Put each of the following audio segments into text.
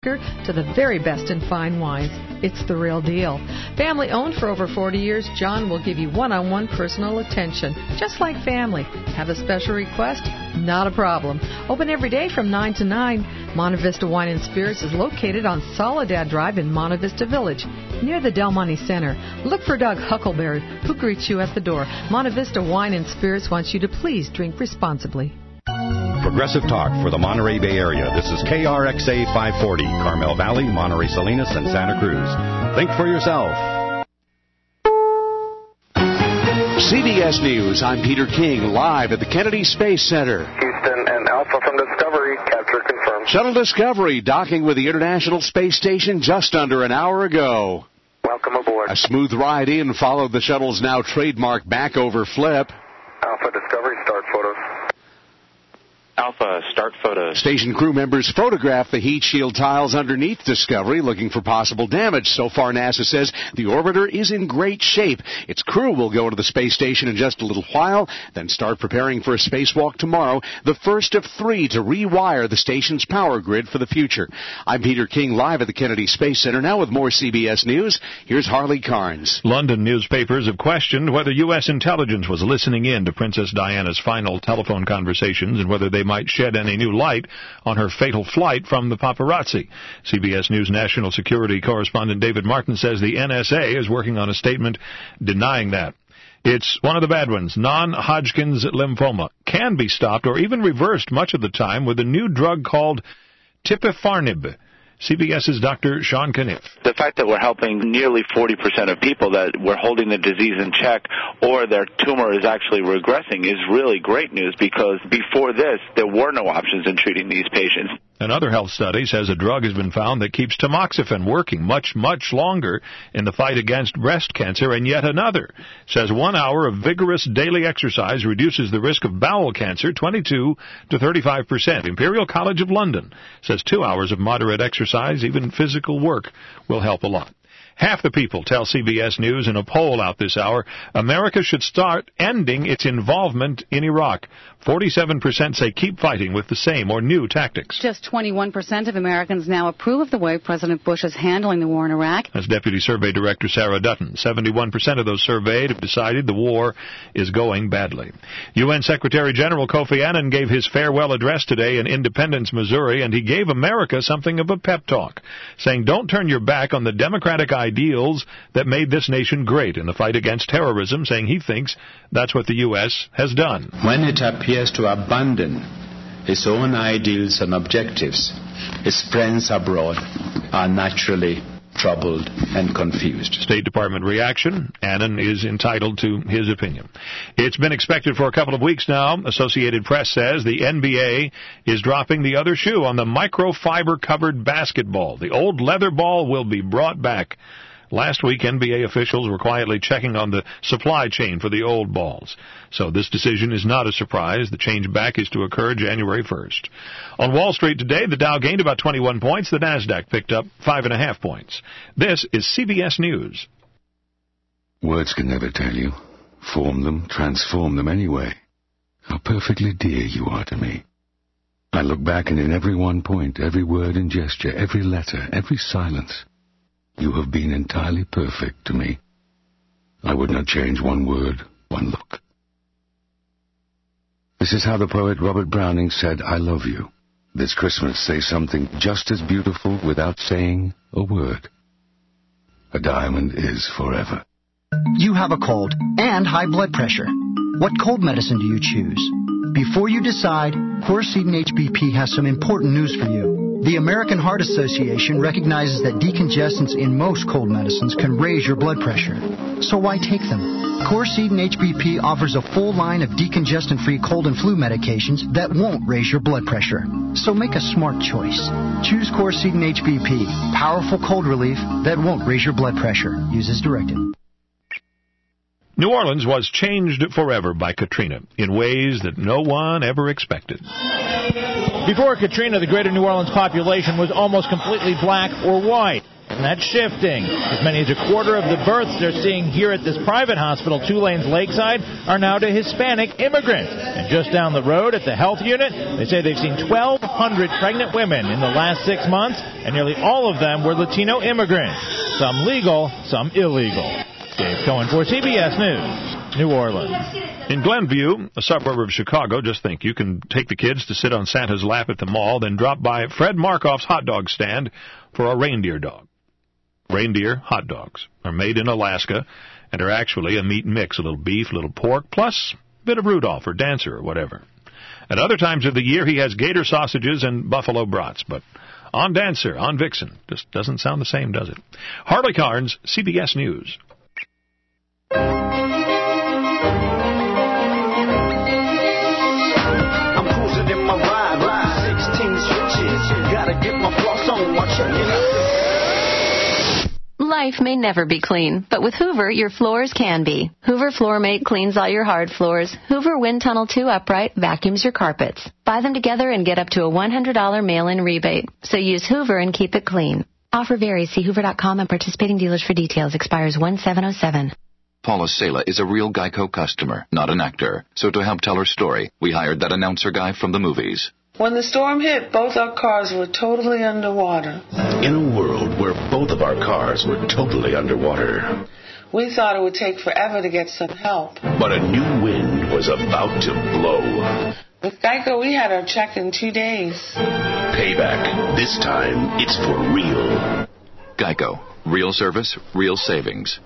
to the very best in fine wines. It's the real deal. Family owned for over 40 years, John will give you one-on-one personal attention, just like family. Have a special request? Not a problem. Open every day from 9 to 9. Monte Vista Wine and Spirits is located on Soledad Drive in Monte Vista Village, near the Del Monte Center. Look for Doug Huckleberry, who greets you at the door. Monte Vista Wine and Spirits wants you to please drink responsibly. Progressive Talk for the Monterey Bay Area. This is KRXA 540, Carmel Valley, Monterey Salinas, and Santa Cruz. Think for yourself. CBS News, I'm Peter King, live at the Kennedy Space Center. Houston and Alpha from Discovery, capture confirmed. Shuttle Discovery docking with the International Space Station just under an hour ago. Welcome aboard. A smooth ride in followed the shuttle's now trademark back-over flip. Alpha Discovery, start photos. Alpha, start photos. Station crew members photographed the heat shield tiles underneath Discovery, looking for possible damage. So far, NASA says the orbiter is in great shape. Its crew will go to the space station in just a little while, then start preparing for a spacewalk tomorrow, the first of 3 to rewire the station's power grid for the future. I'm Peter King, live at the Kennedy Space Center. Now with more CBS News, here's Harley Carnes. London newspapers have questioned whether U.S. intelligence was listening in to Princess Diana's final telephone conversations and whether they might shed any new light on her fatal flight from the paparazzi. CBS News national security correspondent David Martin says the NSA is working on a statement denying that. It's one of the bad ones. Non-Hodgkin's lymphoma can be stopped or even reversed much of the time with a new drug called tipifarnib. CBS's Dr. Sean Caniff. The fact that we're helping nearly 40% of people, that we're holding the disease in check or their tumor is actually regressing, is really great news, because before this, there were no options in treating these patients. Another health study says a drug has been found that keeps tamoxifen working much, much longer in the fight against breast cancer, and yet another says 1 hour of vigorous daily exercise reduces the risk of bowel cancer 22 to 35%. Imperial College of London says 2 hours of moderate exercise, even physical work, will help a lot. Half the people tell CBS News in a poll out this hour America should start ending its involvement in Iraq. 47% say keep fighting with the same or new tactics. Just 21% of Americans now approve of the way President Bush is handling the war in Iraq. That's Deputy Survey Director Sarah Dutton. 71% of those surveyed have decided the war is going badly. UN Secretary General Kofi Annan gave his farewell address today in Independence, Missouri, and he gave America something of a pep talk, saying don't turn your back on the democratic ideals that made this nation great in the fight against terrorism, saying he thinks that's what the U.S. has done. When it appears to abandon its own ideals and objectives, its friends abroad are naturally troubled and confused. State Department reaction. Annan is entitled to his opinion. It's been expected for a couple of weeks now. Associated Press says the NBA is dropping the other shoe on the microfiber-covered basketball. The old leather ball will be brought back. Last week, NBA officials were quietly checking on the supply chain for the old balls. So this decision is not a surprise. The change back is to occur January 1st. On Wall Street today, the Dow gained about 21 points. The Nasdaq picked up 5.5 points. This is CBS News. Words can never tell you. Form them, transform them anyway. How perfectly dear you are to me. I look back and in every one point, every word and gesture, every letter, every silence, you have been entirely perfect to me. I would not change one word, one look. This is how the poet Robert Browning said, I love you. This Christmas, say something just as beautiful without saying a word. A diamond is forever. You have a cold and high blood pressure. What cold medicine do you choose? Before you decide, Coricidin HBP has some important news for you. The American Heart Association recognizes that decongestants in most cold medicines can raise your blood pressure. So why take them? Coricidin HBP offers a full line of decongestant-free cold and flu medications that won't raise your blood pressure. So make a smart choice. Choose Coricidin HBP, powerful cold relief that won't raise your blood pressure. Use as directed. New Orleans was changed forever by Katrina in ways that no one ever expected. Before Katrina, the greater New Orleans population was almost completely black or white. and that's shifting. As many as a quarter of the births they're seeing here at this private hospital, Two Lanes Lakeside, are now to Hispanic immigrants. And just down the road at the health unit, they say they've seen 1,200 pregnant women in the last 6 months, and nearly all of them were Latino immigrants, some legal, some illegal. Dave Cohen for CBS News, New Orleans. In Glenview, a suburb of Chicago, just think, you can take the kids to sit on Santa's lap at the mall, then drop by Fred Markoff's hot dog stand for a reindeer dog. Reindeer hot dogs are made in Alaska and are actually a meat mix, a little beef, a little pork, plus a bit of Rudolph or Dancer or whatever. At other times of the year, he has gator sausages and buffalo brats, but on Dancer, on Vixen, just doesn't sound the same, does it? Harley Carnes, CBS News. I'm cruising in my ride, 16 switches, gotta get my floss on, watch it. Life may never be clean, but with Hoover, your floors can be. Hoover Floor Mate cleans all your hard floors. Hoover Wind Tunnel 2 Upright vacuums your carpets. Buy them together and get up to a $100 mail-in rebate. So use Hoover and keep it clean. Offer varies. See Hoover.com and participating dealers for details. Expires 1/7/07. Paula Sela is a real Geico customer, not an actor. So to help tell her story, we hired that announcer guy from the movies. When the storm hit, both our cars were totally underwater. In a world where both of our cars were totally underwater, we thought it would take forever to get some help. But a new wind was about to blow. With Geico, we had our check in 2 days. Payback. This time, it's for real. Geico. Real service, real savings.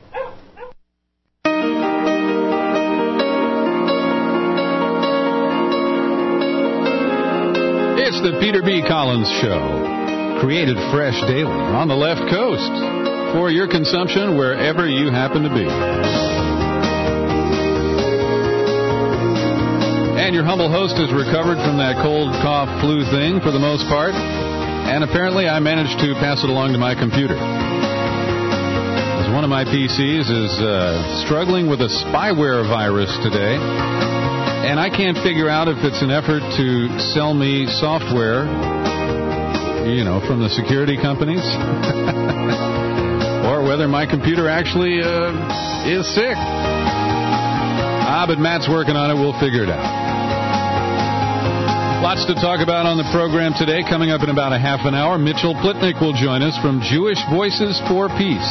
It's the Peter B. Collins Show, created fresh daily on the left coast for your consumption wherever you happen to be. And your humble host has recovered from that cold, cough, flu thing for the most part, and apparently I managed to pass it along to my computer. As one of my PCs is struggling with a spyware virus today. And I can't figure out if it's an effort to sell me software, from the security companies, or whether my computer actually is sick. But Matt's working on it. We'll figure it out. Lots to talk about on the program today. Coming up in about a half an hour, Mitchell Plitnick will join us from Jewish Voices for Peace.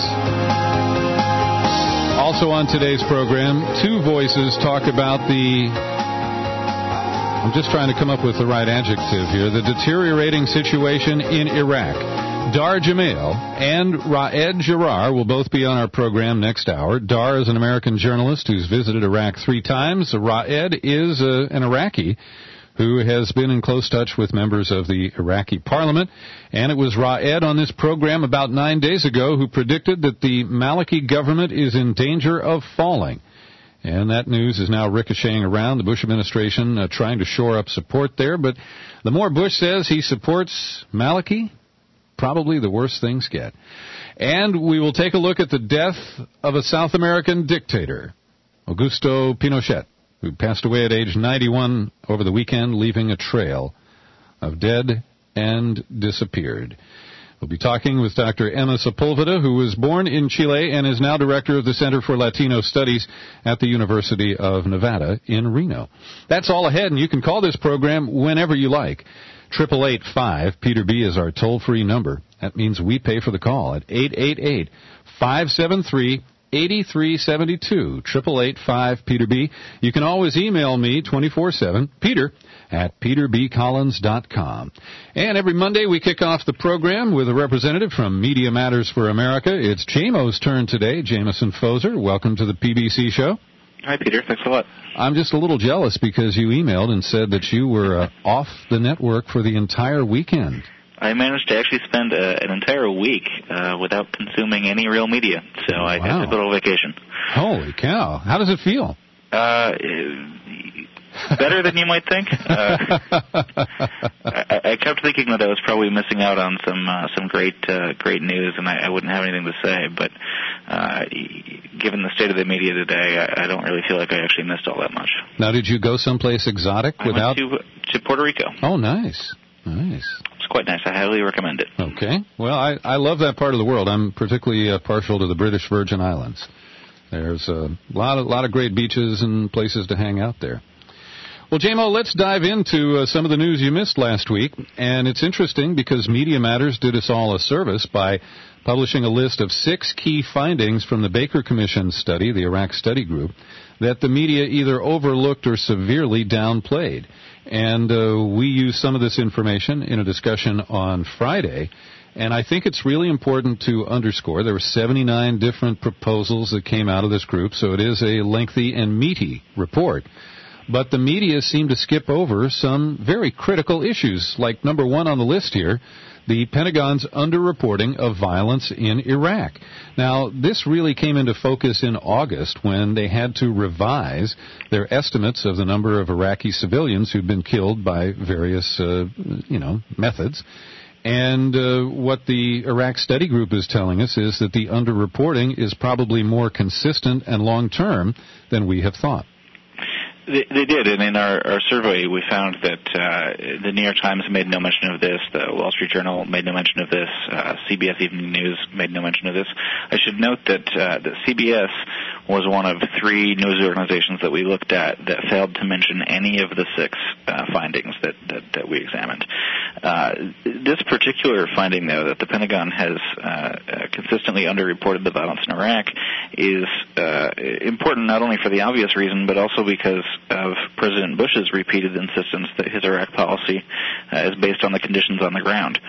Also on today's program, two voices talk about I'm just trying to come up with the right adjective here, the deteriorating situation in Iraq. Dar Jamail and Raed Jarar will both be on our program next hour. Dar is an American journalist who's visited Iraq 3 times. Raed is an Iraqi who has been in close touch with members of the Iraqi parliament. And it was Raed on this program about 9 days ago who predicted that the Maliki government is in danger of falling. And that news is now ricocheting around the Bush administration trying to shore up support there. But the more Bush says he supports Maliki, probably the worse things get. And we will take a look at the death of a South American dictator, Augusto Pinochet, who passed away at age 91 over the weekend, leaving a trail of dead and disappeared. We'll be talking with Dr. Emma Sepulveda, who was born in Chile and is now director of the Center for Latino Studies at the University of Nevada in Reno. That's all ahead, and you can call this program whenever you like. 888-5-PETER-B is our toll-free number. That means we pay for the call at 888-573-8372, 888-5-PETER-B. You can always email me 24/7, peter@peterbcollins.com. And every Monday we kick off the program with a representative from Media Matters for America. It's JMO's turn today. Jameson Foser, welcome to the PBC show. Hi, Peter. Thanks a lot. I'm just a little jealous because you emailed and said that you were off the network for the entire weekend. I managed to actually spend an entire week without consuming any real media, so I took a little vacation. Holy cow. How does it feel? Better than you might think. I kept thinking that I was probably missing out on some great news, and I wouldn't have anything to say. But given the state of the media today, I don't really feel like I actually missed all that much. Now, did you go someplace exotic I went to Puerto Rico. Oh, nice. Nice. It's quite nice. I highly recommend it. Okay. Well, I love that part of the world. I'm particularly partial to the British Virgin Islands. There's a lot of great beaches and places to hang out there. Well, JMO, let's dive into some of the news you missed last week. And it's interesting because Media Matters did us all a service by publishing a list of 6 key findings from the Baker Commission study, the Iraq Study Group, that the media either overlooked or severely downplayed. And we used some of this information in a discussion on Friday. And I think it's really important to underscore there were 79 different proposals that came out of this group, so it is a lengthy and meaty report. But the media seem to skip over some very critical issues, like number 1 on the list here, the Pentagon's underreporting of violence in Iraq. Now, this really came into focus in August when they had to revise their estimates of the number of Iraqi civilians who'd been killed by various, methods. And what the Iraq Study Group is telling us is that the underreporting is probably more consistent and long-term than we have thought. They did, and in our survey we found that the New York Times made no mention of this, the Wall Street Journal made no mention of this, CBS Evening News made no mention of this. I should note that CBS was one of 3 news organizations that we looked at that failed to mention any of the 6 findings that we examined. This particular finding, though, that the Pentagon has consistently underreported the violence in Iraq is important not only for the obvious reason, but also because of President Bush's repeated insistence that his Iraq policy is based on the conditions on the ground.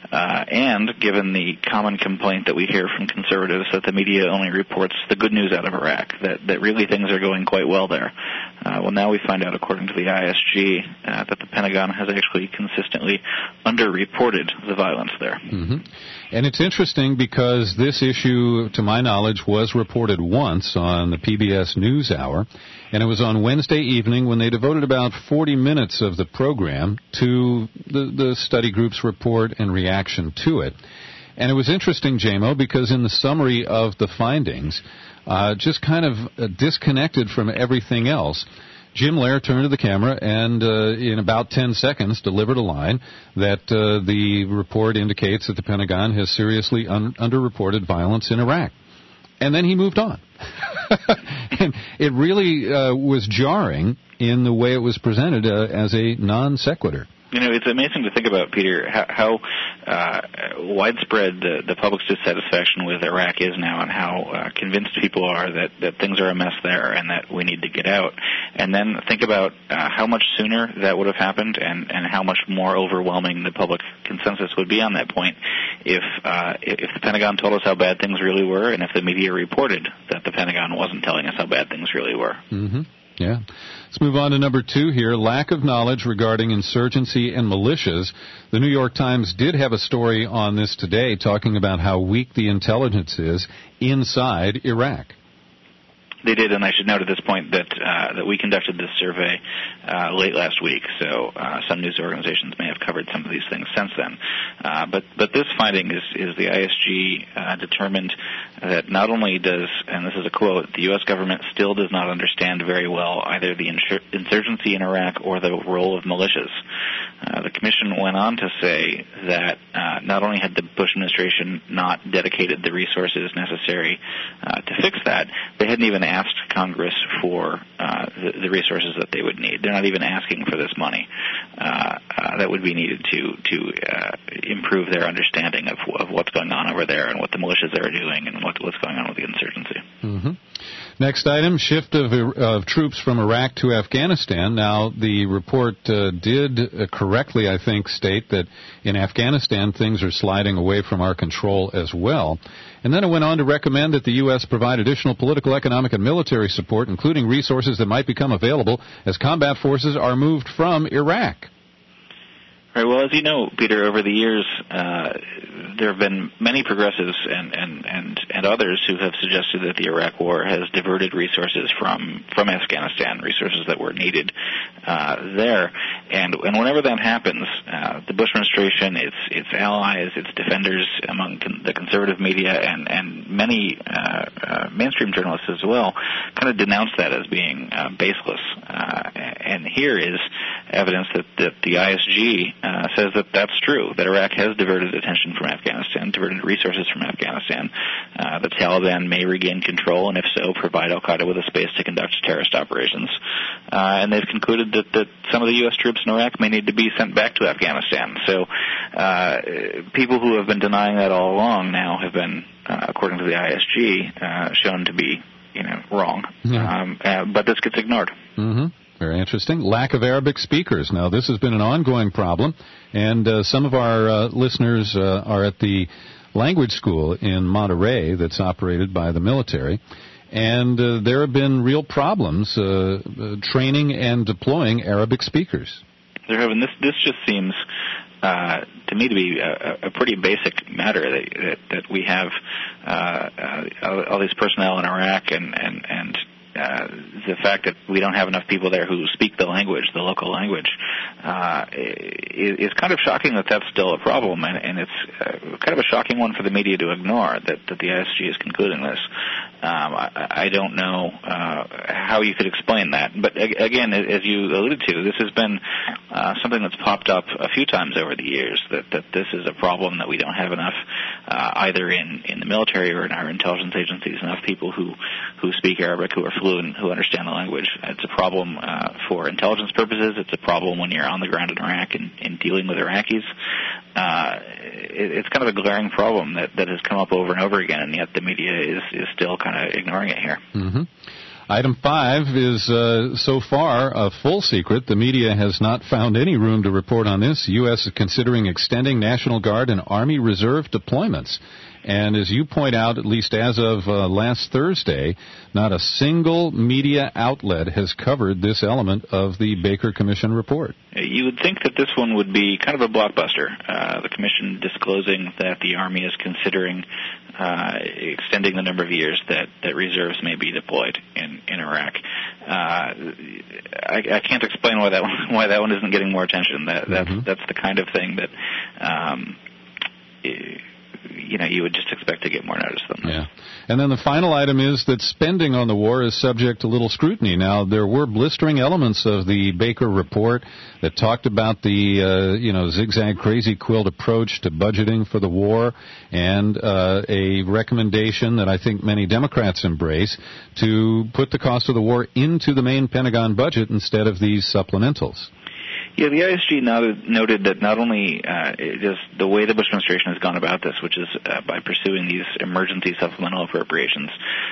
And given the common complaint that we hear from conservatives that the media only reports the good news out of Iraq, that really things are going quite well there. Well, now we find out, according to the ISG, that the Pentagon has actually consistently underreported the violence there. Mm-hmm. And it's interesting because this issue, to my knowledge, was reported once on the PBS NewsHour, and it was on Wednesday evening when they devoted about 40 minutes of the program to the study group's report and reaction to it. And it was interesting, JMO, because in the summary of the findings, just kind of disconnected from everything else, Jim Lehrer turned to the camera and in about 10 seconds delivered a line that the report indicates that the Pentagon has seriously underreported violence in Iraq. And then he moved on. And it really was jarring in the way it was presented as a non sequitur. You know, it's amazing to think about, Peter, how widespread the public's dissatisfaction with Iraq is now, and how convinced people are that things are a mess there and that we need to get out. And then think about how much sooner that would have happened, and how much more overwhelming the public consensus would be on that point if the Pentagon told us how bad things really were, and if the media reported that the Pentagon wasn't telling us how bad things really were. Mm-hmm. Yeah. Let's move on to number 2 here. Lack of knowledge regarding insurgency and militias. The New York Times did have a story on this today talking about how weak the intelligence is inside Iraq. They did, and I should note at this point that we conducted this survey late last week, so some news organizations may have covered some of these things since then. But this finding is the ISG determined that not only does, and this is a quote, the U.S. government still does not understand very well either the insurgency in Iraq or the role of militias. The commission went on to say that not only had the Bush administration not dedicated the resources necessary to fix that, they hadn't even asked Congress for the resources that they would need. They're not even asking for this money that would be needed to improve their understanding of what's going on over there and what the militias are doing and what's going on with the insurgency. Mm-hmm. Next item, shift of troops from Iraq to Afghanistan. Now, the report did correctly, I think, state that in Afghanistan things are sliding away from our control as well. And then it went on to recommend that the U.S. provide additional political, economic, and military support, including resources that might become available as combat forces are moved from Iraq. Right. Well, as you know, Peter, over the years, there have been many progressives and others who have suggested that the Iraq War has diverted resources from Afghanistan, resources that were needed there. And whenever that happens, the Bush administration, its allies, its defenders among the conservative media, and many mainstream journalists as well, kind of denounce that as being baseless. And here is evidence that the ISG says that that's true, that Iraq has diverted attention from Afghanistan, diverted resources from Afghanistan. The Taliban may regain control, and if so, provide al-Qaeda with a space to conduct terrorist operations. And they've concluded that some of the U.S. troops in Iraq may need to be sent back to Afghanistan. So people who have been denying that all along now have been, according to the ISG, shown to be wrong. Yeah. But this gets ignored. Mm-hmm. Very interesting. Lack of Arabic speakers. Now, this has been an ongoing problem, and some of our listeners are at the language school in Monterey that's operated by the military, and there have been real problems training and deploying Arabic speakers. There have, and this just seems to me to be a pretty basic matter that we have all these personnel in Iraq and the fact that we don't have enough people there who speak the language, the local language, is kind of shocking that that's still a problem, and it's kind of a shocking one for the media to ignore, that the ISG is concluding this. I don't know how you could explain that. But again, as you alluded to, this has been something that's popped up a few times over the years, that this is a problem, that we don't have enough, either in the military or in our intelligence agencies, enough people who speak Arabic, who are fluent, who understand the language. It's a problem for intelligence purposes. It's a problem when you're on the ground in Iraq and dealing with Iraqis. It's kind of a glaring problem that has come up over and over again, and yet the media is still kind of ignoring it here. Mm-hmm. Item 5 is so far a full secret. The media has not found any room to report on this. The U.S. is considering extending National Guard and Army Reserve deployments. And as you point out, at least as of last Thursday, not a single media outlet has covered this element of the Baker Commission report. You would think that this one would be kind of a blockbuster. The Commission disclosing that the Army is considering extending the number of years that reserves may be deployed in Iraq. I can't explain why that one isn't getting more attention. That's the kind of thing that you would just expect to get more notice than this. Yeah. And then the final item is that spending on the war is subject to little scrutiny. Now, there were blistering elements of the Baker report that talked about the, zigzag crazy quilt approach to budgeting for the war, and a recommendation that I think many Democrats embrace to put the cost of the war into the main Pentagon budget instead of these supplementals. Yeah, the ISG noted that not only just the way the Bush administration has gone about this, which is by pursuing these emergency supplemental appropriations,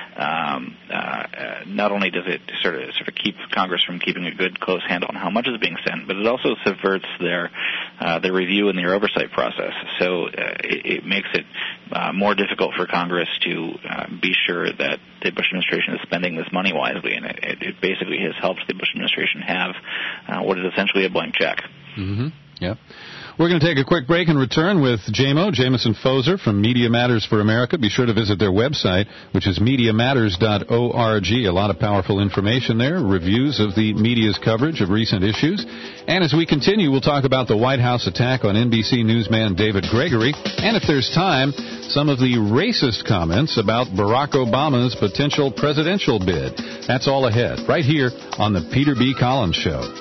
not only does it sort of keep Congress from keeping a good close handle on how much is being spent, but it also subverts their review and their oversight process. So it makes it more difficult for Congress to be sure that the Bush administration is spending this money wisely, and it basically has helped the Bush administration have what is essentially a blank check. Mm-hmm. Yep. We're going to take a quick break and return with Jameson Foser from Media Matters for America. Be sure to visit their website, which is MediaMatters.org. A lot of powerful information there, reviews of the media's coverage of recent issues. And as we continue, we'll talk about the White House attack on NBC newsman David Gregory, and if there's time, some of the racist comments about Barack Obama's potential presidential bid. That's all ahead, right here on the Peter B. Collins Show.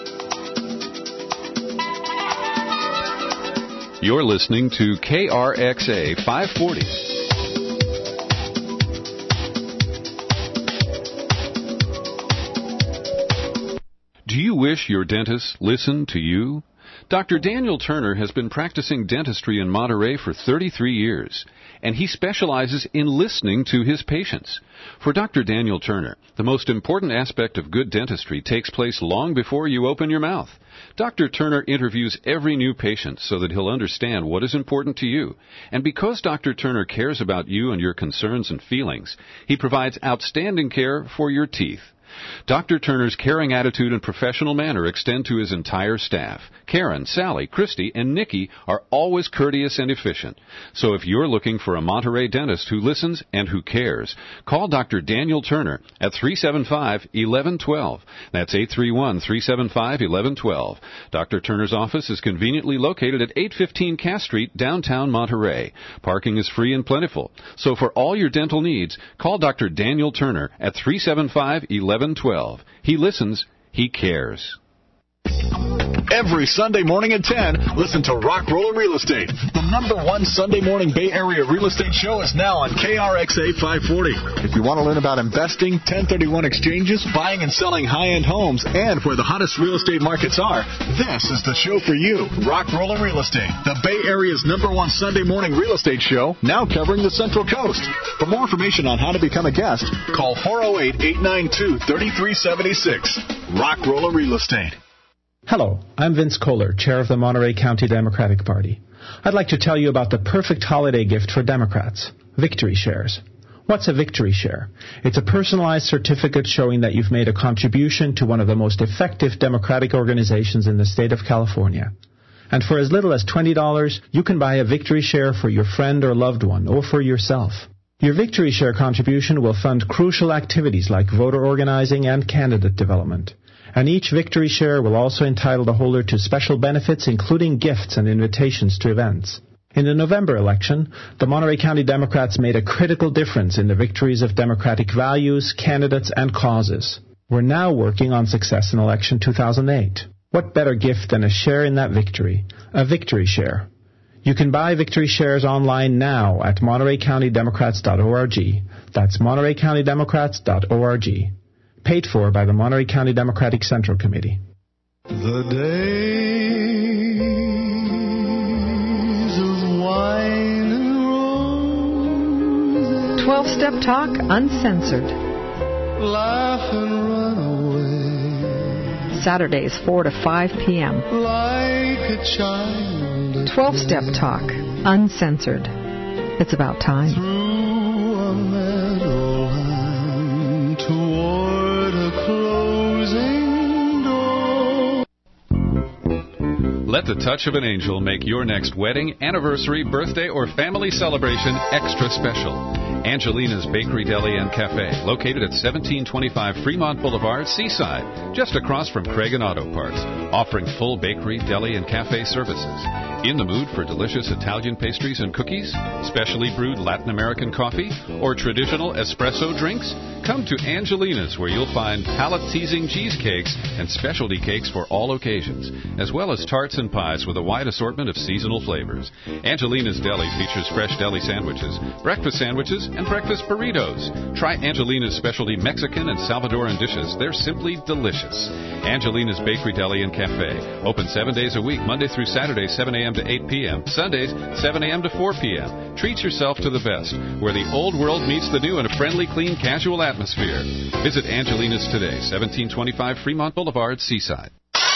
You're listening to KRXA 540. Do you wish your dentist listened to you? Dr. Daniel Turner has been practicing dentistry in Monterey for 33 years, and he specializes in listening to his patients. For Dr. Daniel Turner, the most important aspect of good dentistry takes place long before you open your mouth. Dr. Turner interviews every new patient so that he'll understand what is important to you. And because Dr. Turner cares about you and your concerns and feelings, he provides outstanding care for your teeth. Dr. Turner's caring attitude and professional manner extend to his entire staff. Karen, Sally, Christy, and Nikki are always courteous and efficient. So if you're looking for a Monterey dentist who listens and who cares, call Dr. Daniel Turner at 375-1112. That's 831-375-1112. Dr. Turner's office is conveniently located at 815 Cass Street, downtown Monterey. Parking is free and plentiful. So for all your dental needs, call Dr. Daniel Turner at 375-1112. He listens, he cares. Every Sunday morning at 10, listen to Rock Roller Real Estate. The #1 Sunday morning Bay Area real estate show is now on KRXA 540. If you want to learn about investing, 1031 exchanges, buying and selling high-end homes, and where the hottest real estate markets are, this is the show for you. Rock Roller Real Estate, the Bay Area's #1 Sunday morning real estate show, now covering the Central Coast. For more information on how to become a guest, call 408-892-3376. Rock Roller Real Estate. Hello, I'm Vince Kohler, chair of the Monterey County Democratic Party. I'd like to tell you about the perfect holiday gift for Democrats, Victory Shares. What's a Victory Share? It's a personalized certificate showing that you've made a contribution to one of the most effective Democratic organizations in the state of California. And for as little as $20, you can buy a Victory Share for your friend or loved one, or for yourself. Your Victory Share contribution will fund crucial activities like voter organizing and candidate development. And each Victory Share will also entitle the holder to special benefits, including gifts and invitations to events. In the November election, the Monterey County Democrats made a critical difference in the victories of Democratic values, candidates, and causes. We're now working on success in election 2008. What better gift than a share in that victory? A Victory Share. You can buy Victory Shares online now at MontereyCountyDemocrats.org. That's MontereyCountyDemocrats.org. Paid for by the Monterey County Democratic Central Committee. The days of wine and roses. 12-Step Talk, uncensored. Laugh and run away. Saturdays, 4 to 5 p.m. Like a child. 12-Step Talk, uncensored. It's about time. Through a meadowland toward a closing door. Let the touch of an angel make your next wedding, anniversary, birthday, or family celebration extra special. Angelina's Bakery, Deli, and Cafe, located at 1725 Fremont Boulevard, Seaside, just across from Craig and Auto Parts, offering full bakery, deli, and cafe services. In the mood for delicious Italian pastries and cookies, specially brewed Latin American coffee, or traditional espresso drinks? Come to Angelina's, where you'll find palate-teasing cheesecakes and specialty cakes for all occasions, as well as tarts and pies with a wide assortment of seasonal flavors. Angelina's Deli features fresh deli sandwiches, breakfast sandwiches, and breakfast burritos. Try Angelina's specialty Mexican and Salvadoran dishes. They're simply delicious. Angelina's Bakery, Deli, and Cafe. Open 7 days a week, Monday through Saturday, 7 a.m. to 8 p.m. Sundays, 7 a.m. to 4 p.m. Treat yourself to the best, where the old world meets the new in a friendly, clean, casual atmosphere. Visit Angelina's today, 1725 Fremont Boulevard, Seaside.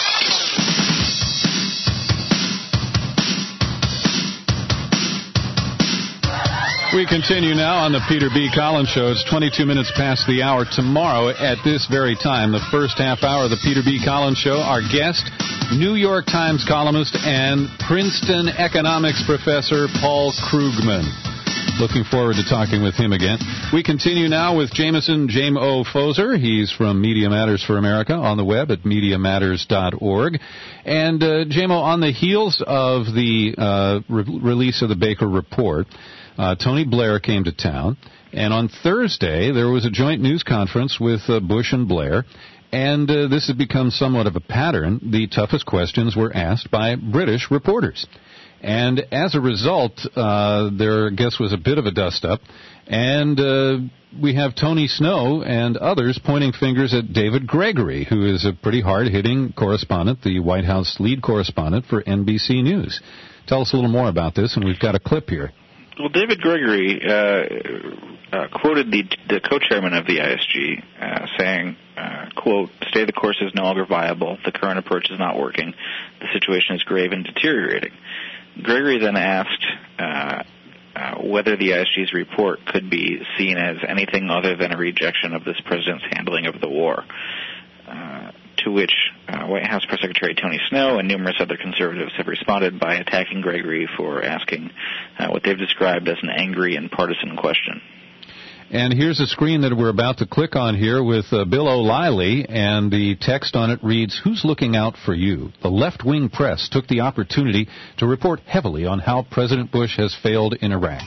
We continue now on the Peter B. Collins Show. It's 22 minutes past the hour. Tomorrow at this very time, the first half hour of the Peter B. Collins Show, our guest, New York Times columnist and Princeton economics professor Paul Krugman. Looking forward to talking with him again. We continue now with Jameson Jame-O Foser. He's from Media Matters for America on the web at MediaMatters.org. And Jame-O, on the heels of the release of the Baker Report, Tony Blair came to town, and on Thursday there was a joint news conference with Bush and Blair, and this has become somewhat of a pattern. The toughest questions were asked by British reporters. And as a result, there, I guess, was a bit of a dust-up, and we have Tony Snow and others pointing fingers at David Gregory, who is a pretty hard-hitting correspondent, the White House lead correspondent for NBC News. Tell us a little more about this, and we've got a clip here. Well, David Gregory quoted the co-chairman of the ISG saying, quote, "Stay the course is no longer viable. The current approach is not working. The situation is grave and deteriorating." Gregory then asked whether the ISG's report could be seen as anything other than a rejection of this president's handling of the war. To which White House Press Secretary Tony Snow and numerous other conservatives have responded by attacking Gregory for asking what they've described as an angry and partisan question. And here's a screen that we're about to click on here with Bill O'Reilly, and the text on it reads, "Who's looking out for you?" The left-wing press took the opportunity to report heavily on how President Bush has failed in Iraq.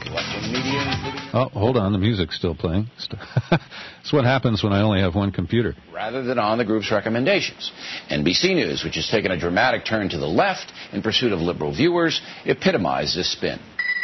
Oh, hold on, the music's still playing. That's what happens when I only have one computer. Rather than on the group's recommendations. NBC News, which has taken a dramatic turn to the left in pursuit of liberal viewers, epitomized this spin.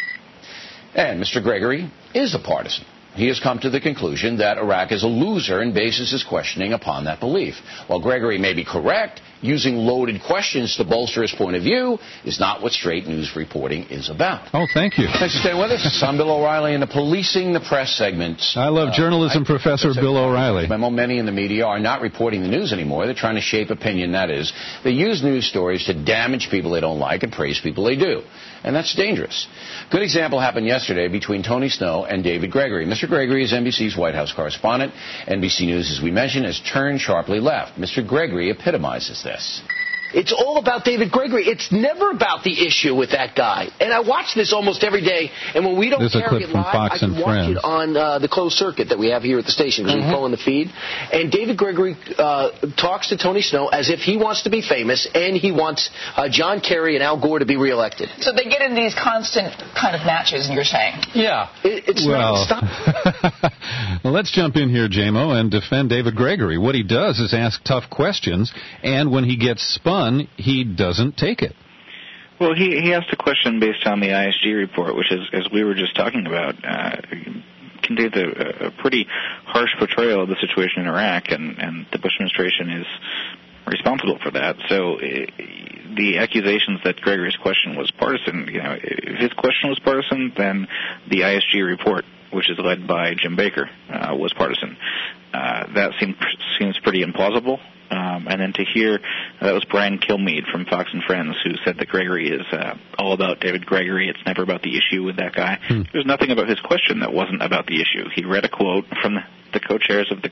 And Mr. Gregory is a partisan. He has come to the conclusion that Iraq is a loser and bases his questioning upon that belief. While Gregory may be correct, using loaded questions to bolster his point of view is not what straight news reporting is about. Oh, thank you. Thanks for staying with us. I'm Bill O'Reilly in the Policing the Press segment. I love journalism, Professor Bill O'Reilly. Many in the media are not reporting the news anymore. They're trying to shape opinion, that is. They use news stories to damage people they don't like and praise people they do. And that's dangerous. Good example happened yesterday between Tony Snow and David Gregory. Mr. Gregory is NBC's White House correspondent. NBC News, as we mentioned, has turned sharply left. Mr. Gregory epitomizes this. It's all about David Gregory. It's never about the issue with that guy. And I watch this almost every day, and when we don't carry it live, I can watch it on the closed circuit that we have here at the station because we phone the feed. And David Gregory talks to Tony Snow as if he wants to be famous and he wants John Kerry and Al Gore to be reelected. So they get into these constant kind of matches, you're saying? Yeah. It's not stop. Well, let's jump in here, J-Mo, and defend David Gregory. What he does is ask tough questions, and when he gets spun, he doesn't take it. Well, he asked a question based on the ISG report, which, as we were just talking about, contains a pretty harsh portrayal of the situation in Iraq, and the Bush administration is responsible for that. So the accusations that Gregory's question was partisan, if his question was partisan, then the ISG report, which is led by Jim Baker, was partisan. That seems pretty implausible. And then to hear, that was Brian Kilmeade from Fox and Friends, who said that Gregory is all about David Gregory. It's never about the issue with that guy. There's nothing about his question that wasn't about the issue. He read a quote from the co-chairs of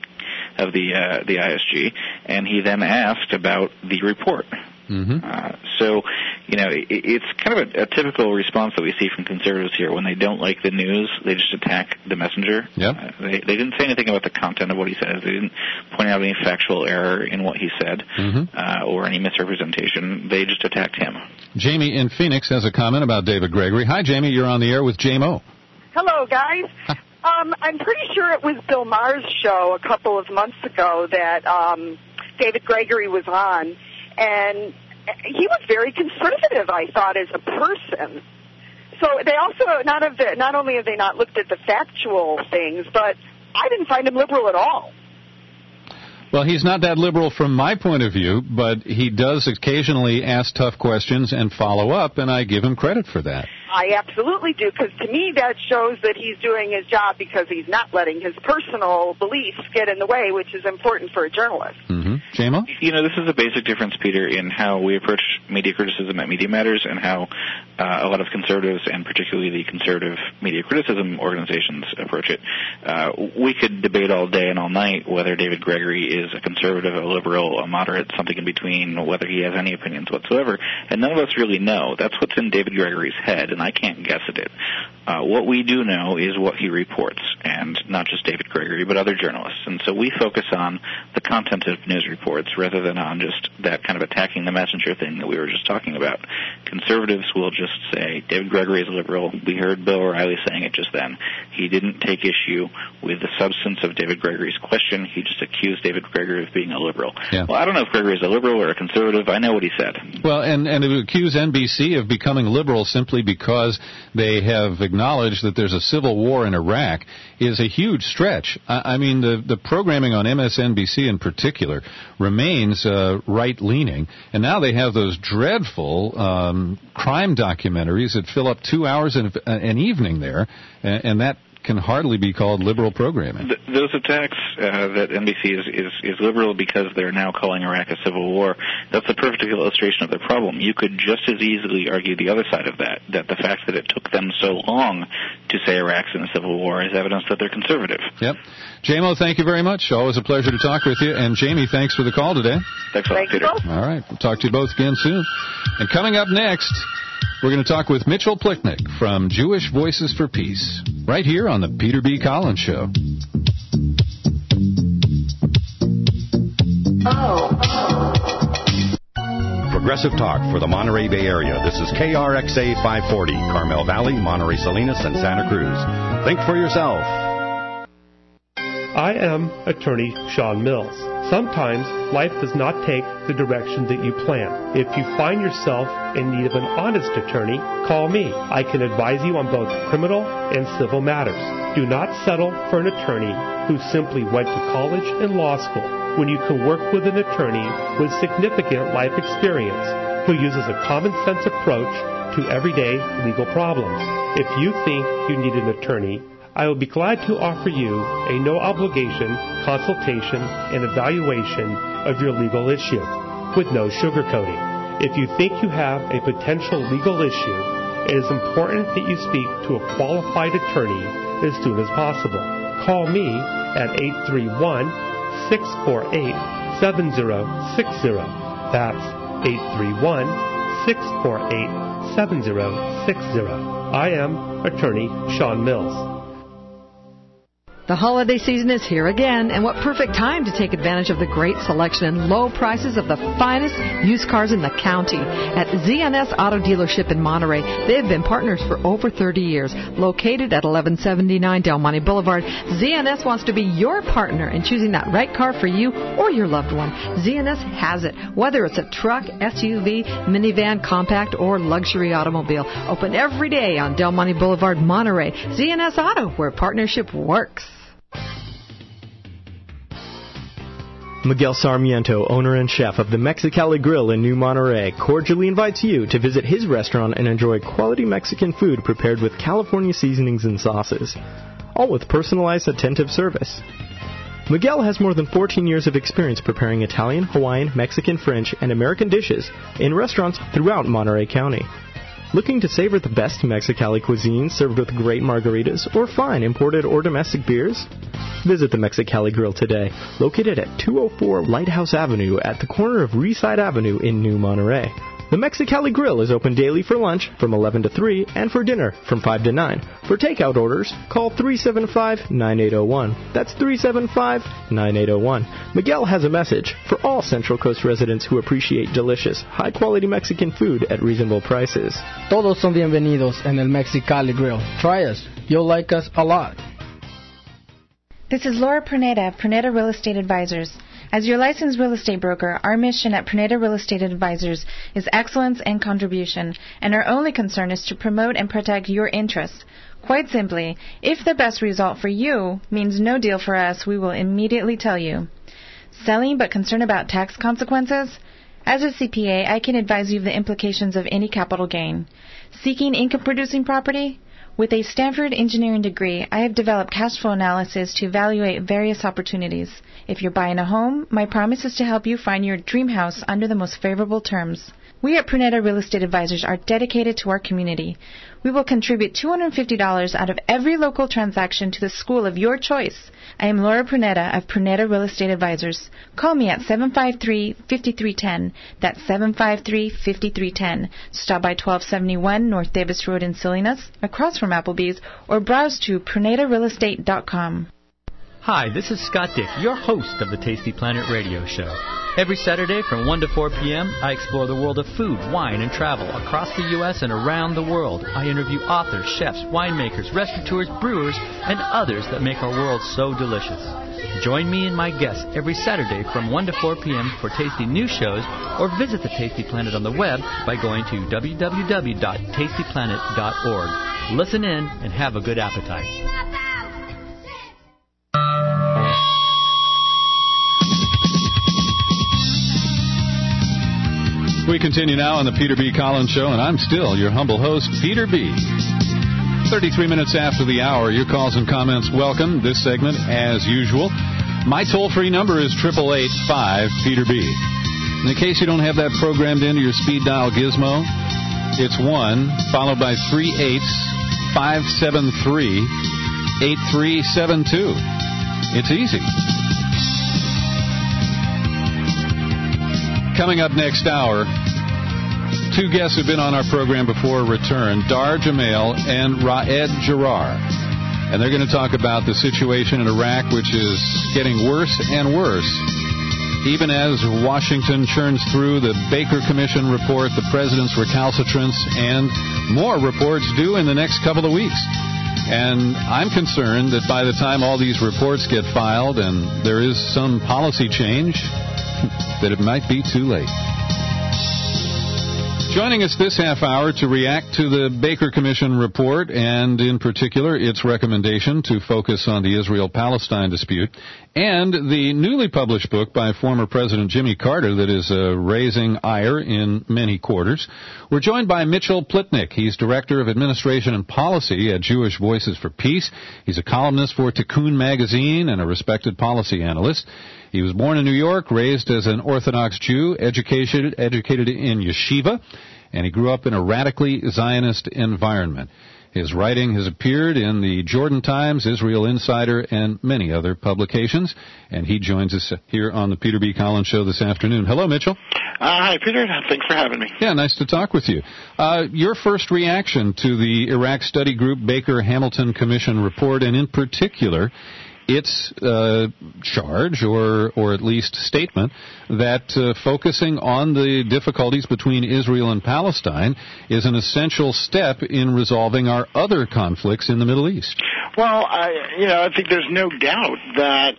the ISG, and he then asked about the report. So, it's kind of a typical response that we see from conservatives here. When they don't like the news, they just attack the messenger. Yep. They didn't say anything about the content of what he says. They didn't point out any factual error in what he said or any misrepresentation. They just attacked him. Jamie in Phoenix has a comment about David Gregory. Hi, Jamie. You're on the air with J-Mo. Hello, guys. I'm pretty sure it was Bill Maher's show a couple of months ago that David Gregory was on, and he was very conservative, I thought, as a person. So they also, not only have they not looked at the factual things, but I didn't find him liberal at all. Well, he's not that liberal from my point of view, but he does occasionally ask tough questions and follow up, and I give him credit for that. I absolutely do, because to me that shows that he's doing his job because he's not letting his personal beliefs get in the way, which is important for a journalist. J-Mo? This is a basic difference, Peter, in how we approach media criticism at Media Matters and how a lot of conservatives, and particularly the conservative media criticism organizations, approach it. We could debate all day and all night whether David Gregory is a conservative, a liberal, a moderate, something in between, whether he has any opinions whatsoever, and none of us really know. That's what's in David Gregory's head, and I can't guess at it. What we do know is what he reports, and not just David Gregory, but other journalists. And so we focus on the content of news reports rather than on just that kind of attacking the messenger thing that we were just talking about. Conservatives will just say, David Gregory is a liberal. We heard Bill O'Reilly saying it just then. He didn't take issue with the substance of David Gregory's question. He just accused David Gregory of being a liberal. Yeah. Well, I don't know if Gregory is a liberal or a conservative. I know what he said. Well, and to accuse NBC of becoming liberal simply because they have acknowledged that there's a civil war in Iraq is a huge stretch. I mean, the programming on MSNBC in particular remains right-leaning, and now they have those dreadful crime documentaries that fill up 2 hours an evening there, and that can hardly be called liberal programming. Those attacks that NBC is liberal because they're now calling Iraq a civil war, that's a perfect illustration of the problem. You could just as easily argue the other side of that the fact that it took them so long to say Iraq's in a civil war is evidence that they're conservative. Yep. J-Mo, thank you very much. Always a pleasure to talk with you. And Jamie, thanks for the call today. Thanks a lot, Peter. Both. All right. We'll talk to you both again soon. And coming up next, we're going to talk with Mitchell Plicknick from Jewish Voices for Peace. right here on the Peter B. Collins Show. Progressive talk for the Monterey Bay Area. This is KRXA 540, Carmel Valley, Monterey Salinas, and Santa Cruz. Think for yourself. I am attorney Sean Mills. Sometimes life does not take the direction that you plan. If you find yourself in need of an honest attorney, call me. I can advise you on both criminal and civil matters. Do not settle for an attorney who simply went to college and law school when you can work with an attorney with significant life experience who uses a common sense approach to everyday legal problems. If you think you need an attorney, I will be glad to offer you a no-obligation consultation and evaluation of your legal issue with no sugarcoating. If you think you have a potential legal issue, it is important that you speak to a qualified attorney as soon as possible. Call me at 831-648-7060. That's 831-648-7060. I am attorney Sean Mills. The holiday season is here again, and what perfect time to take advantage of the great selection and low prices of the finest used cars in the county. At ZNS Auto Dealership in Monterey, they have been partners for over 30 years. Located at 1179 Del Monte Boulevard, ZNS wants to be your partner in choosing that right car for you or your loved one. ZNS has it, whether it's a truck, SUV, minivan, compact, or luxury automobile. Open every day on Del Monte Boulevard, Monterey. ZNS Auto, where partnership works. Miguel Sarmiento, owner and chef of the Mexicali Grill in New Monterey, cordially invites you to visit his restaurant and enjoy quality Mexican food prepared with California seasonings and sauces, all with personalized, attentive service. Miguel has more than 14 years of experience preparing Italian, Hawaiian, Mexican, French, and American dishes in restaurants throughout Monterey County. Looking to savor the best Mexicali cuisine served with great margaritas or fine imported or domestic beers? Visit the Mexicali Grill today, located at 204 Lighthouse Avenue at the corner of Reeside Avenue in New Monterey. The Mexicali Grill is open daily for lunch from 11 to 3 and for dinner from 5 to 9. For takeout orders, call 375-9801. That's 375-9801. Miguel has a message for all Central Coast residents who appreciate delicious, high-quality Mexican food at reasonable prices. Todos son bienvenidos en el Mexicali Grill. Try us. You'll like us a lot. This is Laura Pruneda of Pruneda Real Estate Advisors. As your licensed real estate broker, our mission at Pruneda Real Estate Advisors is excellence and contribution, and our only concern is to promote and protect your interests. Quite simply, if the best result for you means no deal for us, we will immediately tell you. Selling but concerned about tax consequences? As a CPA, I can advise you of the implications of any capital gain. Seeking income-producing property? With a Stanford engineering degree, I have developed cash flow analysis to evaluate various opportunities. If you're buying a home, my promise is to help you find your dream house under the most favorable terms. We at Pruneda Real Estate Advisors are dedicated to our community. We will contribute $250 out of every local transaction to the school of your choice. I am Laura Pruneda of Pruneda Real Estate Advisors. Call me at 753-5310. That's 753-5310. Stop by 1271 North Davis Road in Salinas, across from Applebee's, or browse to PrunedaRealEstate.com. Hi, this is Scott Dick, your host of the Tasty Planet Radio Show. Every Saturday from 1 to 4 p.m., I explore the world of food, wine, and travel across the U.S. and around the world. I interview authors, chefs, winemakers, restaurateurs, brewers, and others that make our world so delicious. Join me and my guests every Saturday from 1 to 4 p.m. for tasty new shows, or visit the Tasty Planet on the web by going to www.tastyplanet.org. Listen in and have a good appetite. We continue now on the Peter B. Collins Show, and I'm still your humble host, Peter B. 33 minutes after the hour, your calls and comments welcome. This segment, as usual. My toll-free number is 888-5-PETER-B. In case you don't have that programmed into your speed dial gizmo, it's 1, followed by 3 8s, 573-8372. It's easy. Coming up next hour, two guests who've been on our program before return, Dar Jamail and Raed Gerard. And they're going to talk about the situation in Iraq, which is getting worse and worse. Even as Washington churns through the Baker Commission report, the president's recalcitrance, and more reports due in the next couple of weeks. And I'm concerned that by the time all these reports get filed and there is some policy change, that it might be too late. Joining us this half hour to react to the Baker Commission report and, in particular, its recommendation to focus on the Israel-Palestine dispute and the newly published book by former President Jimmy Carter that is raising ire in many quarters. We're joined by Mitchell Plitnick. He's Director of Administration and Policy at Jewish Voices for Peace. He's a columnist for Tikkun magazine and a respected policy analyst. He was born in New York, raised as an Orthodox Jew, educated in yeshiva, and he grew up in a radically Zionist environment. His writing has appeared in the Jordan Times, Israel Insider, and many other publications, and he joins us here on the Peter B. Collins Show this afternoon. Hello, Mitchell. Hi, Peter. Thanks for having me. Yeah, nice to talk with you. Your first reaction to the Iraq Study Group Baker-Hamilton Commission report, and in particular, its charge, or at least statement, that focusing on the difficulties between Israel and Palestine is an essential step in resolving our other conflicts in the Middle East. Well, I think there's no doubt that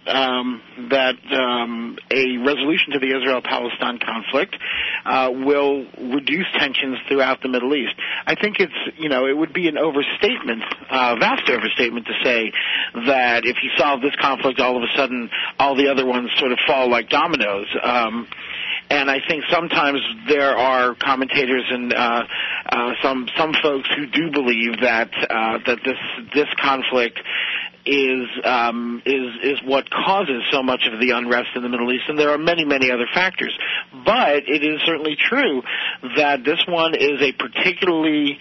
a resolution to the Israel-Palestine conflict will reduce tensions throughout the Middle East. I think it would be an overstatement, vast overstatement, to say that if you solve this conflict, all of a sudden all the other ones sort of fall like dominoes. And I think sometimes there are commentators and some folks who do believe that this conflict is what causes so much of the unrest in the Middle East, and there are many, many other factors. But it is certainly true that this one is a particularly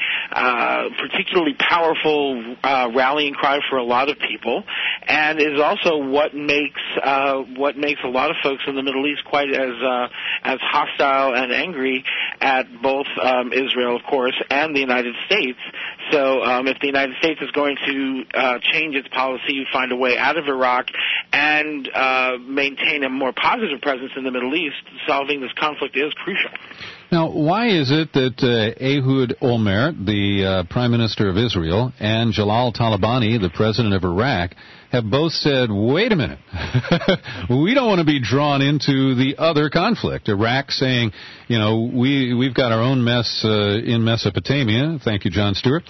powerful rallying cry for a lot of people, and is also what makes a lot of folks in the Middle East quite as hostile and angry at both Israel, of course, and the United States. So if the United States is going to change its policy, find a way out of Iraq, and maintain a more positive presence in the Middle East, solving this conflict is crucial. Now, why is it that Ehud Olmert, the Prime Minister of Israel, and Jalal Talabani, the President of Iraq, have both said, wait a minute, we don't want to be drawn into the other conflict? Iraq saying, we've got our own mess in Mesopotamia. Thank you, Jon Stewart.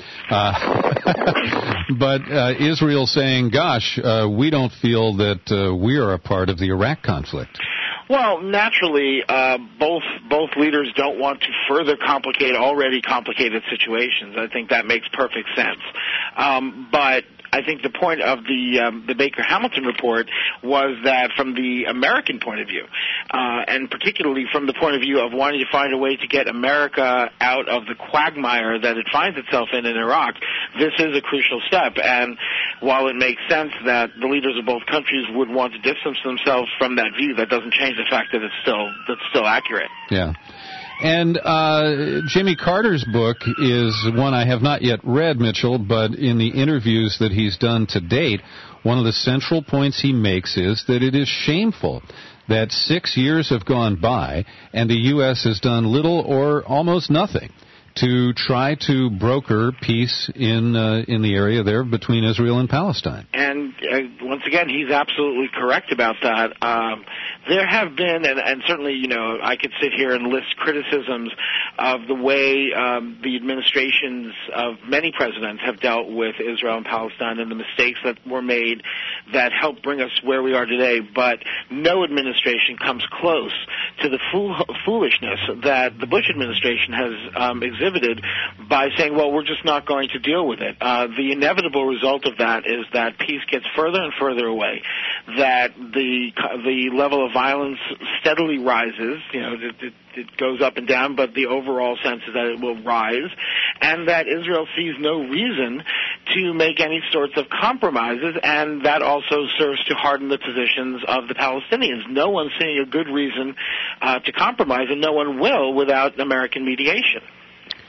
But Israel saying, gosh, we don't feel that we are a part of the Iraq conflict. Well, naturally, both leaders don't want to further complicate already complicated situations. I think that makes perfect sense. But I think the point of the Baker-Hamilton report was that from the American point of view, and particularly from the point of view of wanting to find a way to get America out of the quagmire that it finds itself in Iraq, this is a crucial step. And while it makes sense that the leaders of both countries would want to distance themselves from that view, that doesn't change the fact that that's still accurate. Yeah. And Jimmy Carter's book is one I have not yet read, Mitchell, but in the interviews that he's done to date, one of the central points he makes is that it is shameful that 6 years have gone by and the U.S. has done little or almost nothing to try to broker peace in the area there between Israel and Palestine. And once again, he's absolutely correct about that. There have been, and certainly, I could sit here and list criticisms of the way the administrations of many presidents have dealt with Israel and Palestine and the mistakes that were made that helped bring us where we are today. But no administration comes close to the foolishness that the Bush administration has exhibited by saying, well, we're just not going to deal with it. The inevitable result of that is that peace gets further and further away, that the level of violence steadily rises. It goes up and down, but the overall sense is that it will rise, and that Israel sees no reason to make any sorts of compromises, and that also serves to harden the positions of the Palestinians. No one's seeing a good reason to compromise, and no one will without American mediation.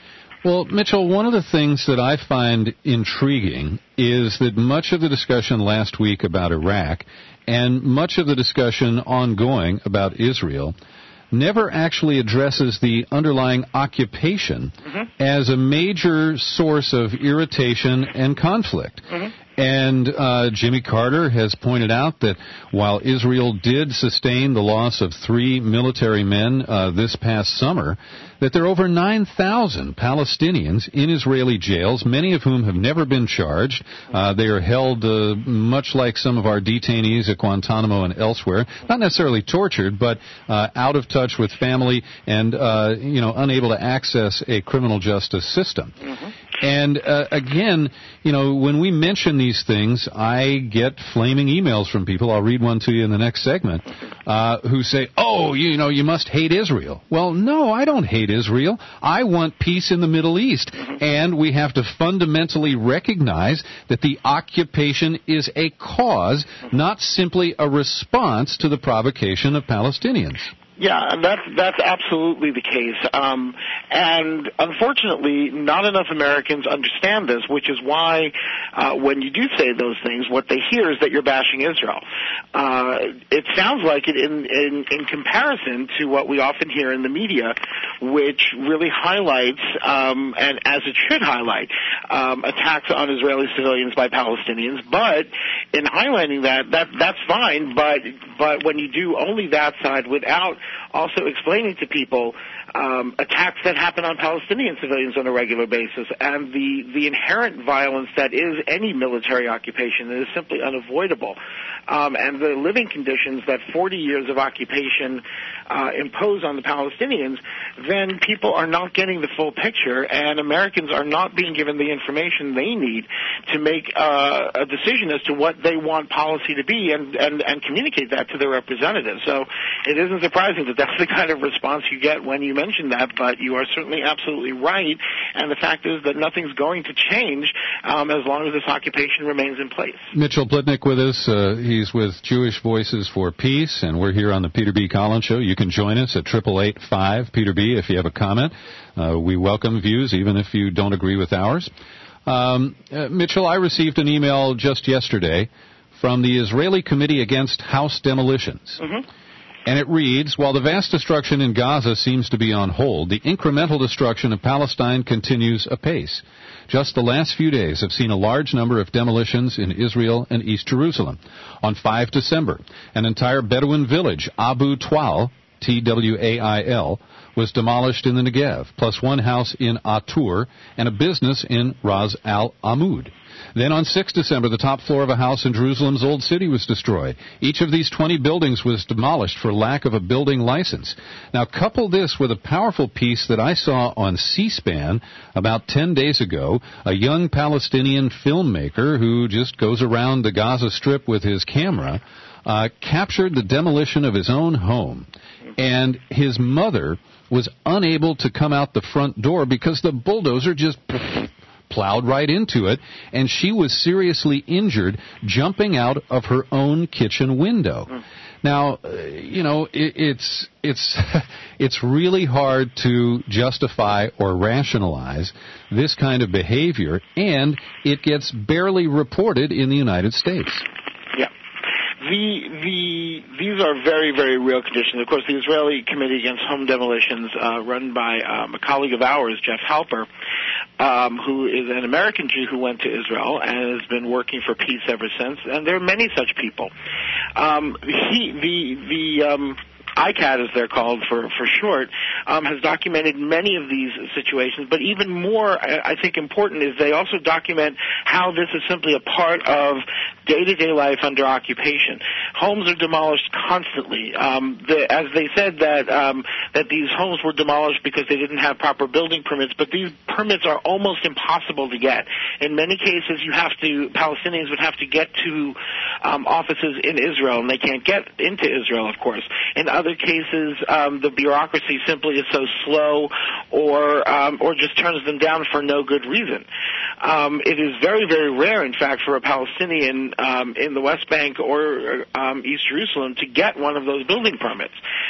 Well, Mitchell, one of the things that I find intriguing is that much of the discussion last week about Iraq and much of the discussion ongoing about Israel never actually addresses the underlying occupation as a major source of irritation and conflict. And Jimmy Carter has pointed out that while Israel did sustain the loss of 3 military men this past summer, that there are over 9,000 Palestinians in Israeli jails, many of whom have never been charged. They are held much like some of our detainees at Guantanamo and elsewhere, not necessarily tortured, but out of touch with family and unable to access a criminal justice system. And again, when we mention these things, I get flaming emails from people. I'll read one to you in the next segment, who say, you must hate Israel. Well, no, I don't hate Israel. I want peace in the Middle East. And we have to fundamentally recognize that the occupation is a cause, not simply a response to the provocation of Palestinians. Yeah, that's absolutely the case. And unfortunately, not enough Americans understand this, which is why when you do say those things, what they hear is that you're bashing Israel. It sounds like it in comparison to what we often hear in the media, which really highlights, and as it should highlight, attacks on Israeli civilians by Palestinians. But in highlighting that's fine, but when you do only that side without also explaining to people attacks that happen on Palestinian civilians on a regular basis and the inherent violence that is any military occupation that is simply unavoidable, and the living conditions that 40 years of occupation impose on the Palestinians, then people are not getting the full picture, and Americans are not being given the information they need to make a decision as to what they want policy to be and communicate that to their representatives. So it isn't surprising that that's the kind of response you get when you mention that, but you are certainly absolutely right, and the fact is that nothing's going to change as long as this occupation remains in place. Mitchell Plitnick with us. He's with Jewish Voices for Peace, and we're here on the Peter B. Collins Show. You can join us at 888-5-PETER-B if you have a comment. We welcome views, even if you don't agree with ours. Mitchell, I received an email just yesterday from the Israeli Committee Against House Demolitions. And it reads, while the vast destruction in Gaza seems to be on hold, the incremental destruction of Palestine continues apace. Just the last few days have seen a large number of demolitions in Israel and East Jerusalem. On 5 December, an entire Bedouin village, Abu Twal, Twail, was demolished in the Negev, plus one house in Atur and a business in Ras Al Amud. Then on 6 December, the top floor of a house in Jerusalem's Old City was destroyed. Each of these 20 buildings was demolished for lack of a building license. Now, couple this with a powerful piece that I saw on C-SPAN about 10 days ago. A young Palestinian filmmaker who just goes around the Gaza Strip with his camera captured the demolition of his own home. And his mother was unable to come out the front door because the bulldozer just plowed right into it, and she was seriously injured jumping out of her own kitchen window. Now, it's really hard to justify or rationalize this kind of behavior, and it gets barely reported in the United States. Yeah. These are very, very real conditions. Of course, the Israeli Committee Against Home Demolitions, run by a colleague of ours, Jeff Halper, who is an American Jew who went to Israel and has been working for peace ever since. And there are many such people. ICAD, as they're called for short, has documented many of these situations. But even more, I think, important is they also document how this is simply a part of day-to-day life under occupation. Homes are demolished constantly. As they said that these homes were demolished because they didn't have proper building permits, but these permits are almost impossible to get. In many cases, Palestinians would have to get to offices in Israel, and they can't get into Israel, of course. In other cases, the bureaucracy simply is so slow or just turns them down for no good reason. It is very, very rare, in fact, for a Palestinian in the West Bank or East Jerusalem to get one of those building permits.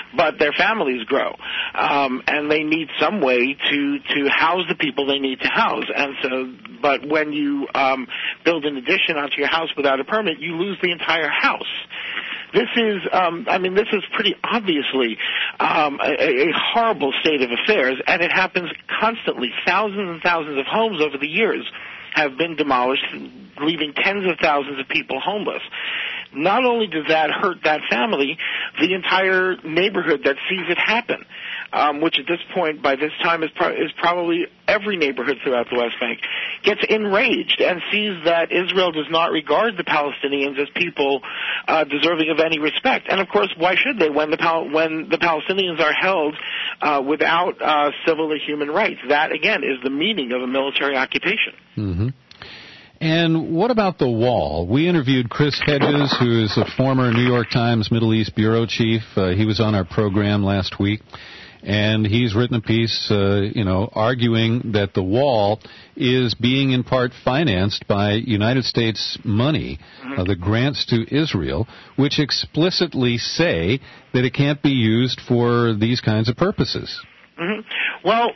but their families grow, and they need some way to house the people they need to house. And so, but when you build an addition onto your house without a permit, you lose the entire house. This is, this is pretty obviously a horrible state of affairs, and it happens constantly. Thousands and thousands of homes over the years have been demolished, leaving tens of thousands of people homeless. Not only does that hurt that family, the entire neighborhood that sees it happen, which at this point, by this time, is probably every neighborhood throughout the West Bank, gets enraged and sees that Israel does not regard the Palestinians as people deserving of any respect. And of course, why should they when the Palestinians are held without civil or human rights? That, again, is the meaning of a military occupation. Mm-hmm. And what about the wall? We interviewed Chris Hedges, who is a former New York Times Middle East bureau chief. He was on our program last week. And he's written a piece, arguing that the wall is being in part financed by United States money, the grants to Israel, which explicitly say that it can't be used for these kinds of purposes. Mm-hmm. Well,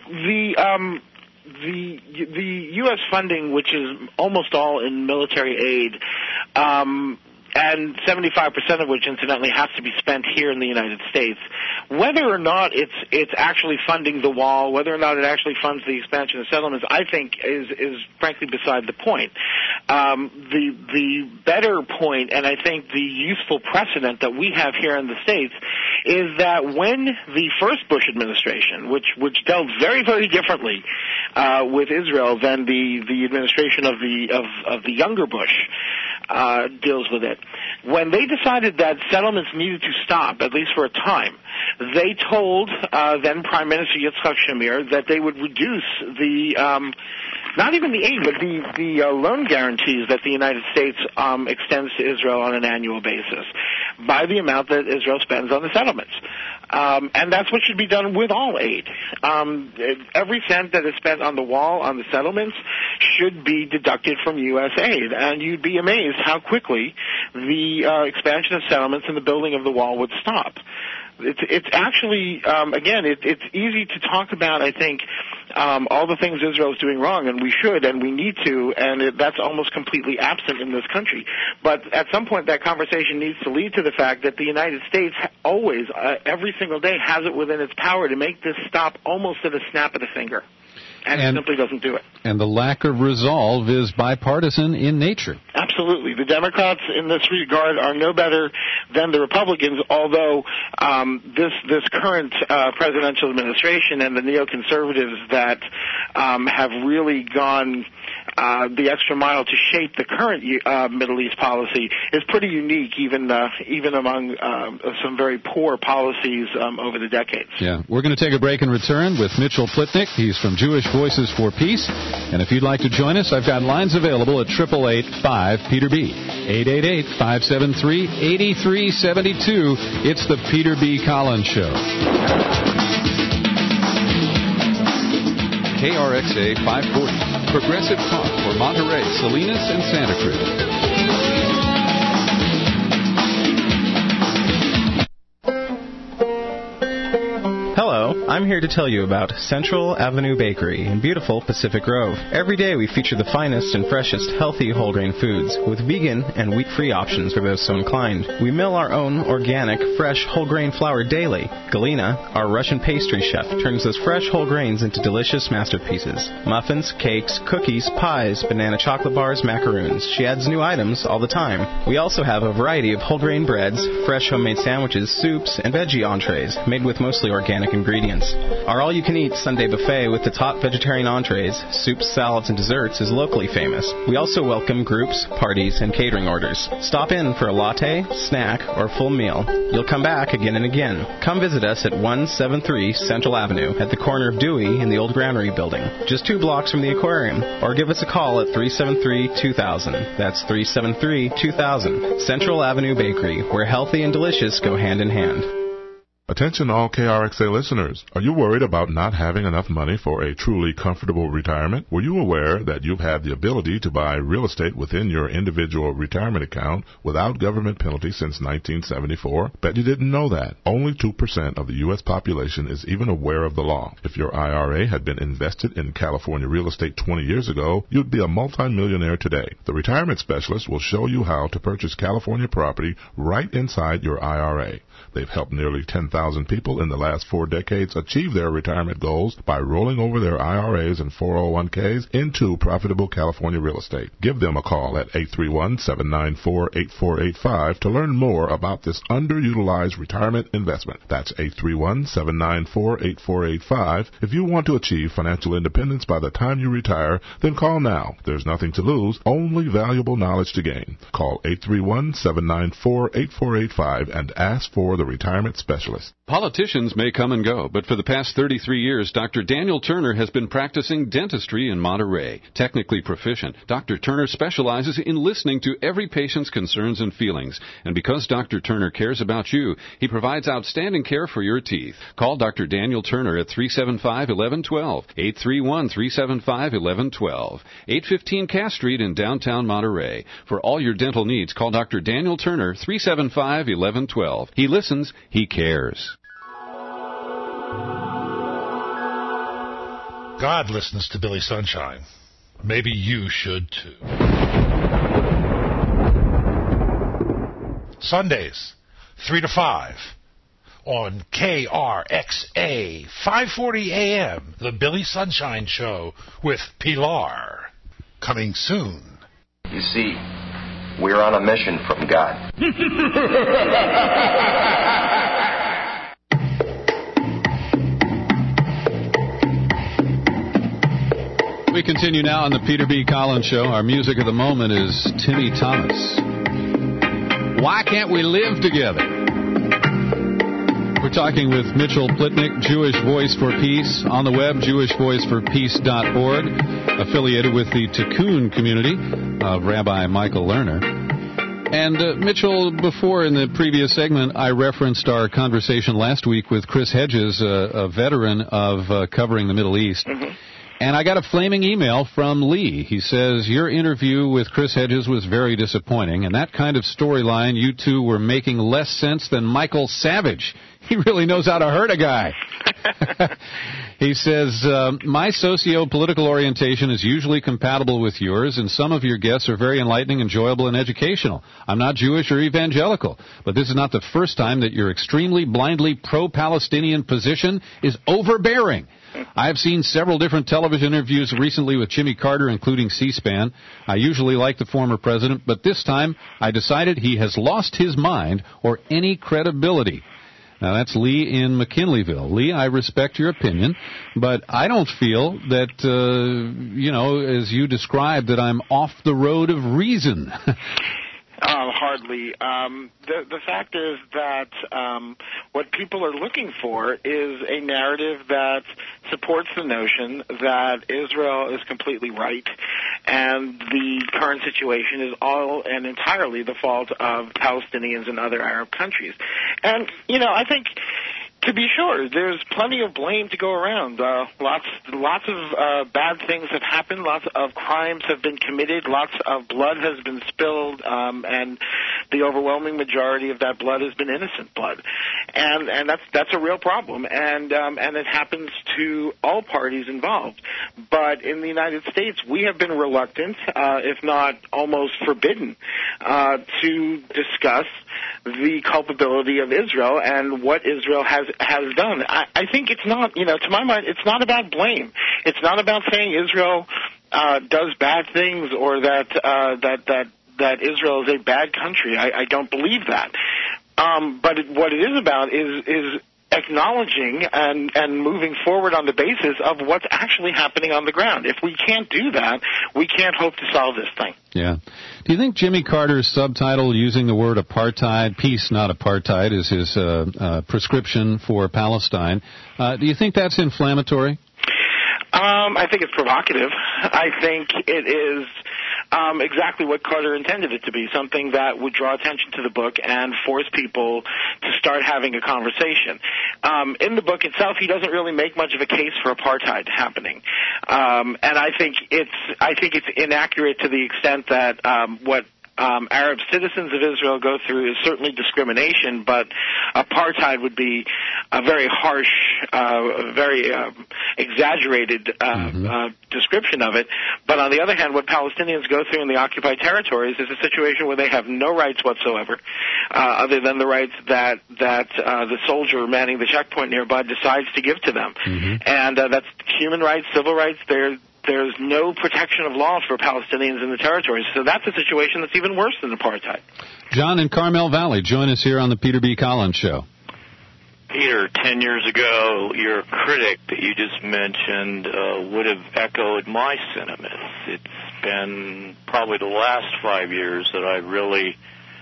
the U.S. funding, which is almost all in military aid, and 75% of which, incidentally, has to be spent here in the United States. Whether or not it's actually funding the wall, whether or not it actually funds the expansion of settlements, I think is frankly beside the point. The better point, and I think the useful precedent that we have here in the States, is that when the first Bush administration, which dealt very, very differently with Israel than the administration of the younger Bush deals with it. When they decided that settlements needed to stop, at least for a time, they told then Prime Minister Yitzhak Shamir that they would reduce the not even the aid, but the loan guarantees that the United States extends to Israel on an annual basis by the amount that Israel spends on the settlements. And that's what should be done with all aid. Every cent that is spent on the wall, on the settlements, should be deducted from U.S. aid. And you'd be amazed how quickly the expansion of settlements and the building of the wall would stop. It's actually, again, it's easy to talk about, I think, all the things Israel is doing wrong, and we should, and we need to, and that's almost completely absent in this country. But at some point, that conversation needs to lead to the fact that the United States always, every single day, has it within its power to make this stop almost at a snap of the finger. And it simply doesn't do it. And the lack of resolve is bipartisan in nature. Absolutely. The Democrats in this regard are no better than the Republicans, although this current presidential administration and the neoconservatives that have really gone the extra mile to shape the current Middle East policy is pretty unique, even among some very poor policies over the decades. Yeah. We're going to take a break and return with Mitchell Plitnick. He's from Jewish Voices for Peace. And if you'd like to join us, I've got lines available at 888-5-PETER-B. 888-573-8372. It's the Peter B. Collins Show. KRXA 540. Progressive talk for Monterey, Salinas, and Santa Cruz. Hello, I'm here to tell you about Central Avenue Bakery in beautiful Pacific Grove. Every day we feature the finest and freshest healthy whole grain foods with vegan and wheat-free options for those so inclined. We mill our own organic, fresh whole grain flour daily. Galina, our Russian pastry chef, turns those fresh whole grains into delicious masterpieces. Muffins, cakes, cookies, pies, banana chocolate bars, macaroons. She adds new items all the time. We also have a variety of whole grain breads, fresh homemade sandwiches, soups, and veggie entrees made with mostly organic ingredients. Our all-you-can-eat Sunday buffet with the top vegetarian entrees, soups, salads, and desserts is locally famous. We also welcome groups, parties, and catering orders. Stop in for a latte, snack, or full meal. You'll come back again and again. Come visit us at 173 Central Avenue at the corner of Dewey and the old Granary building, just 2 blocks from the aquarium, or give us a call at 373-2000. That's 373-2000. Central Avenue Bakery, where healthy and delicious go hand in hand. Attention all KRXA listeners. Are you worried about not having enough money for a truly comfortable retirement? Were you aware that you've had the ability to buy real estate within your individual retirement account without government penalty since 1974? Bet you didn't know that. Only 2% of the U.S. population is even aware of the law. If your IRA had been invested in California real estate 20 years ago, you'd be a multimillionaire today. The retirement specialist will show you how to purchase California property right inside your IRA. They've helped nearly 10,000 people in the last 4 decades achieve their retirement goals by rolling over their IRAs and 401ks into profitable California real estate. Give them a call at 831-794-8485 to learn more about this underutilized retirement investment. That's 831-794-8485. If you want to achieve financial independence by the time you retire, then call now. There's nothing to lose, only valuable knowledge to gain. Call 831-794-8485 and ask for the retirement specialist. Politicians may come and go, but for the past 33 years, Dr. Daniel Turner has been practicing dentistry in Monterey. Technically proficient, Dr. Turner specializes in listening to every patient's concerns and feelings. And because Dr. Turner cares about you, he provides outstanding care for your teeth. Call Dr. Daniel Turner at 375-1112, 831-375-1112, 815 Cass Street in downtown Monterey. For all your dental needs, call Dr. Daniel Turner, 375-1112. He listens, he cares. God listens to Billy Sunshine. Maybe you should too. Sundays, 3 to 5, on KRXA 540 AM, The Billy Sunshine Show with Pilar. Coming soon. You see, we're on a mission from God. We continue now on the Peter B. Collins Show. Our music of the moment is Timmy Thomas. Why can't we live together? We're talking with Mitchell Plitnick, Jewish Voice for Peace, on the web, jewishvoiceforpeace.org, affiliated with the Tikkun community of Rabbi Michael Lerner. And Mitchell, before in the previous segment, I referenced our conversation last week with Chris Hedges, a veteran of covering the Middle East. Mm-hmm. And I got a flaming email from Lee. He says, your interview with Chris Hedges was very disappointing, and that kind of storyline, you two were making less sense than Michael Savage. He really knows how to hurt a guy. He says, my socio-political orientation is usually compatible with yours, and some of your guests are very enlightening, enjoyable, and educational. I'm not Jewish or evangelical, but this is not the first time that your extremely blindly pro-Palestinian position is overbearing. I have seen several different television interviews recently with Jimmy Carter, including C-SPAN. I usually like the former president, but this time I decided he has lost his mind or any credibility. Now, that's Lee in McKinleyville. Lee, I respect your opinion, but I don't feel that, as you described, that I'm off the road of reason. Hardly. The fact is that what people are looking for is a narrative that supports the notion that Israel is completely right and the current situation is all and entirely the fault of Palestinians and other Arab countries. And, I think, to be sure, there's plenty of blame to go around. Lots of bad things have happened. Lots of crimes have been committed. Lots of blood has been spilled, and the overwhelming majority of that blood has been innocent blood, and that's a real problem. And it happens to all parties involved. But in the United States, we have been reluctant, if not almost forbidden, to discuss the culpability of Israel and what Israel has done. I think it's not, to my mind, it's not about blame. It's not about saying Israel does bad things or that Israel is a bad country. I don't believe that. But what it is about is acknowledging and moving forward on the basis of what's actually happening on the ground. If we can't do that, we can't hope to solve this thing. Yeah. Do you think Jimmy Carter's subtitle using the word apartheid, peace not apartheid, is his prescription for Palestine? Do you think that's inflammatory? I think it's provocative. I think it is exactly what Carter intended it to be, something that would draw attention to the book and force people to start having a conversation. In the book itself, he doesn't really make much of a case for apartheid happening, and I think it's inaccurate to the extent that what Arab citizens of Israel go through is certainly discrimination, but apartheid would be a very harsh, very exaggerated description of it. But on the other hand, what Palestinians go through in the occupied territories is a situation where they have no rights whatsoever, other than the rights that the soldier manning the checkpoint nearby decides to give to them. And that's human rights, civil rights. There's no protection of law for Palestinians in the territories. So that's a situation that's even worse than apartheid. John in Carmel Valley, join us here on the Peter B. Collins Show. Peter, 10 years ago, your critic that you just mentioned would have echoed my sentiments. It's been probably the last 5 years that I've really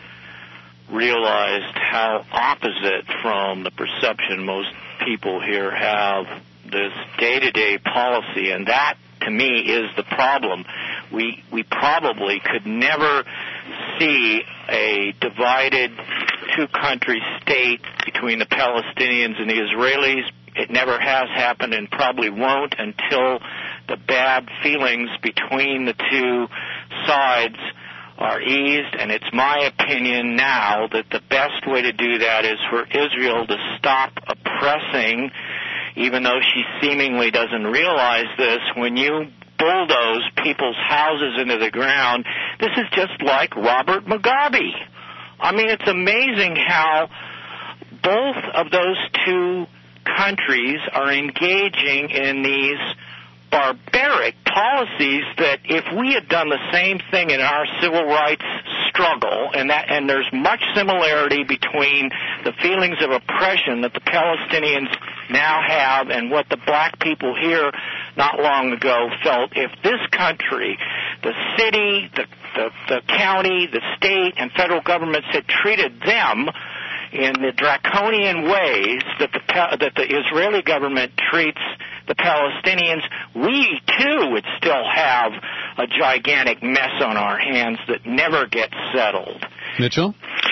realized how opposite from the perception most people here have this day-to-day policy, and that, to me, is the problem. We probably could never see a divided two-country state between the Palestinians and the Israelis. It never has happened and probably won't until the bad feelings between the two sides are eased, and it's my opinion now that the best way to do that is for Israel to stop oppressing, even though she seemingly doesn't realize this. When you bulldoze people's houses into the ground, this is just like Robert Mugabe. I mean, it's amazing how both of those two countries are engaging in these barbaric policies that if we had done the same thing in our civil rights struggle, and there's much similarity between the feelings of oppression that the Palestinians now have and what the black people here not long ago felt. If this country, the city, the county, the state, and federal governments had treated them in the draconian ways that the Israeli government treats the Palestinians, we too would still have a gigantic mess on our hands that never gets settled. Mitchell?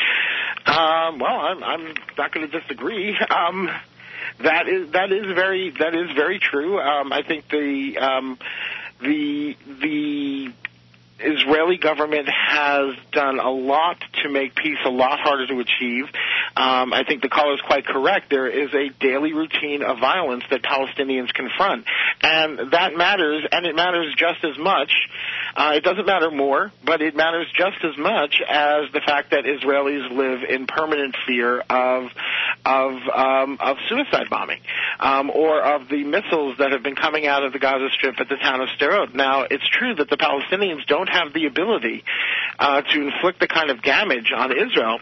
Well, I'm not going to disagree. That is very true. I think the Israeli government has done a lot to make peace a lot harder to achieve. I think the caller is quite correct. There is a daily routine of violence that Palestinians confront, and that matters, and it matters just as much. It doesn't matter more, but it matters just as much as the fact that Israelis live in permanent fear of suicide bombing, or of the missiles that have been coming out of the Gaza Strip at the town of Sderot. Now, it's true that the Palestinians don't have the ability to inflict the kind of damage on Israel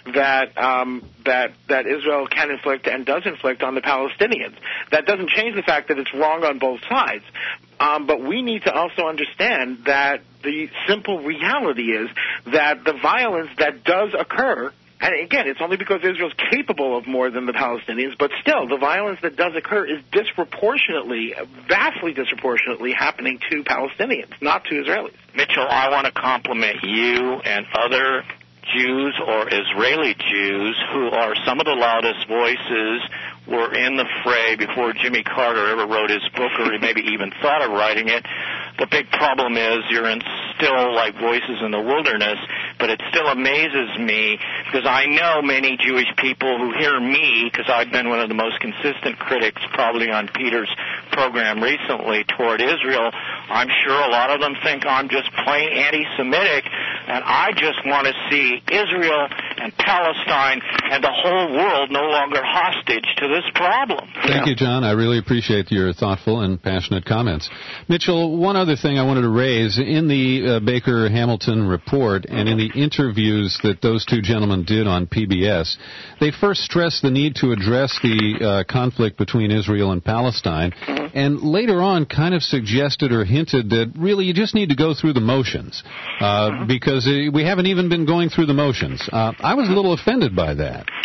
that Israel can inflict and does inflict on the Palestinians. That doesn't change the fact that it's wrong on both sides. But we need to also understand that the simple reality is that the violence that does occur, and again, it's only because Israel's capable of more than the Palestinians, but still, the violence that does occur is disproportionately, vastly disproportionately happening to Palestinians, not to Israelis. Mitchell, I want to compliment you and other Jews or Israeli Jews who are some of the loudest voices were in the fray before Jimmy Carter ever wrote his book or maybe even thought of writing it. The big problem is you're still like voices in the wilderness, but it still amazes me because I know many Jewish people who hear me, because I've been one of the most consistent critics probably on Peter's program recently toward Israel. I'm sure a lot of them think I'm just plain anti-Semitic, and I just want to see Israel and Palestine and the whole world no longer hostage to this problem. Thank you, John. I really appreciate your thoughtful and passionate comments. Mitchell, one other thing I wanted to raise. In the Baker-Hamilton report and in the interviews that those two gentlemen did on PBS, they first stressed the need to address the conflict between Israel and Palestine, and later on kind of suggested or hinted that really you just need to go through the motions because we haven't even been going through the motions. I was a little offended by that.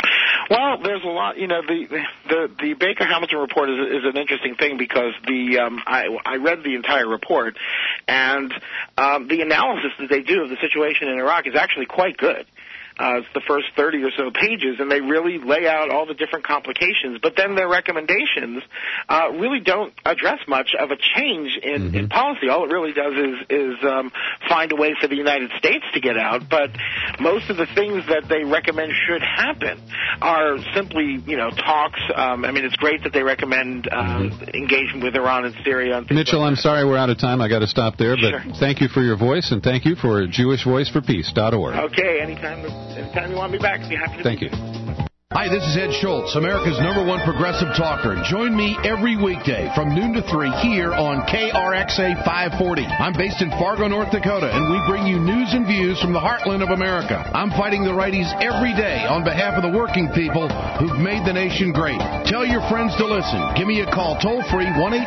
Well, there's a lot. The Baker Hamilton report is an interesting thing because I read the entire report, and the analysis that they do of the situation in Iraq is actually quite good. It's the first 30 or so pages, and they really lay out all the different complications. But then their recommendations really don't address much of a change in policy. All it really does is find a way for the United States to get out. But most of the things that they recommend should happen are simply, talks. It's great that they recommend engagement with Iran and Syria. And Mitchell, I'm sorry we're out of time. I got to stop there. But thank you for your voice, and thank you for JewishVoiceForPeace.org. Okay, anytime you want me back, I'd be happy to. Thank you. Hi, this is Ed Schultz, America's #1 progressive talker. Join me every weekday from noon to 3 here on KRXA 540. I'm based in Fargo, North Dakota, and we bring you news and views from the heartland of America. I'm fighting the righties every day on behalf of the working people who've made the nation great. Tell your friends to listen. Give me a call toll-free,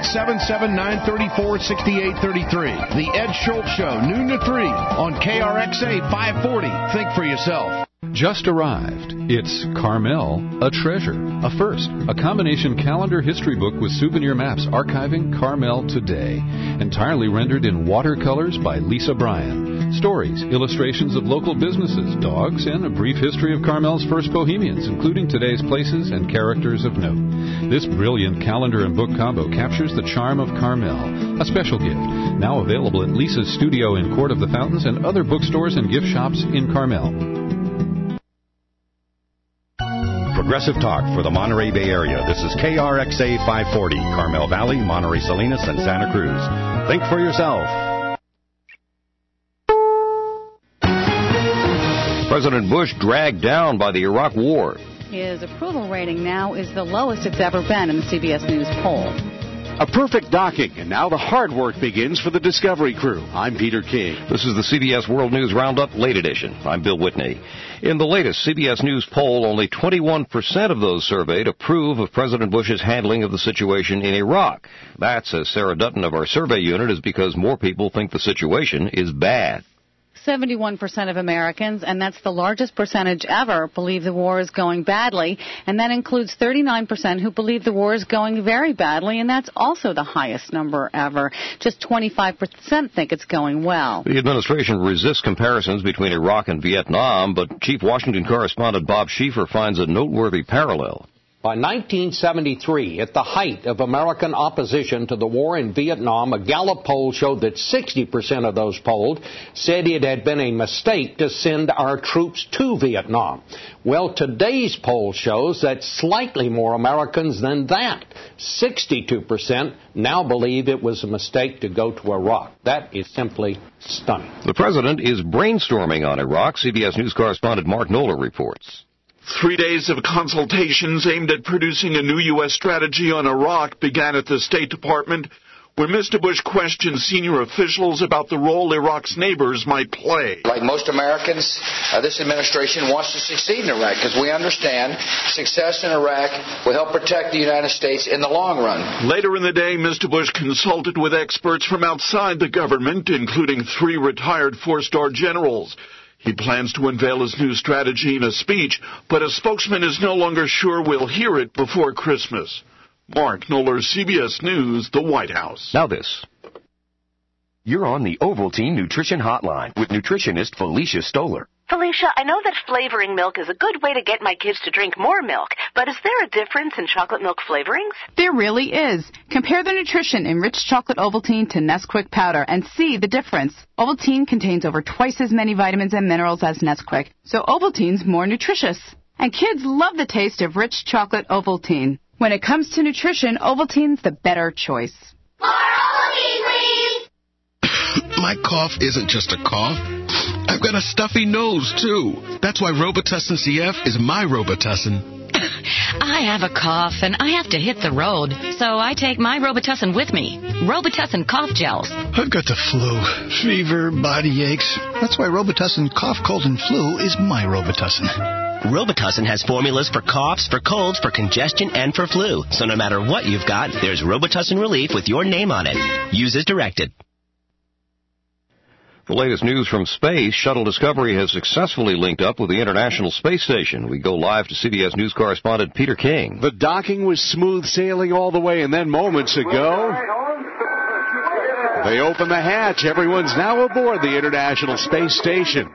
1-877-934-6833. The Ed Schultz Show, noon to 3 on KRXA 540. Think for yourself. Just arrived. It's Carmel, a treasure, a first, a combination calendar history book with souvenir maps archiving Carmel today, entirely rendered in watercolors by Lisa Bryan. Stories, illustrations of local businesses, dogs, and a brief history of Carmel's first bohemians, including today's places and characters of note. This brilliant calendar and book combo captures the charm of Carmel, a special gift, now available at Lisa's studio in Court of the Fountains and other bookstores and gift shops in Carmel. Progressive Talk for the Monterey Bay Area. This is KRXA 540, Carmel Valley, Monterey Salinas, and Santa Cruz. Think for yourself. President Bush dragged down by the Iraq War. His approval rating now is the lowest it's ever been in the CBS News poll. A perfect docking, and now the hard work begins for the Discovery crew. I'm Peter King. This is the CBS World News Roundup Late Edition. I'm Bill Whitney. In the latest CBS News poll, only 21% of those surveyed approve of President Bush's handling of the situation in Iraq. That, says Sarah Dutton of our survey unit, is because more people think the situation is bad. 71% of Americans, and that's the largest percentage ever, believe the war is going badly, and that includes 39% who believe the war is going very badly, and that's also the highest number ever. Just 25% think it's going well. The administration resists comparisons between Iraq and Vietnam, but Chief Washington correspondent Bob Schieffer finds a noteworthy parallel. By 1973, at the height of American opposition to the war in Vietnam, a Gallup poll showed that 60% of those polled said it had been a mistake to send our troops to Vietnam. Well, today's poll shows that slightly more Americans than that, 62%, now believe it was a mistake to go to Iraq. That is simply stunning. The president is brainstorming on Iraq, CBS News correspondent Mark Knoller reports. 3 days of consultations aimed at producing a new U.S. strategy on Iraq began at the State Department, where Mr. Bush questioned senior officials about the role Iraq's neighbors might play. Like most Americans, this administration wants to succeed in Iraq because we understand success in Iraq will help protect the United States in the long run. Later in the day, Mr. Bush consulted with experts from outside the government, including 3 retired 4-star generals. He plans to unveil his new strategy in a speech, but a spokesman is no longer sure we'll hear it before Christmas. Mark Knoller, CBS News, the White House. Now this. You're on the Ovaltine Nutrition Hotline with nutritionist Felicia Stoller. Felicia, I know that flavoring milk is a good way to get my kids to drink more milk, but is there a difference in chocolate milk flavorings? There really is. Compare the nutrition in rich chocolate Ovaltine to Nesquik powder and see the difference. Ovaltine contains over twice as many vitamins and minerals as Nesquik, so Ovaltine's more nutritious. And kids love the taste of rich chocolate Ovaltine. When it comes to nutrition, Ovaltine's the better choice. More Ovaltine, please! My cough isn't just a cough. I've got a stuffy nose, too. That's why Robitussin CF is my Robitussin. I have a cough, and I have to hit the road, so I take my Robitussin with me. Robitussin cough gels. I've got the flu, fever, body aches. That's why Robitussin cough, cold, and flu is my Robitussin. Robitussin has formulas for coughs, for colds, for congestion, and for flu. So no matter what you've got, there's Robitussin relief with your name on it. Use as directed. The latest news from space, Shuttle Discovery has successfully linked up with the International Space Station. We go live to CBS News correspondent Peter King. The docking was smooth sailing all the way, and then moments ago, they opened the hatch. Everyone's now aboard the International Space Station.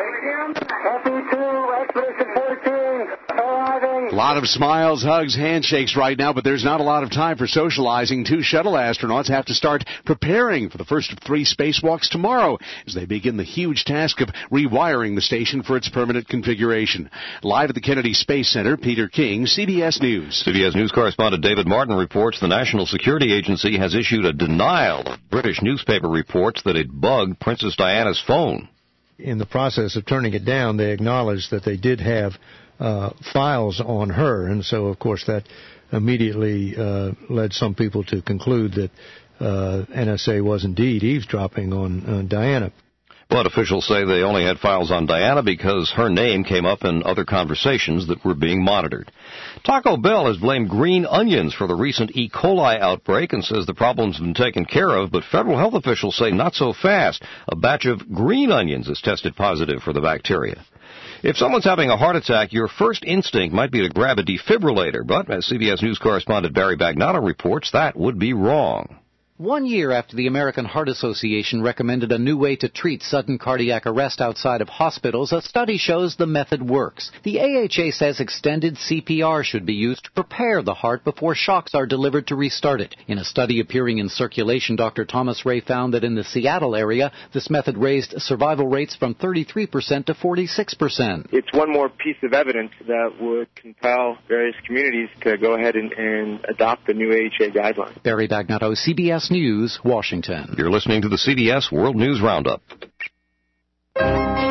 A lot of smiles, hugs, handshakes right now, but there's not a lot of time for socializing. 2 shuttle astronauts have to start preparing for the first of 3 spacewalks tomorrow as they begin the huge task of rewiring the station for its permanent configuration. Live at the Kennedy Space Center, Peter King, CBS News. CBS News correspondent David Martin reports the National Security Agency has issued a denial of British newspaper reports that it bugged Princess Diana's phone. In the process of turning it down, they acknowledged that they did have files on her, and so, of course, that immediately led some people to conclude that NSA was indeed eavesdropping on Diana. But officials say they only had files on Diana because her name came up in other conversations that were being monitored. Taco Bell has blamed green onions for the recent E. coli outbreak and says the problem's been taken care of, but federal health officials say not so fast. A batch of green onions has tested positive for the bacteria. If someone's having a heart attack, your first instinct might be to grab a defibrillator, but as CBS News correspondent Barry Bagnata reports, that would be wrong. 1 year after the American Heart Association recommended a new way to treat sudden cardiac arrest outside of hospitals, a study shows the method works. The AHA says extended CPR should be used to prepare the heart before shocks are delivered to restart it. In a study appearing in Circulation, Dr. Thomas Ray found that in the Seattle area, this method raised survival rates from 33% to 46%. It's one more piece of evidence that would compel various communities to go ahead and adopt the new AHA guidelines. Barry Bagnata, CBS News, Washington. You're listening to the CBS World News Roundup. I'm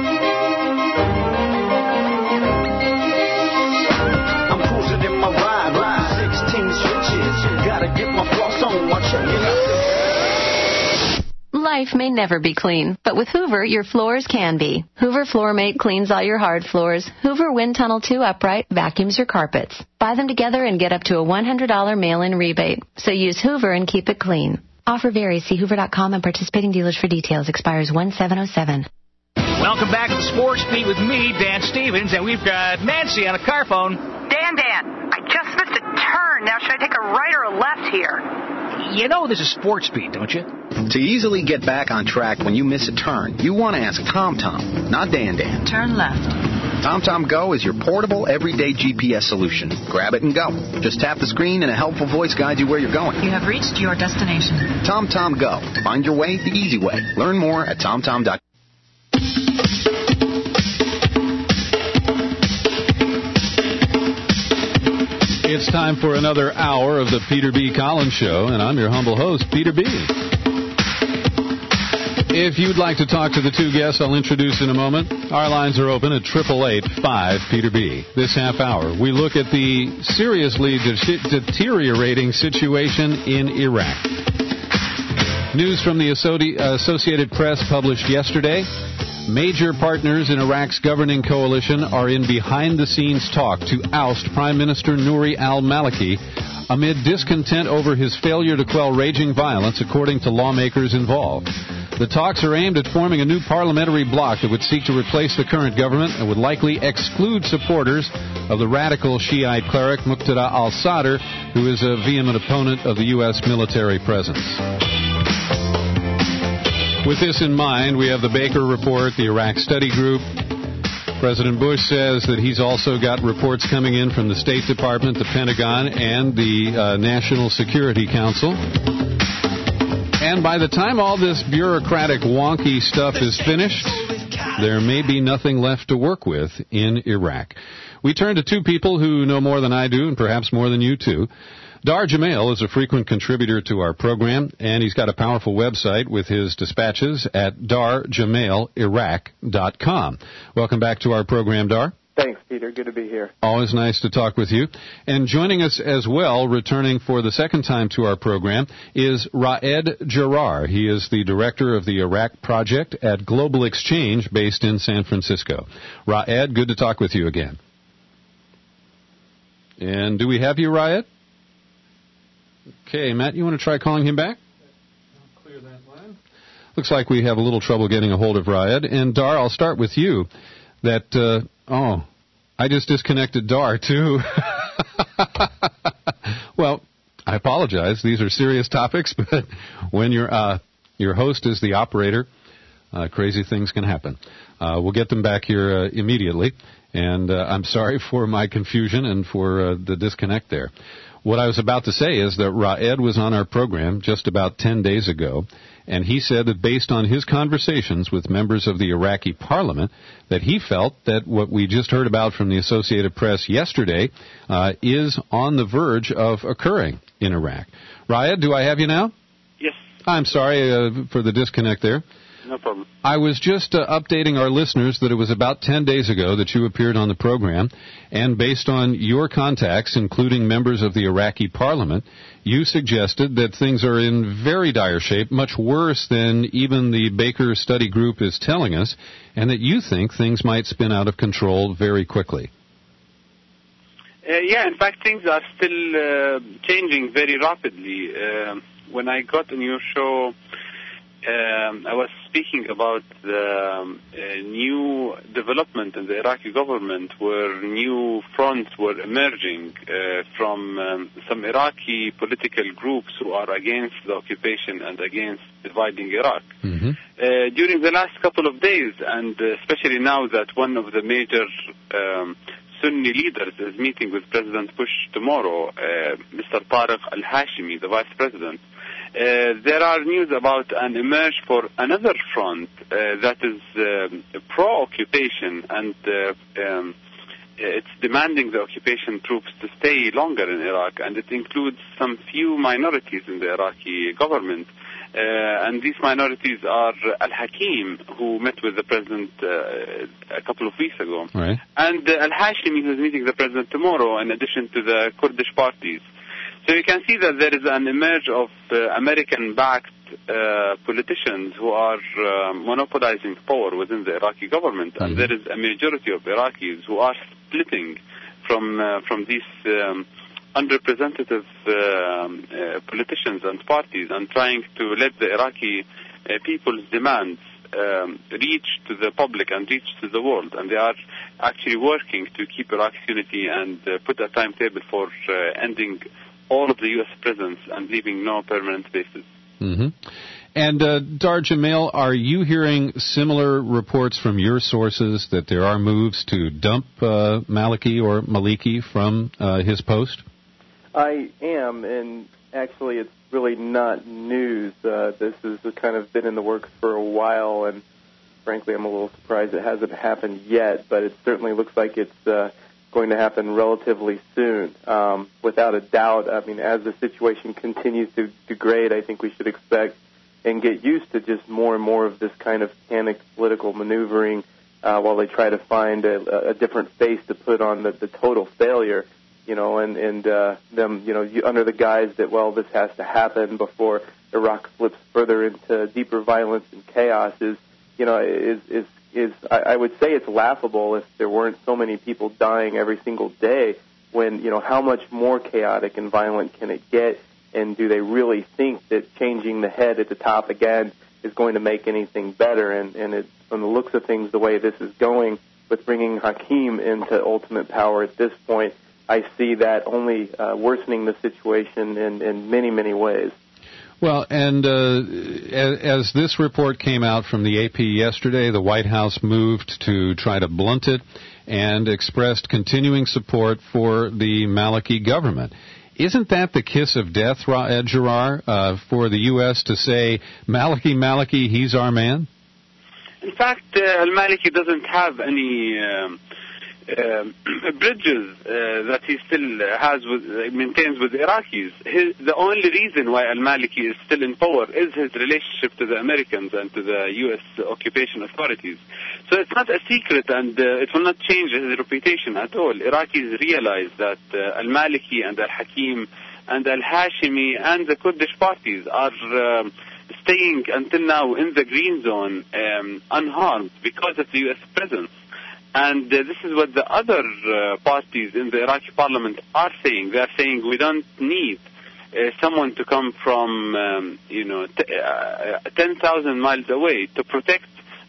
cruising in my ride, 16 switches. Gotta get my floss on, watch it. Life may never be clean, but with Hoover, your floors can be. Hoover FloorMate cleans all your hard floors. Hoover Wind Tunnel 2 Upright vacuums your carpets. Buy them together and get up to a $100 mail-in rebate. So use Hoover and keep it clean. Offer varies. See Hoover.com and participating dealers for details. Expires 1/7/07. Welcome back to the Sports Beat with me, Dan Stevens, and we've got Nancy on a car phone. Dan, I just missed a turn. Now, should I take a right or a left here? You know this is Sports Beat, don't you? To easily get back on track when you miss a turn, you want to ask TomTom, not Dan. Turn left. TomTom Go is your portable, everyday GPS solution. Grab it and go. Just tap the screen and a helpful voice guides you where you're going. You have reached your destination. TomTom Go. Find your way the easy way. Learn more at TomTom.com. It's time for another hour of the Peter B. Collins Show, and I'm your humble host, Peter B. If you'd like to talk to the two guests I'll introduce in a moment, our lines are open at 888-5-PETER-B. This half hour, we look at the seriously deteriorating situation in Iraq. News from the Associated Press published yesterday. Major partners in Iraq's governing coalition are in behind-the-scenes talk to oust Prime Minister Nouri al-Maliki amid discontent over his failure to quell raging violence, according to lawmakers involved. The talks are aimed at forming a new parliamentary bloc that would seek to replace the current government and would likely exclude supporters of the radical Shiite cleric Muqtada al-Sadr, who is a vehement opponent of the U.S. military presence. With this in mind, we have the Baker Report, the Iraq Study Group. President Bush says that he's also got reports coming in from the State Department, the Pentagon, and the National Security Council. And by the time all this bureaucratic wonky stuff is finished, there may be nothing left to work with in Iraq. We turn to two people who know more than I do, and perhaps more than you too. Dar Jamail is a frequent contributor to our program, and he's got a powerful website with his dispatches at darjamailiraq.com. Welcome back to our program, Dar. Thanks, Peter. Good to be here. Always nice to talk with you. And joining us as well, returning for the second time to our program, is Raed Jarrar. He is the director of the Iraq Project at Global Exchange, based in San Francisco. Raed, good to talk with you again. And do we have you, Raed? Okay, Matt, you want to try calling him back? I'll clear that line. Looks like we have a little trouble getting a hold of Raed. And Dar, I'll start with you. I just disconnected Dar, too. Well, I apologize. These are serious topics, but when your host is the operator, crazy things can happen. We'll get them back here immediately, and I'm sorry for my confusion and for the disconnect there. What I was about to say is that Raed was on our program just about 10 days ago, and he said that based on his conversations with members of the Iraqi parliament, that he felt that what we just heard about from the Associated Press yesterday is on the verge of occurring in Iraq. Raed, do I have you now? Yes. I'm sorry for the disconnect there. No problem. I was just updating our listeners that it was about 10 days ago that you appeared on the program, and based on your contacts, including members of the Iraqi parliament, you suggested that things are in very dire shape, much worse than even the Baker Study Group is telling us, and that you think things might spin out of control very quickly. In fact, things are still changing very rapidly. When I got on your show, I was speaking about the new development in the Iraqi government where new fronts were emerging from some Iraqi political groups who are against the occupation and against dividing Iraq. Mm-hmm. During the last couple of days, and especially now that one of the major Sunni leaders is meeting with President Bush tomorrow, Mr. Tariq al-Hashimi, the vice president, there are news about an emerge for another front that is pro-occupation, and it's demanding the occupation troops to stay longer in Iraq, and it includes some few minorities in the Iraqi government. And these minorities are Al-Hakim, who met with the president a couple of weeks ago, right, and Al-Hashimi, who is meeting the president tomorrow, in addition to the Kurdish parties. So you can see that there is an emerge of American-backed politicians who are monopolizing power within the Iraqi government, mm-hmm. and there is a majority of Iraqis who are splitting from these unrepresentative politicians and parties and trying to let the Iraqi people's demands reach to the public and reach to the world. And they are actually working to keep Iraq's unity and put a timetable for ending all of the U.S. presence and leaving no permanent bases. Mm-hmm. And Dar Jamail, are you hearing similar reports from your sources that there are moves to dump Maliki from his post? I am, and actually it's really not news. This has kind of been in the works for a while, and frankly I'm a little surprised it hasn't happened yet, but it certainly looks like it's going to happen relatively soon. Without a doubt, I mean, as the situation continues to degrade, I think we should expect and get used to just more and more of this kind of panicked political maneuvering while they try to find a different face to put on the total failure. And them, under the guise that, well, this has to happen before Iraq slips further into deeper violence and chaos is I would say it's laughable if there weren't so many people dying every single day when, how much more chaotic and violent can it get? And do they really think that changing the head at the top again is going to make anything better? And it, from the looks of things, the way this is going with bringing Hakim into ultimate power at this point, I see that only worsening the situation in many, many ways. Well, and as this report came out from the AP yesterday, the White House moved to try to blunt it and expressed continuing support for the Maliki government. Isn't that the kiss of death, Raed Jarrar, for the U.S. to say, Maliki, he's our man? In fact, al-Maliki doesn't have any bridges that he still maintains with the Iraqis. The only reason why al-Maliki is still in power is his relationship to the Americans and to the U.S. occupation authorities. So it's not a secret, and it will not change his reputation at all. Iraqis realize that al-Maliki and al-Hakim and al-Hashimi and the Kurdish parties are staying until now in the green zone unharmed because of the U.S. presence. And this is what the other parties in the Iraqi parliament are saying. They are saying we don't need someone to come from 10,000 miles away to protect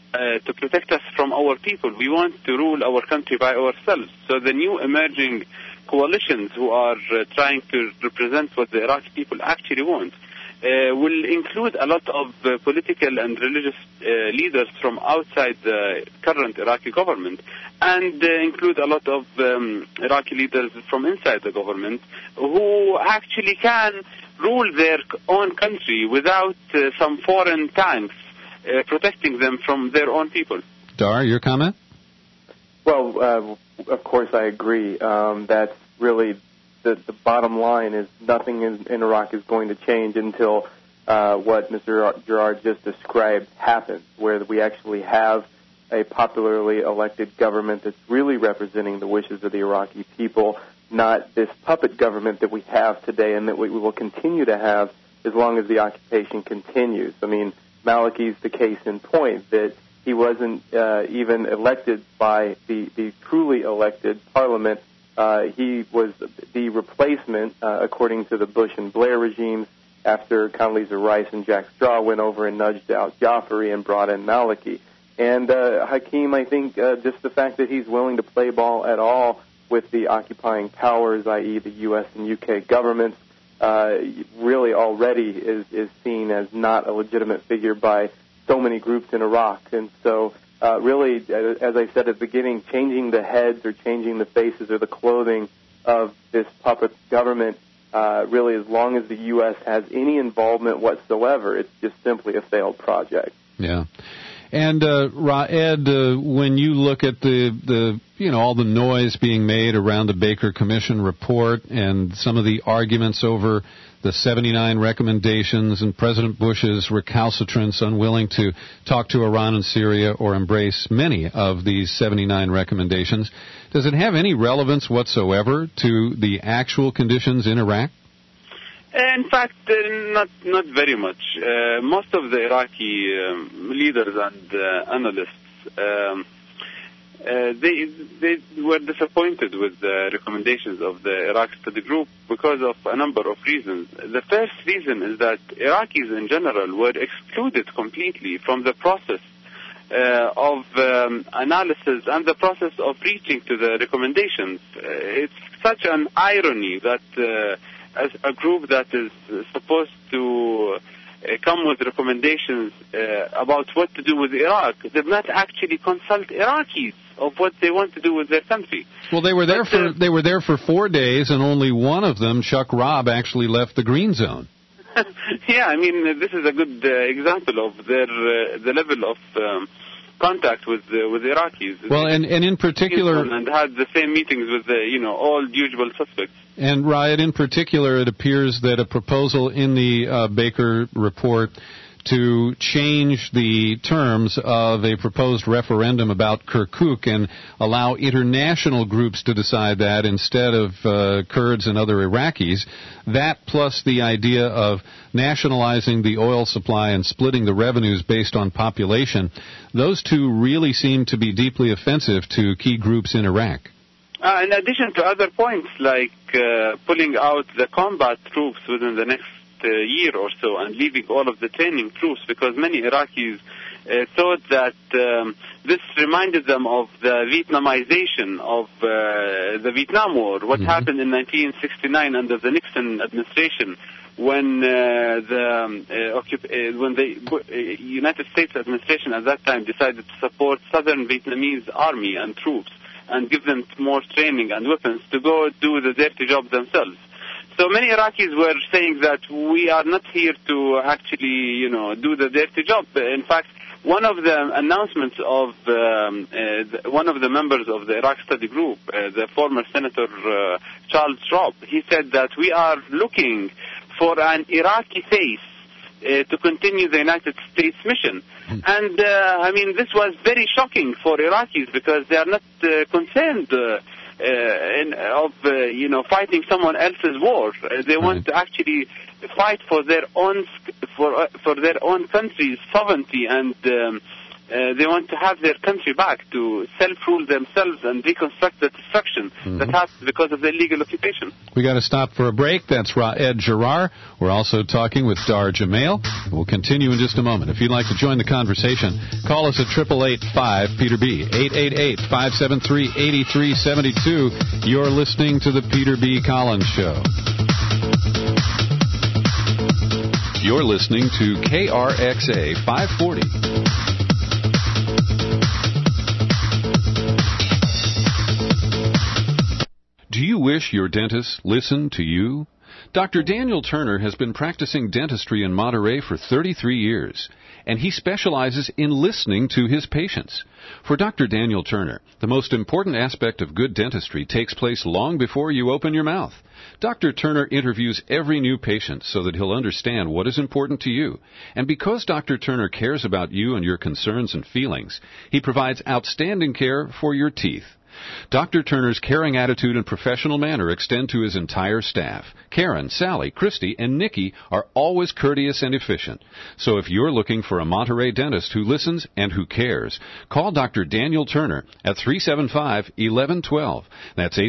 us from our people. We want to rule our country by ourselves. So the new emerging coalitions who are trying to represent what the Iraqi people actually want will include a lot of political and religious leaders from outside the current Iraqi government, and include a lot of Iraqi leaders from inside the government who actually can rule their own country without some foreign tanks protecting them from their own people. Dar, your comment? Well, of course I agree. That's really the bottom line is nothing in Iraq is going to change until what Mr. Gerard just described happens, where we actually have a popularly elected government that's really representing the wishes of the Iraqi people, not this puppet government that we have today and that we will continue to have as long as the occupation continues. I mean, Maliki's the case in point that he wasn't even elected by the truly elected parliament. He was the replacement, according to the Bush and Blair regimes, after Condoleezza Rice and Jack Straw went over and nudged out Jaffari and brought in Maliki. And Hakeem, I think just the fact that he's willing to play ball at all with the occupying powers, i.e. the U.S. and U.K. governments, really already is seen as not a legitimate figure by so many groups in Iraq. And so really, as I said at the beginning, changing the heads or changing the faces or the clothing of this puppet government, really as long as the U.S. has any involvement whatsoever, it's just simply a failed project. Yeah. And Raed, when you look at the all the noise being made around the Baker Commission report and some of the arguments over the 79 recommendations and President Bush's recalcitrance, unwilling to talk to Iran and Syria or embrace many of these 79 recommendations, does it have any relevance whatsoever to the actual conditions in Iraq? In fact, not very much. Most of the Iraqi leaders and analysts, they were disappointed with the recommendations of the Iraq Study Group because of a number of reasons. The first reason is that Iraqis in general were excluded completely from the process of analysis and the process of reaching to the recommendations. It's such an irony that as a group that is supposed to come with recommendations about what to do with Iraq did not actually consult Iraqis of what they want to do with their country. Well, they were there for 4 days, and only one of them, Chuck Robb, actually left the green zone. Yeah, I mean, this is a good example of the level of contact with Iraqis. Well, and in particular, and had the same meetings with all usual suspects. And Riot, in particular, it appears that a proposal in the Baker report to change the terms of a proposed referendum about Kirkuk and allow international groups to decide that instead of Kurds and other Iraqis, that plus the idea of nationalizing the oil supply and splitting the revenues based on population, those two really seem to be deeply offensive to key groups in Iraq. In addition to other points like pulling out the combat troops within the next year or so and leaving all of the training troops, because many Iraqis thought that this reminded them of the Vietnamization of the Vietnam War, what happened in 1969 under the Nixon administration when the United States administration at that time decided to support Southern Vietnamese army and troops and give them more training and weapons to go do the dirty job themselves. So many Iraqis were saying that we are not here to actually, do the dirty job. In fact, one of the announcements of one of the members of the Iraq Study Group, the former Senator Charles Schwab, he said that we are looking for an Iraqi face to continue the United States mission. And, this was very shocking for Iraqis because they are not concerned fighting someone else's war. They want to actually fight for their own country's sovereignty and They want to have their country back, to self-rule themselves and reconstruct the destruction that happened because of the illegal occupation. We got to stop for a break. That's Raed Jarrar. We're also talking with Dar Jamail. We'll continue in just a moment. If you'd like to join the conversation, call us at 888-5-PETER-B, 888-573-8372. You're listening to the Peter B. Collins Show. You're listening to KRXA 540. Do you wish your dentist listened to you? Dr. Daniel Turner has been practicing dentistry in Monterey for 33 years, and he specializes in listening to his patients. For Dr. Daniel Turner, the most important aspect of good dentistry takes place long before you open your mouth. Dr. Turner interviews every new patient so that he'll understand what is important to you. And because Dr. Turner cares about you and your concerns and feelings, he provides outstanding care for your teeth. Dr. Turner's caring attitude and professional manner extend to his entire staff. Karen, Sally, Christy, and Nikki are always courteous and efficient. So if you're looking for a Monterey dentist who listens and who cares, call Dr. Daniel Turner at 375-1112. That's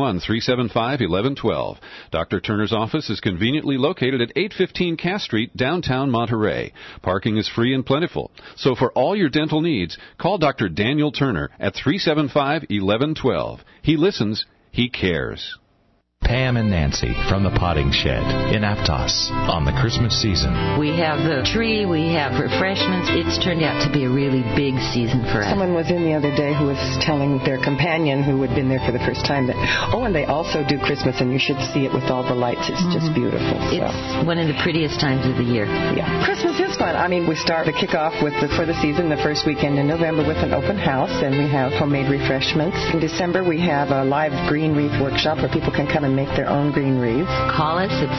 831-375-1112. Dr. Turner's office is conveniently located at 815 Cass Street, downtown Monterey. Parking is free and plentiful. So for all your dental needs, call Dr. Daniel Turner at 375-1112. He listens, he cares. Pam and Nancy from the Potting Shed in Aptos on the Christmas season. We have the tree, we have refreshments. It's turned out to be a really big season for us. Someone was in the other day who was telling their companion who had been there for the first time that, and they also do Christmas, and you should see it with all the lights. It's just beautiful. It's one of the prettiest times of the year. Yeah. Christmas is fun. I mean, we start to kick off for the season the first weekend in November with an open house, and we have homemade refreshments. In December, we have a live green wreath workshop where people can come and make their own green wreaths. Call us at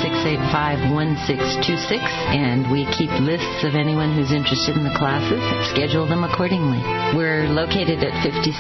685-1626, and we keep lists of anyone who's interested in the classes. Schedule them accordingly. We're located at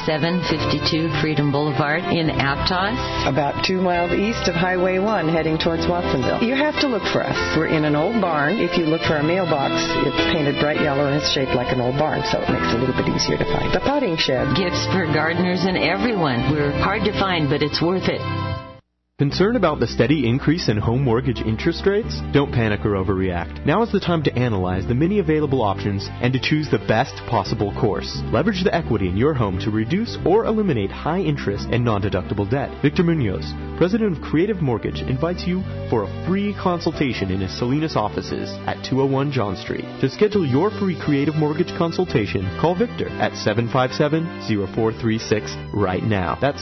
5752 Freedom Boulevard in Aptos. About 2 miles east of Highway 1, heading towards Watsonville. You have to look for us. We're in an old barn. If you look for our mailbox, it's painted bright yellow and it's shaped like an old barn, so it makes it a little bit easier to find. The Potting Shed. Gifts for gardeners and everyone. We're hard to find, but it's worth it. Concerned about the steady increase in home mortgage interest rates? Don't panic or overreact. Now is the time to analyze the many available options and to choose the best possible course. Leverage the equity in your home to reduce or eliminate high interest and non-deductible debt. Victor Munoz, president of Creative Mortgage, invites you for a free consultation in his Salinas offices at 201 John Street. To schedule your free Creative Mortgage consultation, call Victor at 757-0436 right now. That's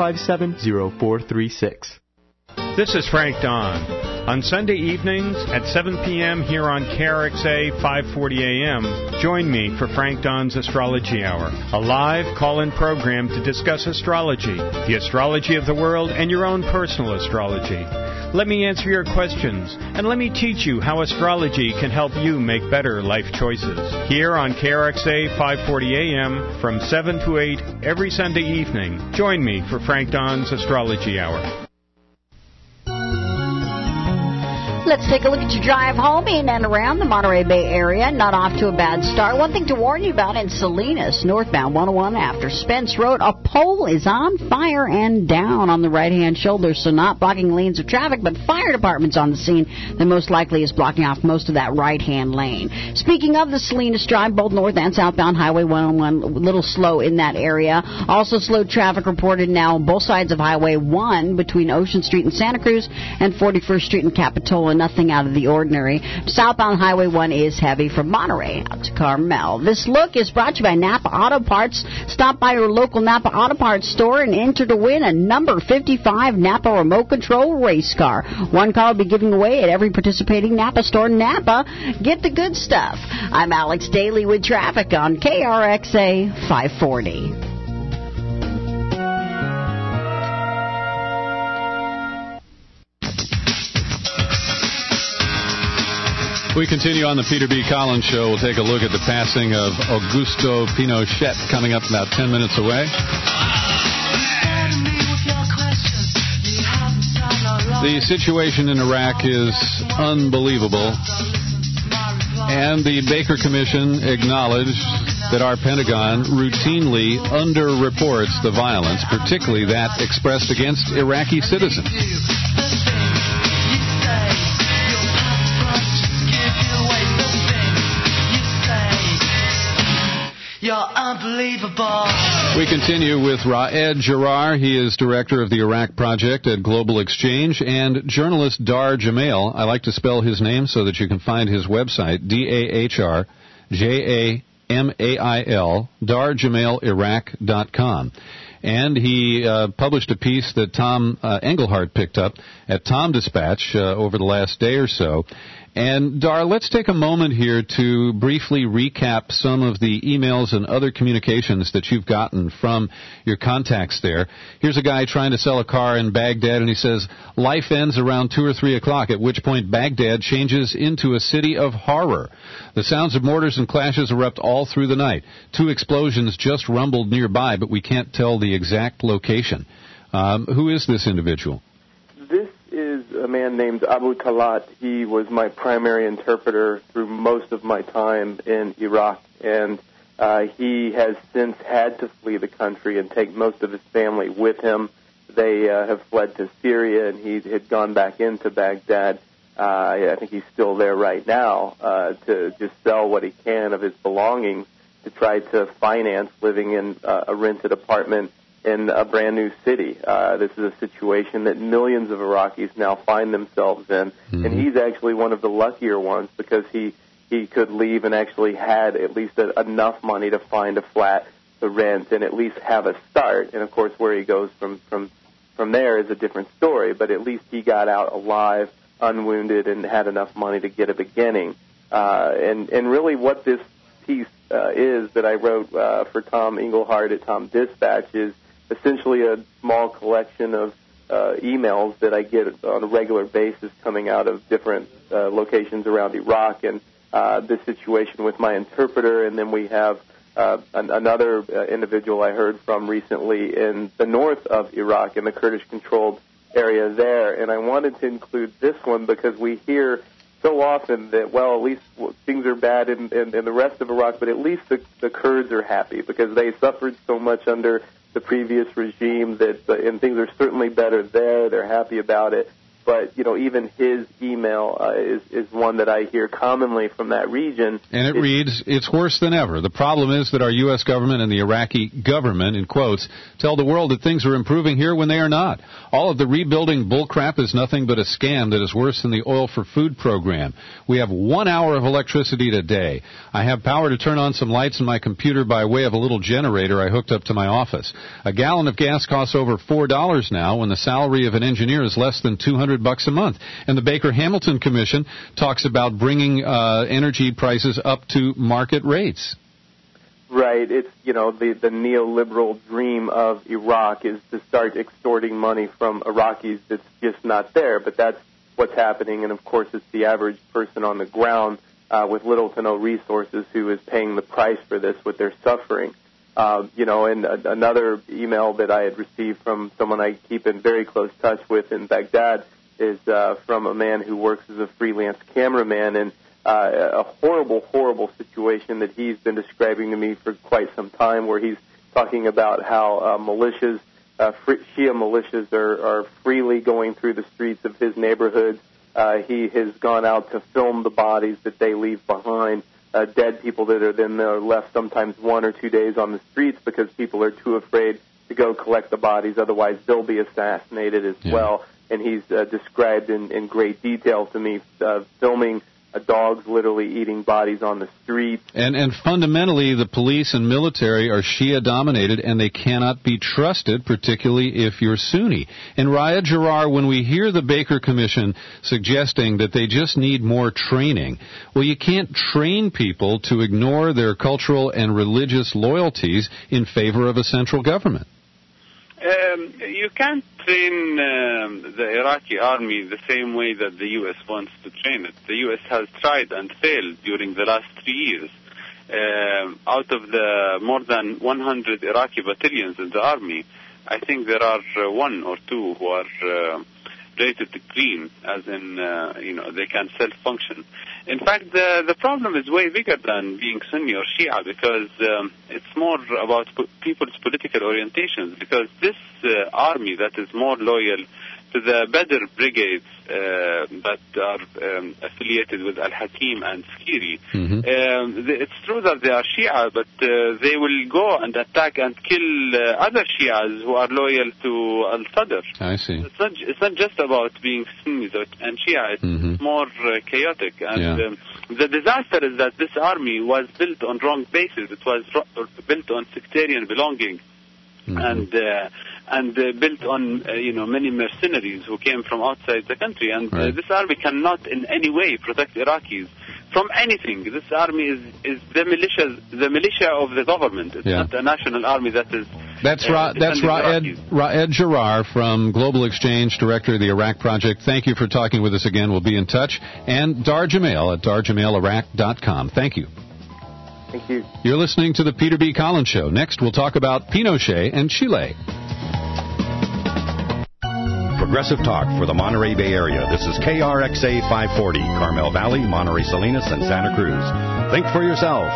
757-0436. This is Frank Don. On Sunday evenings at 7 p.m. here on KRXA 540 AM, join me for Frank Don's Astrology Hour, a live call-in program to discuss astrology, the astrology of the world, and your own personal astrology. Let me answer your questions, and let me teach you how astrology can help you make better life choices. Here on KRXA 540 AM from 7 to 8 every Sunday evening, join me for Frank Don's Astrology Hour. Let's take a look at your drive home in and around the Monterey Bay area. Not off to a bad start. One thing to warn you about in Salinas, northbound 101 after Spence Road, a pole is on fire and down on the right-hand shoulder, so not blocking lanes of traffic, but fire department's on the scene that most likely is blocking off most of that right-hand lane. Speaking of the Salinas Drive, both north and southbound Highway 101, a little slow in that area. Also slow traffic reported now on both sides of Highway 1 between Ocean Street and Santa Cruz and 41st Street and Capitola. Nothing out of the ordinary. Southbound Highway 1 is heavy from Monterey out to Carmel. This look is brought to you by Napa Auto Parts. Stop by your local Napa Auto Parts store and enter to win a number 55 Napa remote control race car. One car will be given away at every participating Napa store. Napa, get the good stuff. I'm Alex Daly with traffic on KRXA 540. We continue on the Peter B. Collins Show. We'll take a look at the passing of Augusto Pinochet coming up about 10 minutes away. The situation in Iraq is unbelievable, and the Baker Commission acknowledged that our Pentagon routinely underreports the violence, particularly that expressed against Iraqi citizens. You're unbelievable. We continue with Raed Jarrar. He is director of the Iraq Project at Global Exchange, and journalist Dar Jamail. I like to spell his name so that you can find his website, DAHRJAMAIL, DarJamailIraq.com. And he published a piece that Tom Engelhardt picked up at Tom Dispatch over the last day or so. And, Dar, let's take a moment here to briefly recap some of the emails and other communications that you've gotten from your contacts there. Here's a guy trying to sell a car in Baghdad, and he says, life ends around 2 or 3 o'clock, at which point Baghdad changes into a city of horror. The sounds of mortars and clashes erupt all through the night. 2 explosions just rumbled nearby, but we can't tell the exact location. Who is this individual? This is a man named Abu Talat. He was my primary interpreter through most of my time in Iraq, and he has since had to flee the country and take most of his family with him. They have fled to Syria, and he had gone back into Baghdad. I think he's still there right now to just sell what he can of his belongings to try to finance living in a rented apartment in a brand new city. This is a situation that millions of Iraqis now find themselves in, and he's actually one of the luckier ones because he could leave and actually had at least enough money to find a flat to rent and at least have a start. And of course, where he goes from there is a different story. But at least he got out alive, unwounded, and had enough money to get a beginning. And really, what this piece is that I wrote for Tom Engelhardt at Tom Dispatch is essentially a small collection of emails that I get on a regular basis coming out of different locations around Iraq and this situation with my interpreter. And then we have another individual I heard from recently in the north of Iraq in the Kurdish-controlled area there. And I wanted to include this one because we hear so often that, well, at least things are bad in the rest of Iraq, but at least the Kurds are happy because they suffered so much under the previous regime and things are certainly better there. They're happy about it. But, even his email is one that I hear commonly from that region. And it reads, it's worse than ever. The problem is that our U.S. government and the Iraqi government, in quotes, tell the world that things are improving here when they are not. All of the rebuilding bullcrap is nothing but a scam that is worse than the oil for food program. We have 1 hour of electricity today. I have power to turn on some lights in my computer by way of a little generator I hooked up to my office. A gallon of gas costs over $4 now when the salary of an engineer is less than $200 a month. And the Baker-Hamilton Commission talks about bringing energy prices up to market rates. Right. It's, the neoliberal dream of Iraq is to start extorting money from Iraqis that's just not there. But that's what's happening. And, of course, it's the average person on the ground with little to no resources who is paying the price for this with their suffering. And another email that I had received from someone I keep in very close touch with in Baghdad is from a man who works as a freelance cameraman, and a horrible, horrible situation that he's been describing to me for quite some time, where he's talking about how militias, Shia militias, are freely going through the streets of his neighborhood. He has gone out to film the bodies that they leave behind, dead people that are then left sometimes 1 or 2 days on the streets because people are too afraid to go collect the bodies, otherwise they'll be assassinated as well. And he's described in great detail to me filming dogs literally eating bodies on the street. And fundamentally, the police and military are Shia-dominated, and they cannot be trusted, particularly if you're Sunni. And Raed Jarrar, when we hear the Baker Commission suggesting that they just need more training, well, you can't train people to ignore their cultural and religious loyalties in favor of a central government. You can't train the Iraqi army the same way that the U.S. wants to train it. The U.S. has tried and failed during the last 3 years. Out of the more than 100 Iraqi battalions in the army, I think there are 1 or 2 who are rated green, as in, they can self-function. In fact, the problem is way bigger than being Sunni or Shia, because it's more about people's political orientations, because this army that is more loyal to the Badr brigades that are affiliated with Al-Hakim and Skiri. It's true that they are Shia, but they will go and attack and kill other Shias who are loyal to Al-Sadr. I see. It's not just about being Sunnis and Shia. It's more chaotic. And the disaster is that this army was built on wrong basis. It was built on sectarian belonging. And built on many mercenaries who came from outside the country, and this army cannot in any way protect Iraqis from anything. This army is the militia of the government. It's not a national army that is. That's Raed Jarrar from Global Exchange, director of the Iraq Project. Thank you for talking with us again. We'll be in touch. And Dar Jamail at darjamailiraq.com. Thank you. Thank you. You're listening to the Peter B. Collins Show. Next, we'll talk about Pinochet and Chile. Progressive talk for the Monterey Bay Area. This is KRXA 540, Carmel Valley, Monterey Salinas, and Santa Cruz. Think for yourself.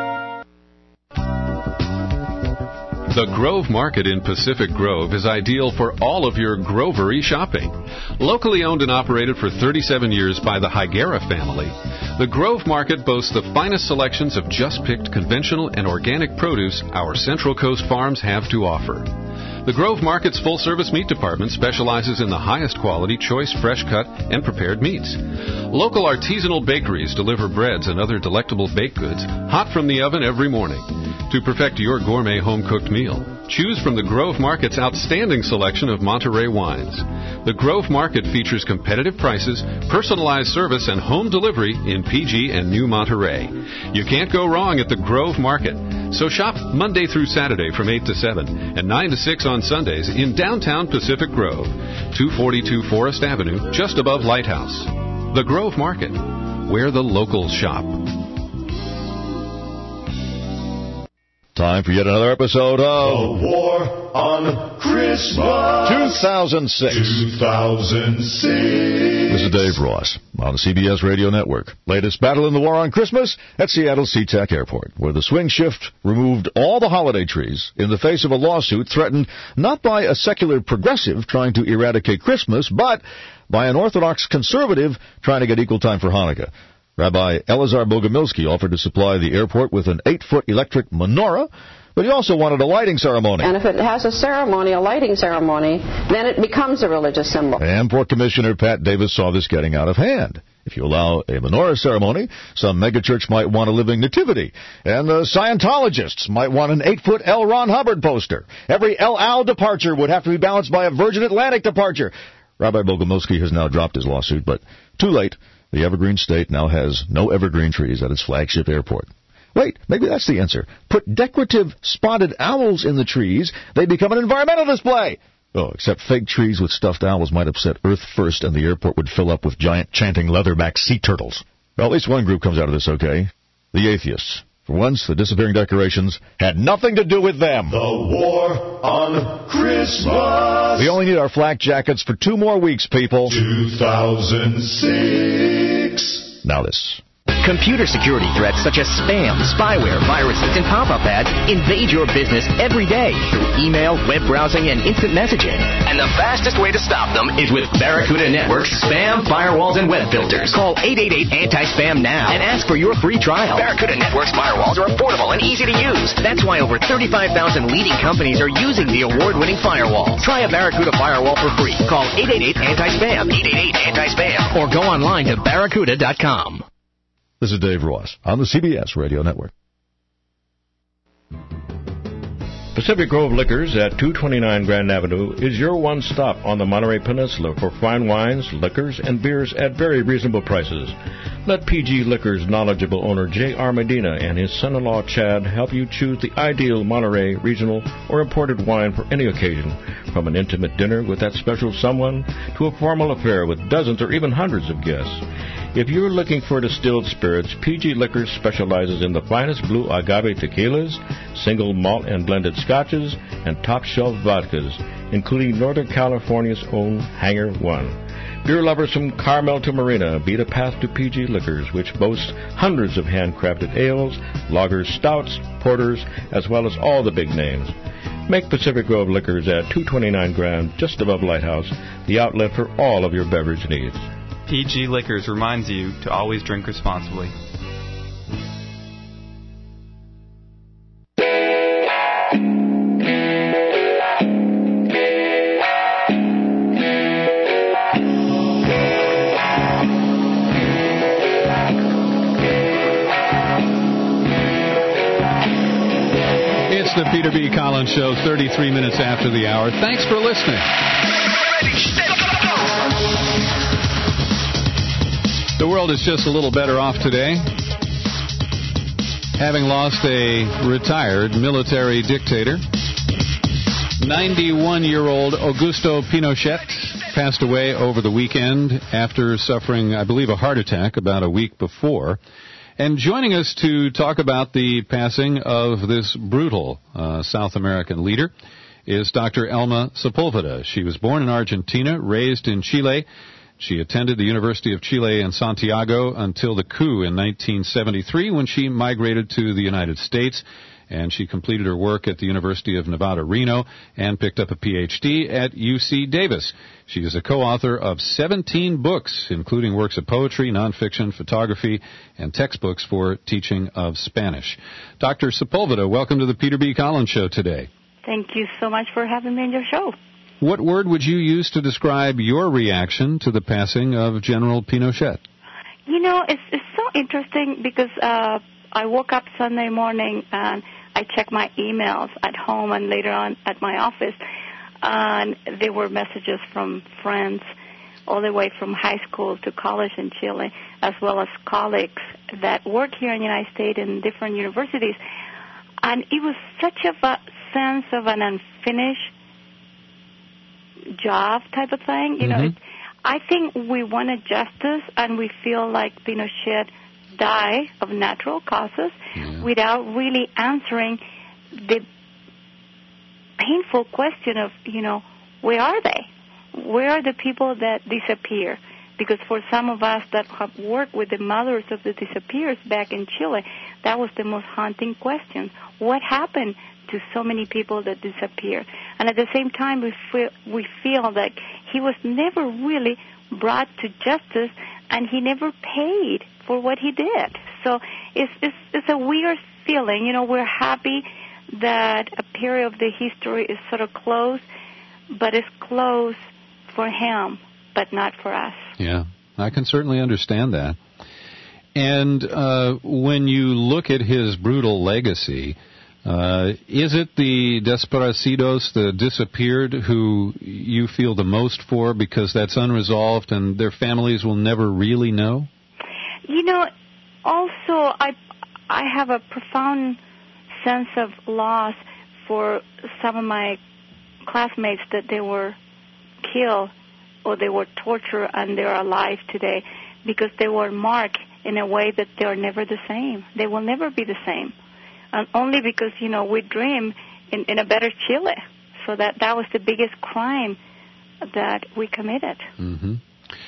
The Grove Market in Pacific Grove is ideal for all of your grovery shopping. Locally owned and operated for 37 years by the Higuera family, the Grove Market boasts the finest selections of just-picked conventional and organic produce our Central Coast farms have to offer. The Grove Market's full-service meat department specializes in the highest quality, choice, fresh-cut, and prepared meats. Local artisanal bakeries deliver breads and other delectable baked goods hot from the oven every morning. To perfect your gourmet home-cooked meal, choose from the Grove Market's outstanding selection of Monterey wines. The Grove Market features competitive prices, personalized service, and home delivery in PG and New Monterey. You can't go wrong at the Grove Market. So shop Monday through Saturday from 8 to 7 and 9 to 6 on Sundays in downtown Pacific Grove, 242 Forest Avenue, just above Lighthouse. The Grove Market, where the locals shop. Time for yet another episode of The War on Christmas 2006. This is Dave Ross on the CBS Radio Network. Latest battle in the war on Christmas at Seattle SeaTac Airport, where the swing shift removed all the holiday trees in the face of a lawsuit threatened not by a secular progressive trying to eradicate Christmas, but by an Orthodox conservative trying to get equal time for Hanukkah. Rabbi Elazar Bogomilsky offered to supply the airport with an 8-foot electric menorah, but he also wanted a lighting ceremony. And if it has a ceremony, a lighting ceremony, then it becomes a religious symbol. And Port Commissioner Pat Davis saw this getting out of hand. If you allow a menorah ceremony, some megachurch might want a living nativity, and the Scientologists might want an 8-foot L. Ron Hubbard poster. Every El Al departure would have to be balanced by a Virgin Atlantic departure. Rabbi Bogomilsky has now dropped his lawsuit, but too late. The Evergreen State now has no evergreen trees at its flagship airport. Wait, maybe that's the answer. Put decorative spotted owls in the trees. They become an environmental display. Oh, except fake trees with stuffed owls might upset Earth First, and the airport would fill up with giant chanting leatherback sea turtles. Well, at least one group comes out of this okay. The atheists. For once, the disappearing decorations had nothing to do with them. The War on Christmas. We only need our flak jackets for 2 more weeks, people. 2006. Now this. Computer security threats such as spam, spyware, viruses, and pop-up ads invade your business every day through email, web browsing, and instant messaging. And the fastest way to stop them is with Barracuda Network's spam, firewalls, and web filters. Call 888-ANTI-SPAM now and ask for your free trial. Barracuda Network's firewalls are affordable and easy to use. That's why over 35,000 leading companies are using the award-winning firewall. Try a Barracuda firewall for free. Call 888-ANTI-SPAM, 888-ANTI-SPAM, or go online to barracuda.com. This is Dave Ross on the CBS Radio Network. Pacific Grove Liquors at 229 Grand Avenue is your one stop on the Monterey Peninsula for fine wines, liquors, and beers at very reasonable prices. Let PG Liquors' knowledgeable owner J.R. Medina and his son-in-law Chad help you choose the ideal Monterey regional or imported wine for any occasion, from an intimate dinner with that special someone to a formal affair with dozens or even hundreds of guests. If you're looking for distilled spirits, PG Liquors specializes in the finest blue agave tequilas, single malt and blended scotches, and top-shelf vodkas, including Northern California's own Hangar One. Beer lovers from Carmel to Marina, beat a path to PG Liquors, which boasts hundreds of handcrafted ales, lagers, stouts, porters, as well as all the big names. Make Pacific Grove Liquors at 229 Grand, just above Lighthouse, the outlet for all of your beverage needs. PG Liquors reminds you to always drink responsibly. The Peter B. Collins Show, 33 minutes after the hour. Thanks for listening. The world is just a little better off today, having lost a retired military dictator. 91-year-old Augusto Pinochet passed away over the weekend after suffering, I believe, a heart attack about a week before. And joining us to talk about the passing of this brutal South American leader is Dr. Elma Sepulveda. She was born in Argentina, raised in Chile. She attended the University of Chile in Santiago until the coup in 1973 when she migrated to the United States. And she completed her work at the University of Nevada, Reno, and picked up a Ph.D. at UC Davis. She is a co-author of 17 books, including works of poetry, nonfiction, photography, and textbooks for teaching of Spanish. Dr. Sepulveda, welcome to the Peter B. Collins Show today. Thank you so much for having me on your show. What word would you use to describe your reaction to the passing of General Pinochet? You know, it's so interesting because I woke up Sunday morning and I checked my emails at home and later on at my office, and there were messages from friends all the way from high school to college in Chile, as well as colleagues that work here in the United States in different universities. And it was such a sense of an unfinished job type of thing. You know, I think we wanted justice, and we feel like Pinochet die of natural causes without really answering the painful question of, you know, where are they? Where are the people that disappear? Because for some of us that have worked with the mothers of the disappeared back in Chile, that was the most haunting question. What happened to so many people that disappeared? And at the same time, we feel that he was never really brought to justice, and he never paid for what he did. So it's a weird feeling. You know, we're happy that a period of the history is sort of closed, but it's closed for him, but not for us. Yeah, I can certainly understand that. And when you look at his brutal legacy, is it the desaparecidos, the disappeared, who you feel the most for because that's unresolved and their families will never really know? You know, also I have a profound sense of loss for some of my classmates that they were killed or they were tortured and they're alive today because they were marked in a way that they are never the same. They will never be the same. And only because, you know, we dream in a better Chile. So that was the biggest crime that we committed. Mm-hmm.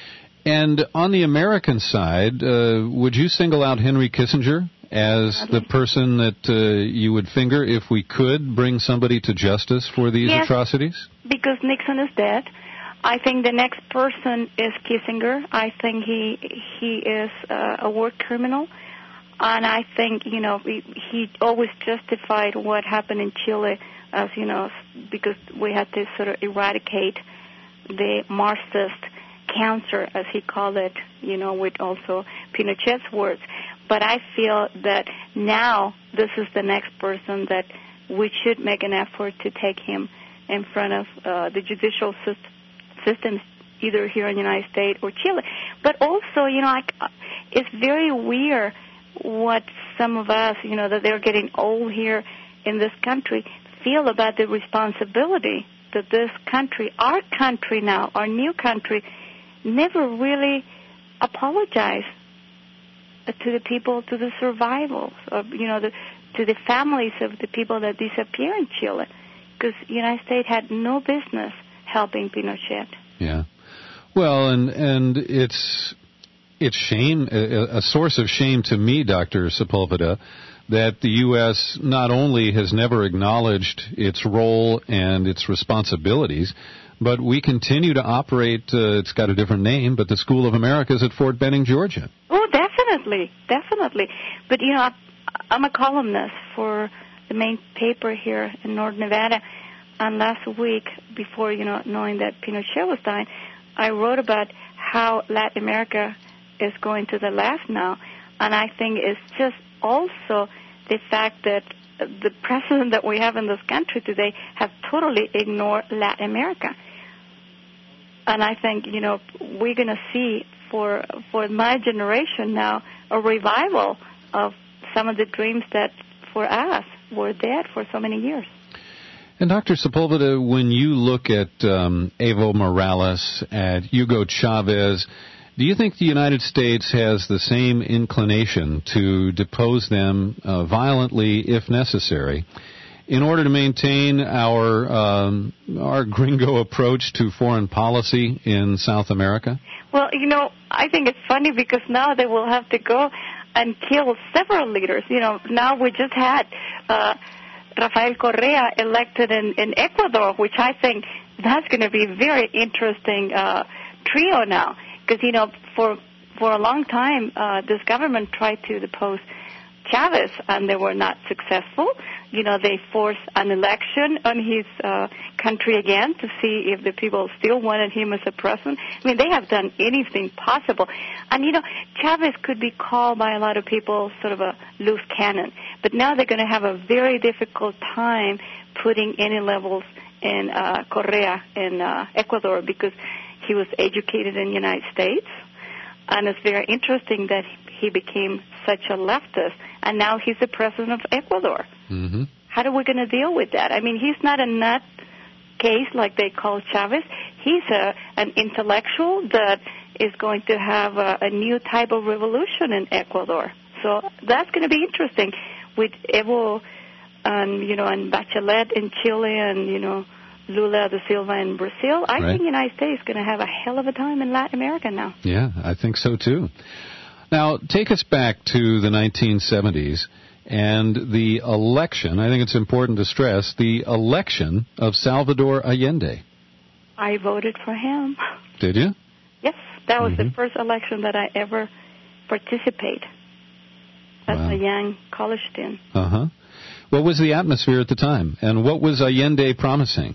And on the American side, would you single out Henry Kissinger as the person that you would finger if we could bring somebody to justice for these atrocities? Because Nixon is dead. I think the next person is Kissinger. I think he is a war criminal. And I think, you know, he always justified what happened in Chile as, you know, because we had to sort of eradicate the Marxist cancer, as he called it, you know, with also Pinochet's words. But I feel that now this is the next person that we should make an effort to take him in front of the judicial systems, either here in the United States or Chile. But also, you know, it's very weird what some of us, you know, that they're getting old here in this country, feel about the responsibility that this country, our country now, our new country, never really apologized to the people, to the survivors, or, you know, to the families of the people that disappear in Chile, because the United States had no business helping Pinochet. Yeah. Well, and it's shame, a source of shame to me, Dr. Sepulveda, that the U.S. not only has never acknowledged its role and its responsibilities, but we continue to operate, it's got a different name, but the School of Americas at Fort Benning, Georgia. Oh, definitely. But, I'm a columnist for the main paper here in North Nevada, and last week, before, knowing that Pinochet was dying, I wrote about how Latin America is going to the left now, and I think it's just also the fact that the president that we have in this country today have totally ignored Latin America. And I think, we're going to see for my generation now a revival of some of the dreams that for us were dead for so many years. And Dr. Sepulveda, when you look at Evo Morales, at Hugo Chavez, do you think the United States has the same inclination to depose them violently, if necessary, in order to maintain our gringo approach to foreign policy in South America? Well, I think it's funny because now they will have to go and kill several leaders. Now we just had Rafael Correa elected in Ecuador, which I think that's going to be a very interesting trio now. Because, for a long time, this government tried to depose Chavez, and they were not successful. They forced an election on his country again to see if the people still wanted him as a president. I mean, they have done anything possible. And, Chavez could be called by a lot of people sort of a loose cannon. But now they're going to have a very difficult time putting any levels in Correa in Ecuador because he was educated in the United States. And it's very interesting that he became such a leftist, and now he's the president of Ecuador. Mm-hmm. How are we going to deal with that? I mean, he's not a nut case like they call Chavez. He's an intellectual that is going to have a new type of revolution in Ecuador. So that's going to be interesting with Evo and Bachelet in Chile and, Lula da Silva in Brazil. I think the United States is going to have a hell of a time in Latin America now. Yeah, I think so too. Now, take us back to the 1970s and the election. I think it's important to stress the election of Salvador Allende. I voted for him. Did you? Yes, that was the first election that I ever participated as a young college student. Uh-huh. What was the atmosphere at the time, and what was Allende promising?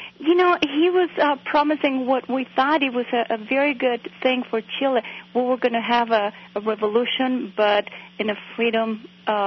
He was promising what we thought it was a very good thing for Chile. We were going to have a revolution, but in a freedom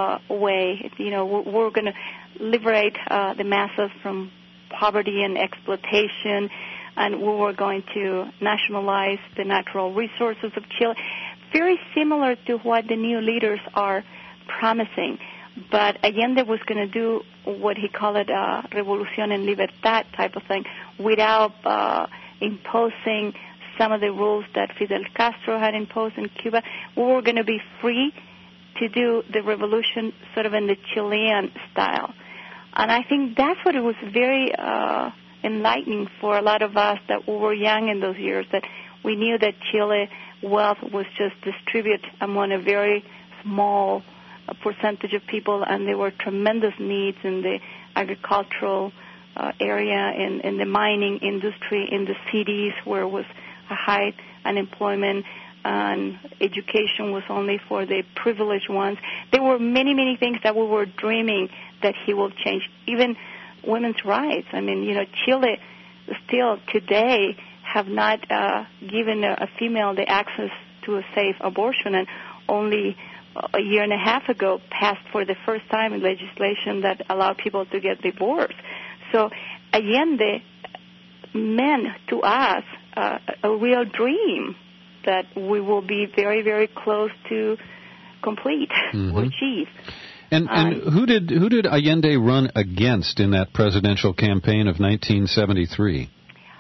way. We were going to liberate the masses from poverty and exploitation, and we were going to nationalize the natural resources of Chile. Very similar to what the new leaders are promising. But Allende was going to do what he called revolución en libertad type of thing without imposing some of the rules that Fidel Castro had imposed in Cuba. We were going to be free to do the revolution sort of in the Chilean style. And I think that's what it was very enlightening for a lot of us that we were young in those years, that we knew that Chile wealth was just distributed among a very small percentage of people, and there were tremendous needs in the agricultural area, in the mining industry, in the cities where was a high unemployment, and education was only for the privileged ones. There were many, many things that we were dreaming that he will change, even women's rights. I mean, Chile still today have not given a female the access to a safe abortion, and only a year and a half ago passed for the first time legislation that allowed people to get divorced. So Allende meant to us a real dream that we will be very, very close to complete or achieve. And who did Allende run against in that presidential campaign of 1973?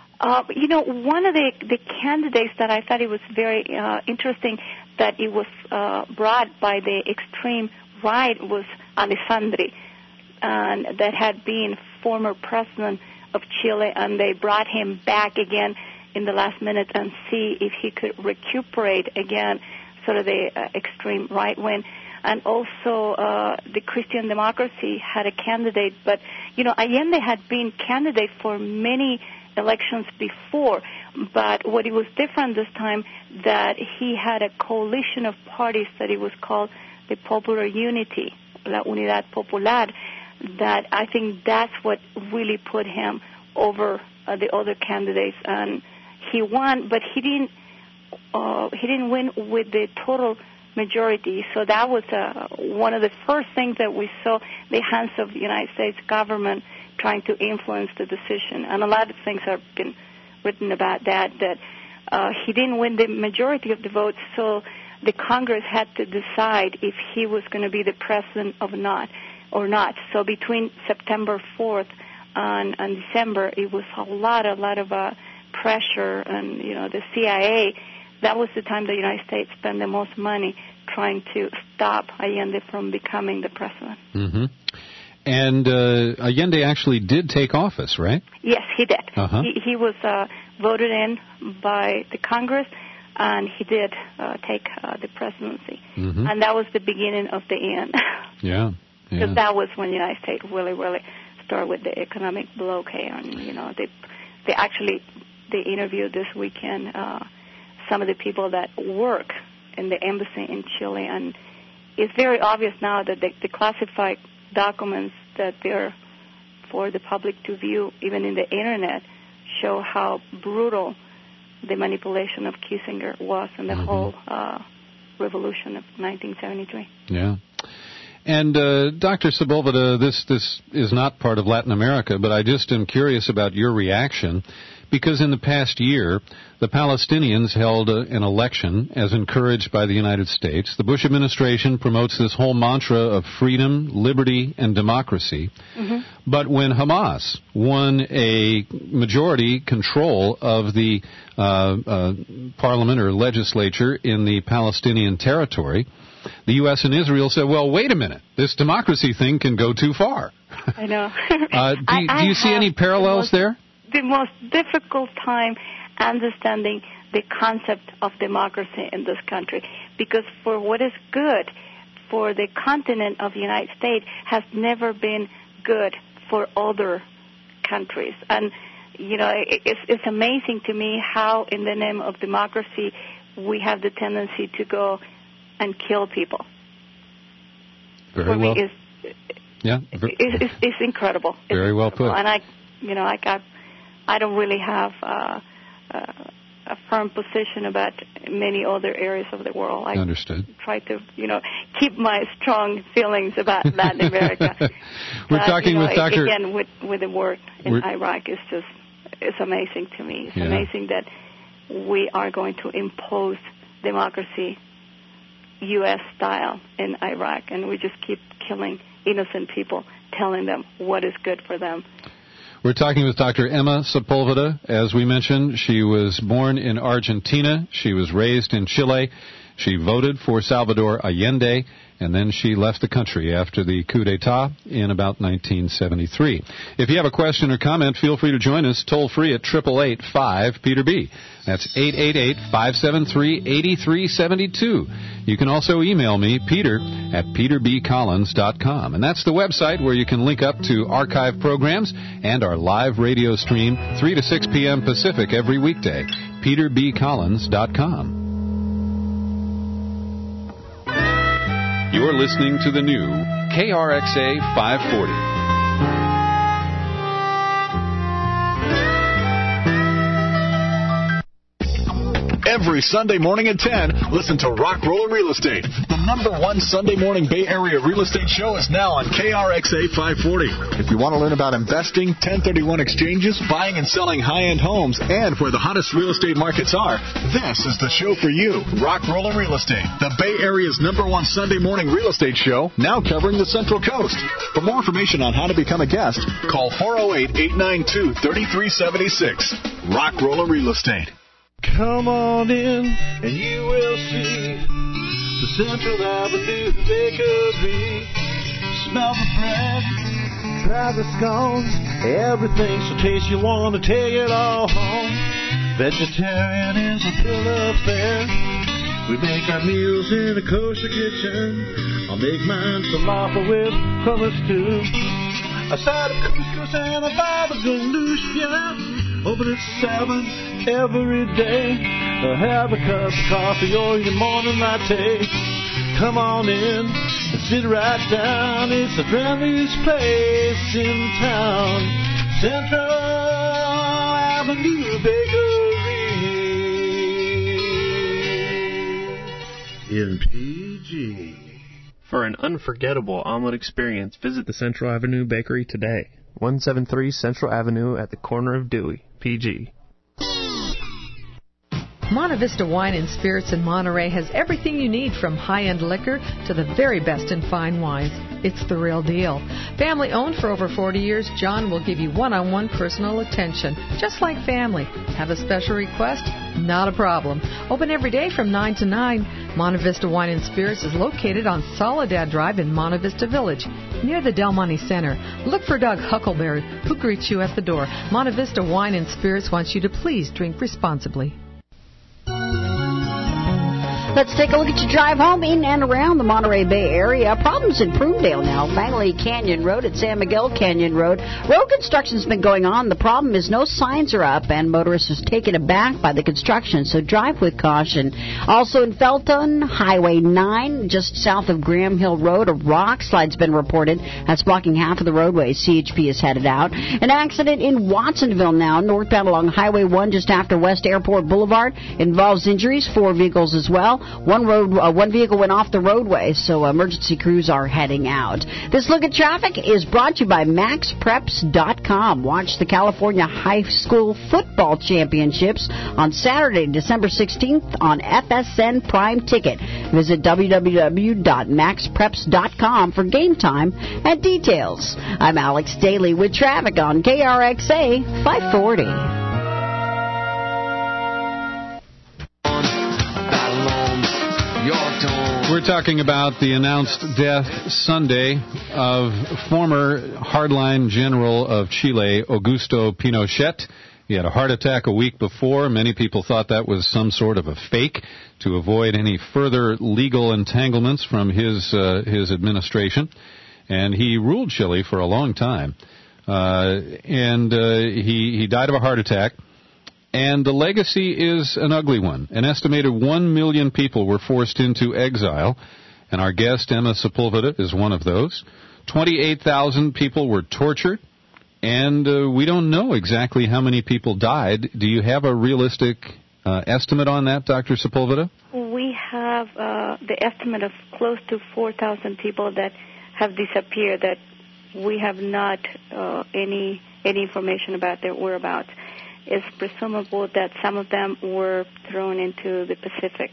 One of the candidates that I thought it was very interesting that it was brought by the extreme right was Alessandri, and that had been former president of Chile, and they brought him back again in the last minute and see if he could recuperate again sort of the extreme right wing. And also the Christian Democracy had a candidate, but, Allende had been candidate for many elections before, but what it was different this time, that he had a coalition of parties that it was called the Popular Unity, La Unidad Popular, that I think that's what really put him over the other candidates, and he won, but he didn't win with the total majority. So that was one of the first things that we saw the hands of the United States government trying to influence the decision. And a lot of things have been written about that he didn't win the majority of the votes, so the Congress had to decide if he was going to be the president or not. So between September 4th and December, it was a lot of pressure, and, the CIA, that was the time the United States spent the most money trying to stop Allende from becoming the president. Mm-hmm. And Allende actually did take office, right? Yes, he did. Uh-huh. He was voted in by the Congress, and he did take the presidency. Mm-hmm. And that was the beginning of the end. Yeah. Because that was when the United States really started with the economic blockade. And, they interviewed this weekend some of the people that work in the embassy in Chile, and it's very obvious now that the classified documents that they're for the public to view, even in the Internet, show how brutal the manipulation of Kissinger was in the whole revolution of 1973. Yeah. And Dr. Sepulveda, this is not part of Latin America, but I just am curious about your reaction, because in the past year, the Palestinians held an election as encouraged by the United States. The Bush administration promotes this whole mantra of freedom, liberty, and democracy. Mm-hmm. But when Hamas won a majority control of the parliament or legislature in the Palestinian territory, the U.S. and Israel said, well, wait a minute, this democracy thing can go too far. I know. Do you see any parallels there? The most difficult time understanding the concept of democracy in this country, because for what is good for the continent of the United States has never been good for other countries. And, it's amazing to me how in the name of democracy we have the tendency to go and kill people. Very well. It's incredible. Very well put. And I don't really have a firm position about many other areas of the world. I Understood. Try to, keep my strong feelings about Latin America. We're talking with Dr. Again, with the war in Iraq, it's amazing to me. It's amazing that we are going to impose democracy U.S. style in Iraq, and we just keep killing innocent people, telling them what is good for them. We're talking with Dr. Emma Sepulveda. As we mentioned, she was born in Argentina. She was raised in Chile. She voted for Salvador Allende, and then she left the country after the coup d'etat in about 1973. If you have a question or comment, feel free to join us toll-free at 888-5-PETER-B. That's 888-573-8372. You can also email me, peter@peterbcollins.com. And that's the website where you can link up to archive programs and our live radio stream 3 to 6 p.m. Pacific every weekday, peterbcollins.com. You're listening to the new KRXA 540. Every Sunday morning at 10, listen to Rock Roller Real Estate. The #1 Sunday morning Bay Area real estate show is now on KRXA 540. If you want to learn about investing, 1031 exchanges, buying and selling high-end homes, and where the hottest real estate markets are, this is the show for you. Rock Roller Real Estate, the Bay Area's #1 Sunday morning real estate show, now covering the Central Coast. For more information on how to become a guest, call 408-892-3376. Rock Roller Real Estate. Come on in and you will see the Central Avenue Bakery. Smell the bread, try the scones, everything's so tasty you want to take it all home. Vegetarian is a bill of fare. We make our meals in a kosher kitchen. I'll make mine falafel with hummus too. A side of couscous and a baba ganoush, yeah. Open at 7 every day. Have a cup of coffee or your morning latte. Come on in and sit right down. It's the friendliest place in town. Central Avenue Bakery in PG. For an unforgettable omelet experience, visit the Central Avenue Bakery today. 173 Central Avenue at the corner of Dewey, PG. Monte Vista Wine and Spirits in Monterey has everything you need, from high-end liquor to the very best in fine wines. It's the real deal. Family owned for over 40 years, John will give you one-on-one personal attention, just like family. Have a special request? Not a problem. Open every day from 9 to 9. Monte Vista Wine and Spirits is located on Soledad Drive in Monte Vista Village, near the Del Monte Center. Look for Doug Huckleberry, who greets you at the door. Monte Vista Wine and Spirits wants you to please drink responsibly. Let's take a look at your drive home in and around the Monterey Bay area. Problems in Prunedale now. Langley Canyon Road at San Miguel Canyon Road. Road construction's been going on. The problem is no signs are up, and motorists are taken aback by the construction, so drive with caution. Also in Felton, Highway 9, just south of Graham Hill Road, a rock slide's been reported. That's blocking half of the roadway. CHP is headed out. An accident in Watsonville now, northbound along Highway 1 just after West Airport Boulevard. Involves injuries, 4 vehicles as well. One vehicle went off the roadway, so emergency crews are heading out. This look at traffic is brought to you by MaxPreps.com. Watch the California High School Football Championships on Saturday, December 16th on FSN Prime Ticket. Visit www.maxpreps.com for game time and details. I'm Alex Daly with traffic on KRXA 540. We're talking about the announced death Sunday of former hardline general of Chile, Augusto Pinochet. He had a heart attack a week before. Many people thought that was some sort of a fake to avoid any further legal entanglements from his administration. And he ruled Chile for a long time. He died of a heart attack. And the legacy is an ugly one. An estimated 1 million people were forced into exile, and our guest, Emma Sepulveda, is one of those. 28,000 people were tortured, and we don't know exactly how many people died. Do you have a realistic estimate on that, Dr. Sepulveda? We have the estimate of close to 4,000 people that have disappeared, that we have not any information about their whereabouts. It's presumable that some of them were thrown into the Pacific.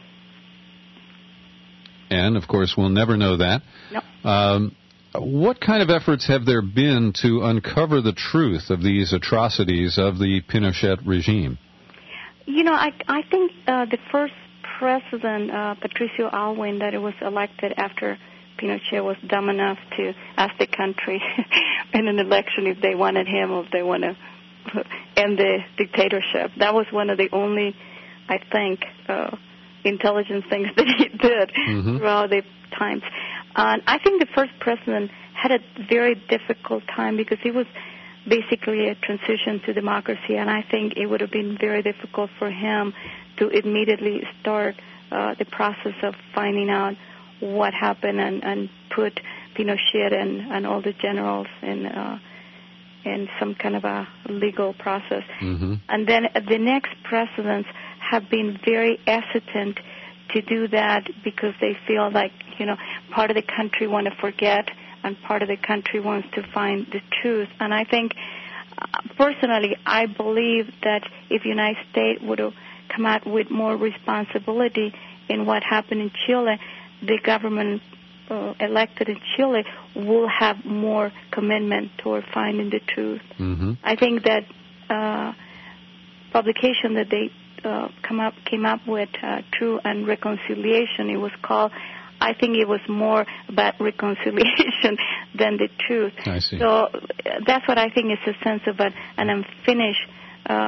And, of course, we'll never know that. No. What kind of efforts have there been to uncover the truth of these atrocities of the Pinochet regime? You know, I think the first president, Patricio Aylwin, that was elected after Pinochet was dumb enough to ask the country in an election if they wanted him or if they want to end the dictatorship. That was one of the only, I think, intelligent things that he did throughout the times. And I think the first president had a very difficult time because it was basically a transition to democracy, and I think it would have been very difficult for him to immediately start the process of finding out what happened and put Pinochet and all the generals in some kind of a legal process. And then the next presidents have been very hesitant to do that because they feel like, you know, part of the country want to forget and part of the country wants to find the truth. And I think, personally, I believe that if the United States would have come out with more responsibility in what happened in Chile, the government elected in Chile will have more commitment toward finding the truth. I think that publication that they came up with, Truth and Reconciliation, it was called, I think it was more about reconciliation than the truth. I see. So that's what I think is a sense of an unfinished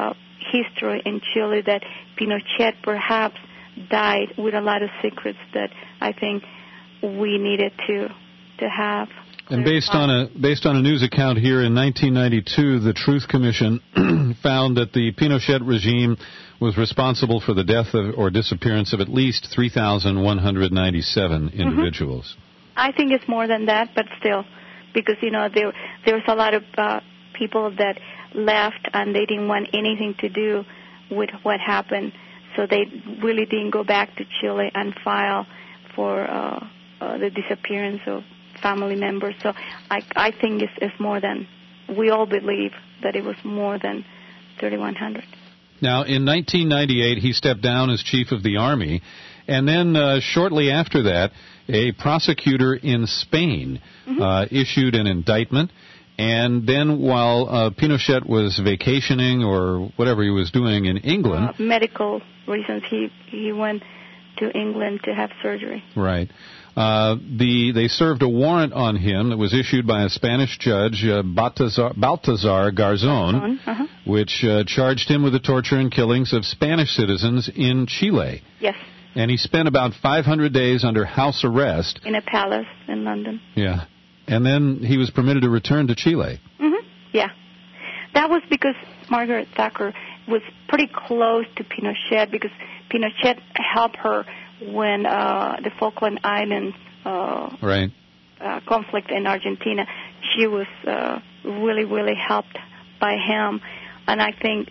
history in Chile that Pinochet perhaps died with a lot of secrets that I think we needed to have. And based on a news account here in 1992, the Truth Commission found that the Pinochet regime was responsible for the death or disappearance of at least 3,197 individuals. I think it's more than that, but still, because there's a lot of people that left and they didn't want anything to do with what happened, so they really didn't go back to Chile and file for the disappearance of family members. So I think it's more than, we all believe that it was more than 3,100. Now, in 1998, he stepped down as chief of the army, and then shortly after that, a prosecutor in Spain issued an indictment. And then while Pinochet was vacationing or whatever he was doing in England... medical reasons, he went to England to have surgery. Right. They served a warrant on him that was issued by a Spanish judge, Baltasar Garzón, which charged him with the torture and killings of Spanish citizens in Chile. Yes. And he spent about 500 days under house arrest. In a palace in London. Yeah. And then he was permitted to return to Chile. Yeah. That was because Margaret Thatcher was pretty close to Pinochet, because Pinochet helped her when the Falkland Islands conflict in Argentina. She was really, really helped by him. And I think,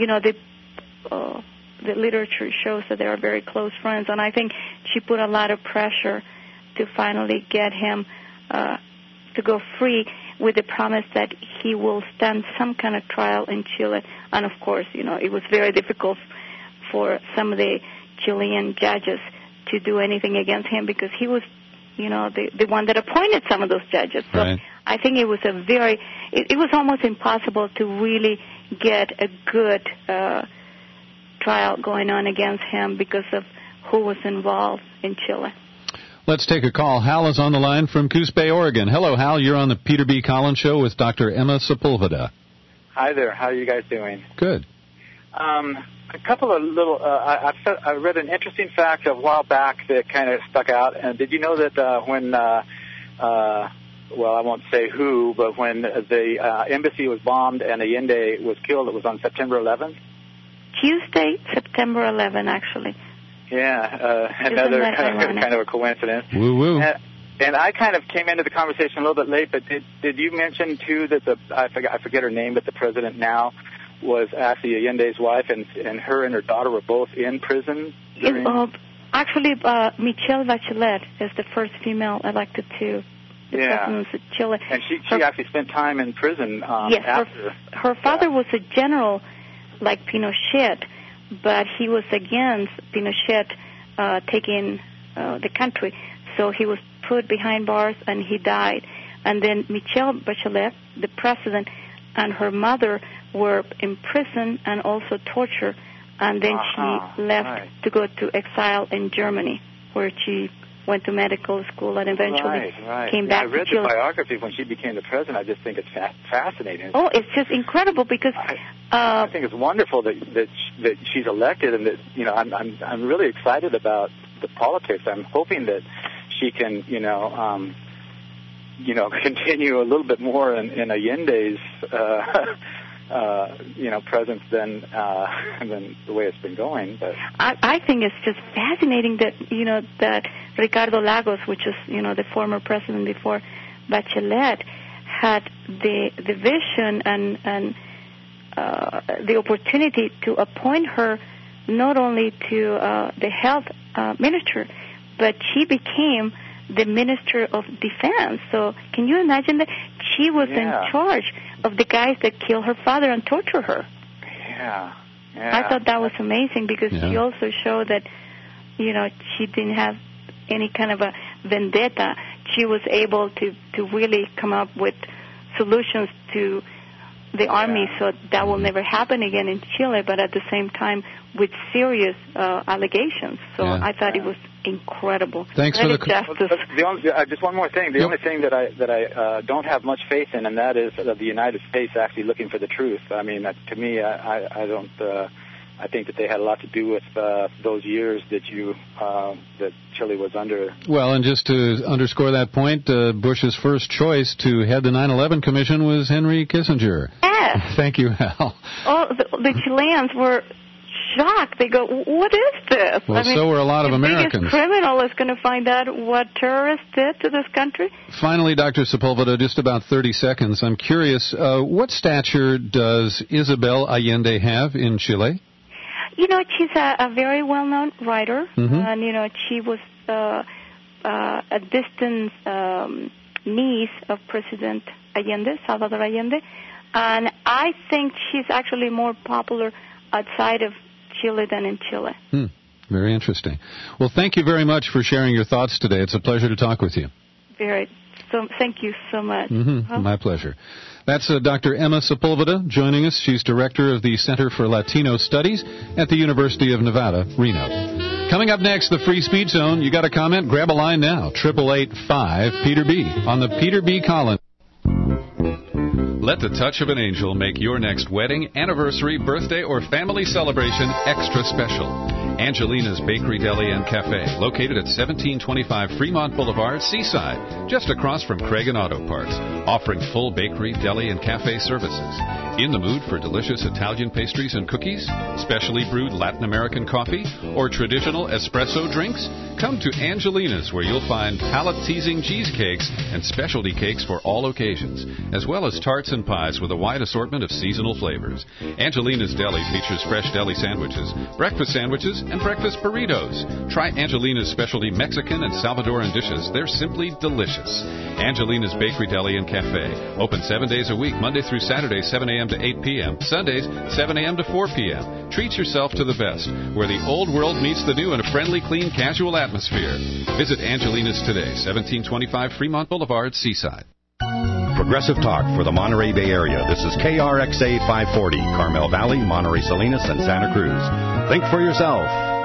the literature shows that they are very close friends. And I think she put a lot of pressure to finally get him to go free, with the promise that he will stand some kind of trial in Chile. And, of course, it was very difficult for some of the Chilean judges to do anything against him, because he was, the one that appointed some of those judges. So I think it was it was almost impossible to really get a good trial going on against him because of who was involved in Chile. Let's take a call. Hal is on the line from Coos Bay, Oregon. Hello, Hal. You're on the Peter B. Collins Show with Dr. Emma Sepulveda. Hi there. How are you guys doing? Good. A couple of little... I read an interesting fact a while back that kind of stuck out. And did you know that when... well, I won't say who, but when the embassy was bombed and Allende was killed, it was on September 11th? Tuesday, September 11th, actually. Yeah, another kind of a coincidence. Woo-woo. And I kind of came into the conversation a little bit late, but did you mention, too, that I forget her name, but the president now was actually Allende's wife, and her and her daughter were both in prison? Actually, Michelle Bachelet is the first female elected to the presidency of Chile. And she actually spent time in prison after. Her father was a general like Pinochet, but he was against Pinochet taking the country. So he was put behind bars and he died. And then Michelle Bachelet, the president, and her mother were imprisoned and also tortured. And then she left to go to exile in Germany, where she went to medical school and eventually came back to Chile. I read the biography when she became the president. I just think it's fascinating. Oh, it's just incredible because I think it's wonderful that she's elected, and that I'm really excited about the politics. I'm hoping that she can continue a little bit more in Allende's presence than the way it's been going. But I think it's just fascinating that that Ricardo Lagos, which is the former president before Bachelet, had the vision and the opportunity to appoint her not only to the health minister, but she became the Minister of Defense. So can you imagine that she was in charge of the guys that killed her father and tortured her? Yeah. I thought that was amazing because she also showed that, she didn't have any kind of a vendetta. She was able to really come up with solutions to the army, so that will never happen again in Chile, but at the same time with serious allegations. So I thought it was incredible. Thanks for the justice. Just one more thing. The only thing that I don't have much faith in, and that is the United States actually looking for the truth. I mean, to me, I don't. I think that they had a lot to do with those years that that Chile was under. Well, and just to underscore that point, Bush's first choice to head the 9/11 Commission was Henry Kissinger. Yes. Thank you, Hal. Oh, the Chileans were shocked. They go, "What is this?" Well, so were a lot of Americans. The biggest criminal is going to find out what terrorists did to this country. Finally, Dr. Sepulveda, just about 30 seconds. I'm curious, what stature does Isabel Allende have in Chile? You know, she's a very well-known writer, and, you know, she was a distant niece of President Allende, Salvador Allende, and I think she's actually more popular outside of Chile than in Chile. Very interesting. Well, thank you very much for sharing your thoughts today. It's a pleasure to talk with you. Thank you so much. My pleasure. That's Dr. Emma Sepulveda joining us. She's director of the Center for Latino Studies at the University of Nevada, Reno. Coming up next, the Free Speech Zone. You got a comment? Grab a line now. 888-5-PETER-B on the Peter B. Collins. Let the touch of an angel make your next wedding, anniversary, birthday, or family celebration extra special. Angelina's Bakery, Deli, and Cafe, located at 1725 Fremont Boulevard, Seaside, just across from Craig and Auto Parts, offering full bakery, deli, and cafe services. In the mood for delicious Italian pastries and cookies, specially brewed Latin American coffee, or traditional espresso drinks? Come to Angelina's, where you'll find palate-teasing cheesecakes and specialty cakes for all occasions, as well as tarts and pies with a wide assortment of seasonal flavors. Angelina's Deli features fresh deli sandwiches, breakfast sandwiches, and breakfast burritos. Try Angelina's specialty Mexican and Salvadoran dishes. They're simply delicious. Angelina's Bakery, Deli, and Cafe. Open 7 days a week, Monday through Saturday, 7 a.m. to 8 p.m., Sundays, 7 a.m. to 4 p.m. Treat yourself to the best, where the old world meets the new in a friendly, clean, casual atmosphere. Visit Angelina's today, 1725 Fremont Boulevard, Seaside. Progressive Talk for the Monterey Bay Area. This is KRXA 540, Carmel Valley, Monterey Salinas, and Santa Cruz. Think for yourself.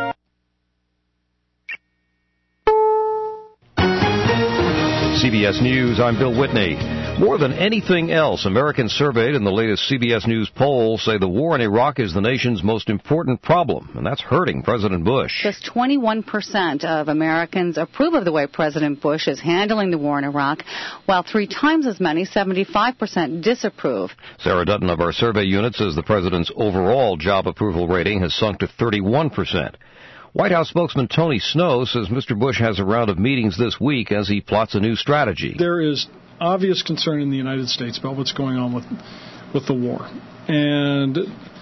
CBS News, I'm Bill Whitney. More than anything else, Americans surveyed in the latest CBS News poll say the war in Iraq is the nation's most important problem, and that's hurting President Bush. Just 21% of Americans approve of the way President Bush is handling the war in Iraq, while 3 times as many, 75%, disapprove. Sarah Dutton of our survey unit says the president's overall job approval rating has sunk to 31%. White House spokesman Tony Snow says Mr. Bush has a round of meetings this week as he plots a new strategy. There is obvious concern in the United States about what's going on with the war. And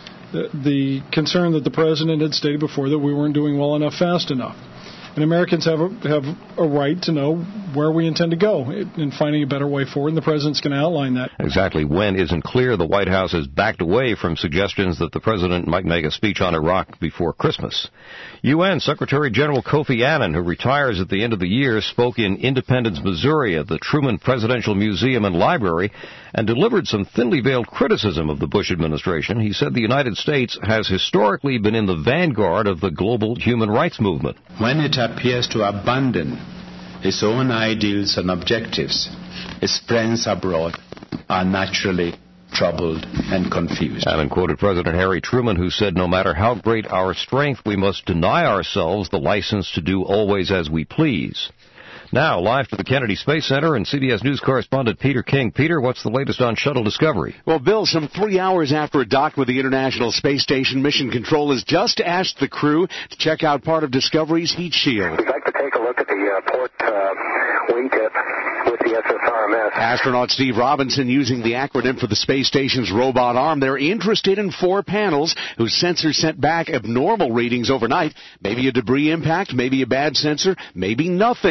the concern that the president had stated before that we weren't doing well enough fast enough. And Americans have a right to know where we intend to go in finding a better way forward, and the president's going to outline that. Exactly when isn't clear. The White House has backed away from suggestions that the president might make a speech on Iraq before Christmas. UN Secretary General Kofi Annan, who retires at the end of the year, spoke in Independence, Missouri at the Truman Presidential Museum and Library and delivered some thinly veiled criticism of the Bush administration. He said the United States has historically been in the vanguard of the global human rights movement. When it appears to abandon its own ideals and objectives, its friends abroad are naturally troubled and confused. Allen quoted President Harry Truman, who said, no matter how great our strength, we must deny ourselves the license to do always as we please. Now, live to the Kennedy Space Center and CBS News correspondent Peter King. Peter, what's the latest on shuttle Discovery? Well, Bill, some 3 hours after it docked with the International Space Station, Mission Control has just asked the crew to check out part of Discovery's heat shield. We'd like to take a look at the port wingtip with the SSRMS. Astronaut Steve Robinson using the acronym for the space station's robot arm. They're interested in 4 panels whose sensors sent back abnormal readings overnight. Maybe a debris impact, maybe a bad sensor, maybe nothing.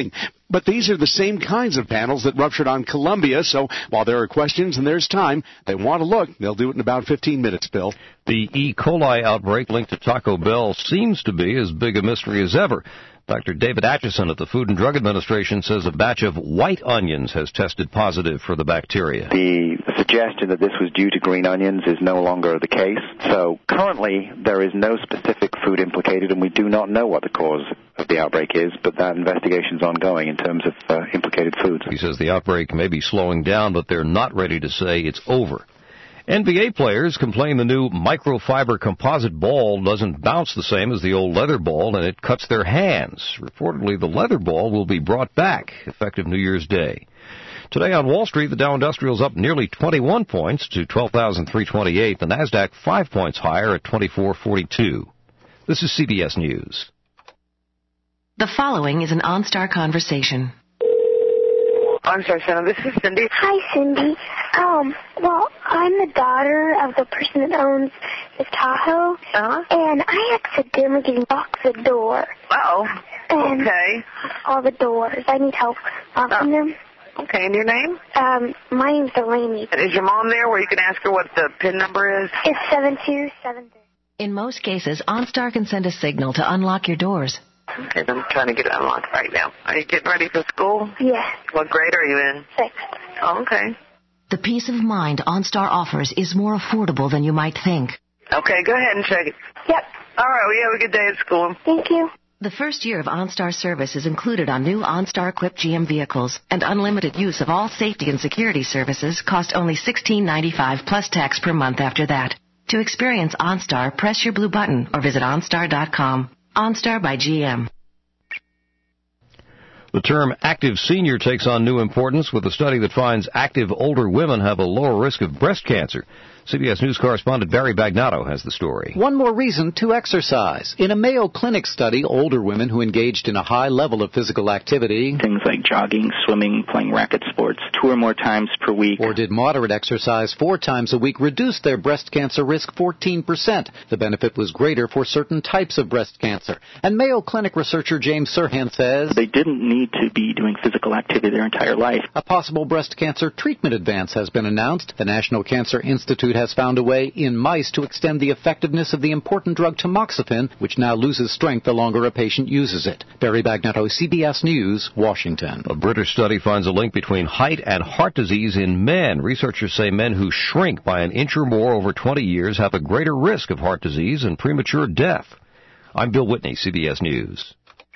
But these are the same kinds of panels that ruptured on Columbia, so while there are questions and there's time, they want to look. They'll do it in about 15 minutes, Bill. The E. coli outbreak linked to Taco Bell seems to be as big a mystery as ever. Dr. David Atchison at the Food and Drug Administration says a batch of white onions has tested positive for the bacteria. The suggestion that this was due to green onions is no longer the case. So currently there is no specific food implicated, and we do not know what the cause of the outbreak is, but that investigation is ongoing in terms of implicated foods. He says the outbreak may be slowing down, but they're not ready to say it's over. NBA players complain the new microfiber composite ball doesn't bounce the same as the old leather ball, and it cuts their hands. Reportedly, the leather ball will be brought back effective New Year's Day. Today on Wall Street, the Dow Industrial's up nearly 21 points to 12,328. The Nasdaq 5 points higher at 2442. This is CBS News. The following is an OnStar conversation. OnStar Center, this is Cindy. Hi, Cindy. Well, I'm the daughter of the person that owns the Tahoe, and I accidentally locked the door. Uh-oh. And okay. All the doors. I need help locking them. Okay, and your name? My name's Delaney. And is your mom there where you can ask her what the PIN number is? It's 7273. In most cases, OnStar can send a signal to unlock your doors. Okay, I'm trying to get it unlocked right now. Are you getting ready for school? Yes. What grade are you in? 6th. Oh, okay. The peace of mind OnStar offers is more affordable than you might think. Okay, go ahead and check it. Yep. All right, well, you have a good day at school. Thank you. The first year of OnStar service is included on new OnStar-equipped GM vehicles, and unlimited use of all safety and security services cost only $16.95 plus tax per month after that. To experience OnStar, press your blue button or visit OnStar.com. OnStar by GM. The term active senior takes on new importance with a study that finds active older women have a lower risk of breast cancer. CBS News correspondent Barry Bagnato has the story. One more reason to exercise. In a Mayo Clinic study, older women who engaged in a high level of physical activity, things like jogging, swimming, playing racket sports 2 or more times per week, or did moderate exercise 4 times a week, reduced their breast cancer risk 14%. The benefit was greater for certain types of breast cancer. And Mayo Clinic researcher James Serhan says they didn't need to be doing physical activity their entire life. A possible breast cancer treatment advance has been announced. The National Cancer Institute has found a way in mice to extend the effectiveness of the important drug tamoxifen, which now loses strength the longer a patient uses it. Barry Bagnato, CBS News, Washington. A British study finds a link between height and heart disease in men. Researchers say men who shrink by an inch or more over 20 years have a greater risk of heart disease and premature death. I'm Bill Whitney, CBS News.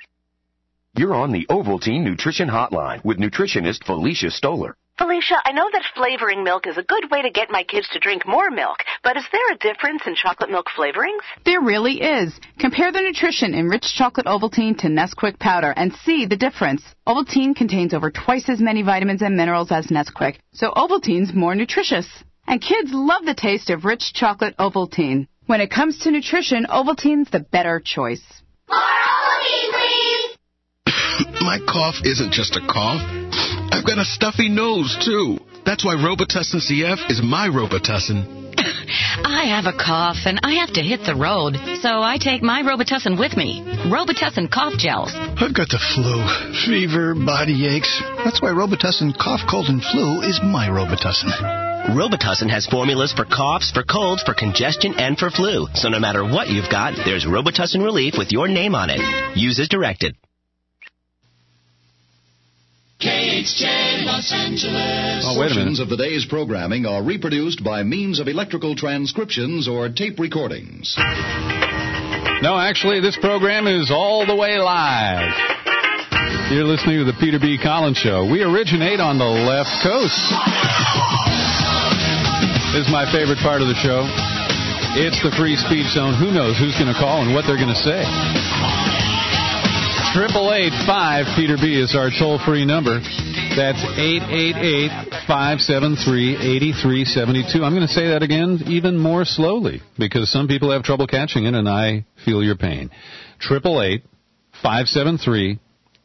You're on the Ovaltine Nutrition Hotline with nutritionist Felicia Stoller. Felicia, I know that flavoring milk is a good way to get my kids to drink more milk, but is there a difference in chocolate milk flavorings? There really is. Compare the nutrition in rich chocolate Ovaltine to Nesquik powder and see the difference. Ovaltine contains over twice as many vitamins and minerals as Nesquik, so Ovaltine's more nutritious. And kids love the taste of rich chocolate Ovaltine. When it comes to nutrition, Ovaltine's the better choice. More Ovaltine, please! My cough isn't just a cough. I've got a stuffy nose, too. That's why Robitussin CF is my Robitussin. I have a cough, and I have to hit the road, so I take my Robitussin with me. Robitussin cough gels. I've got the flu, fever, body aches. That's why Robitussin cough, cold, and flu is my Robitussin. Robitussin has formulas for coughs, for colds, for congestion, and for flu. So no matter what you've got, there's Robitussin relief with your name on it. Use as directed. KHJ Los Angeles. Oh, wait a minute. Portions of the day's programming are reproduced by means of electrical transcriptions or tape recordings. No, actually, this program is all the way live. You're listening to the Peter B. Collins Show. We originate on the left coast. This is my favorite part of the show. It's the free speech zone. Who knows who's going to call and what they're going to say. 888-5-PETER-B is our toll-free number. That's 888-573-8372. I'm going to say that again even more slowly because some people have trouble catching it, and I feel your pain. 888-573-8372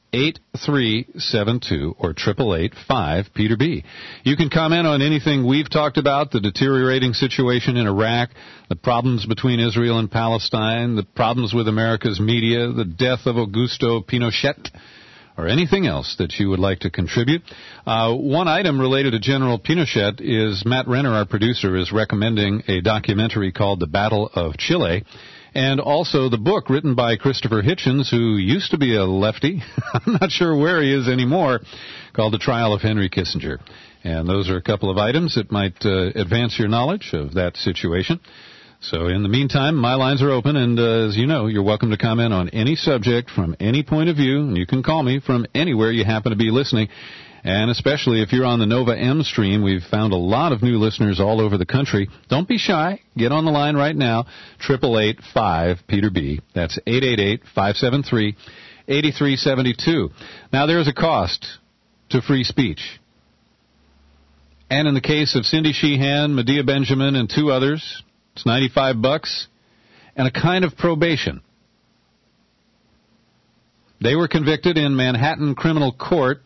or 888-5-PETER-B. You can comment on anything we've talked about, the deteriorating situation in Iraq, the problems between Israel and Palestine, the problems with America's media, the death of Augusto Pinochet, or anything else that you would like to contribute. One item related to General Pinochet is Matt Renner, our producer, is recommending a documentary called The Battle of Chile, and also the book written by Christopher Hitchens, who used to be a lefty, I'm not sure where he is anymore, called The Trial of Henry Kissinger. And those are a couple of items that might advance your knowledge of that situation. So in the meantime, my lines are open, and as you know, you're welcome to comment on any subject from any point of view, and you can call me from anywhere you happen to be listening. And especially if you're on the Nova M stream, we've found a lot of new listeners all over the country. Don't be shy. Get on the line right now, 888-5-PETER-B. That's 888-573-8372. Now, there's a cost to free speech. And in the case of Cindy Sheehan, Medea Benjamin, and two others, it's $95 and a kind of probation. They were convicted in Manhattan criminal court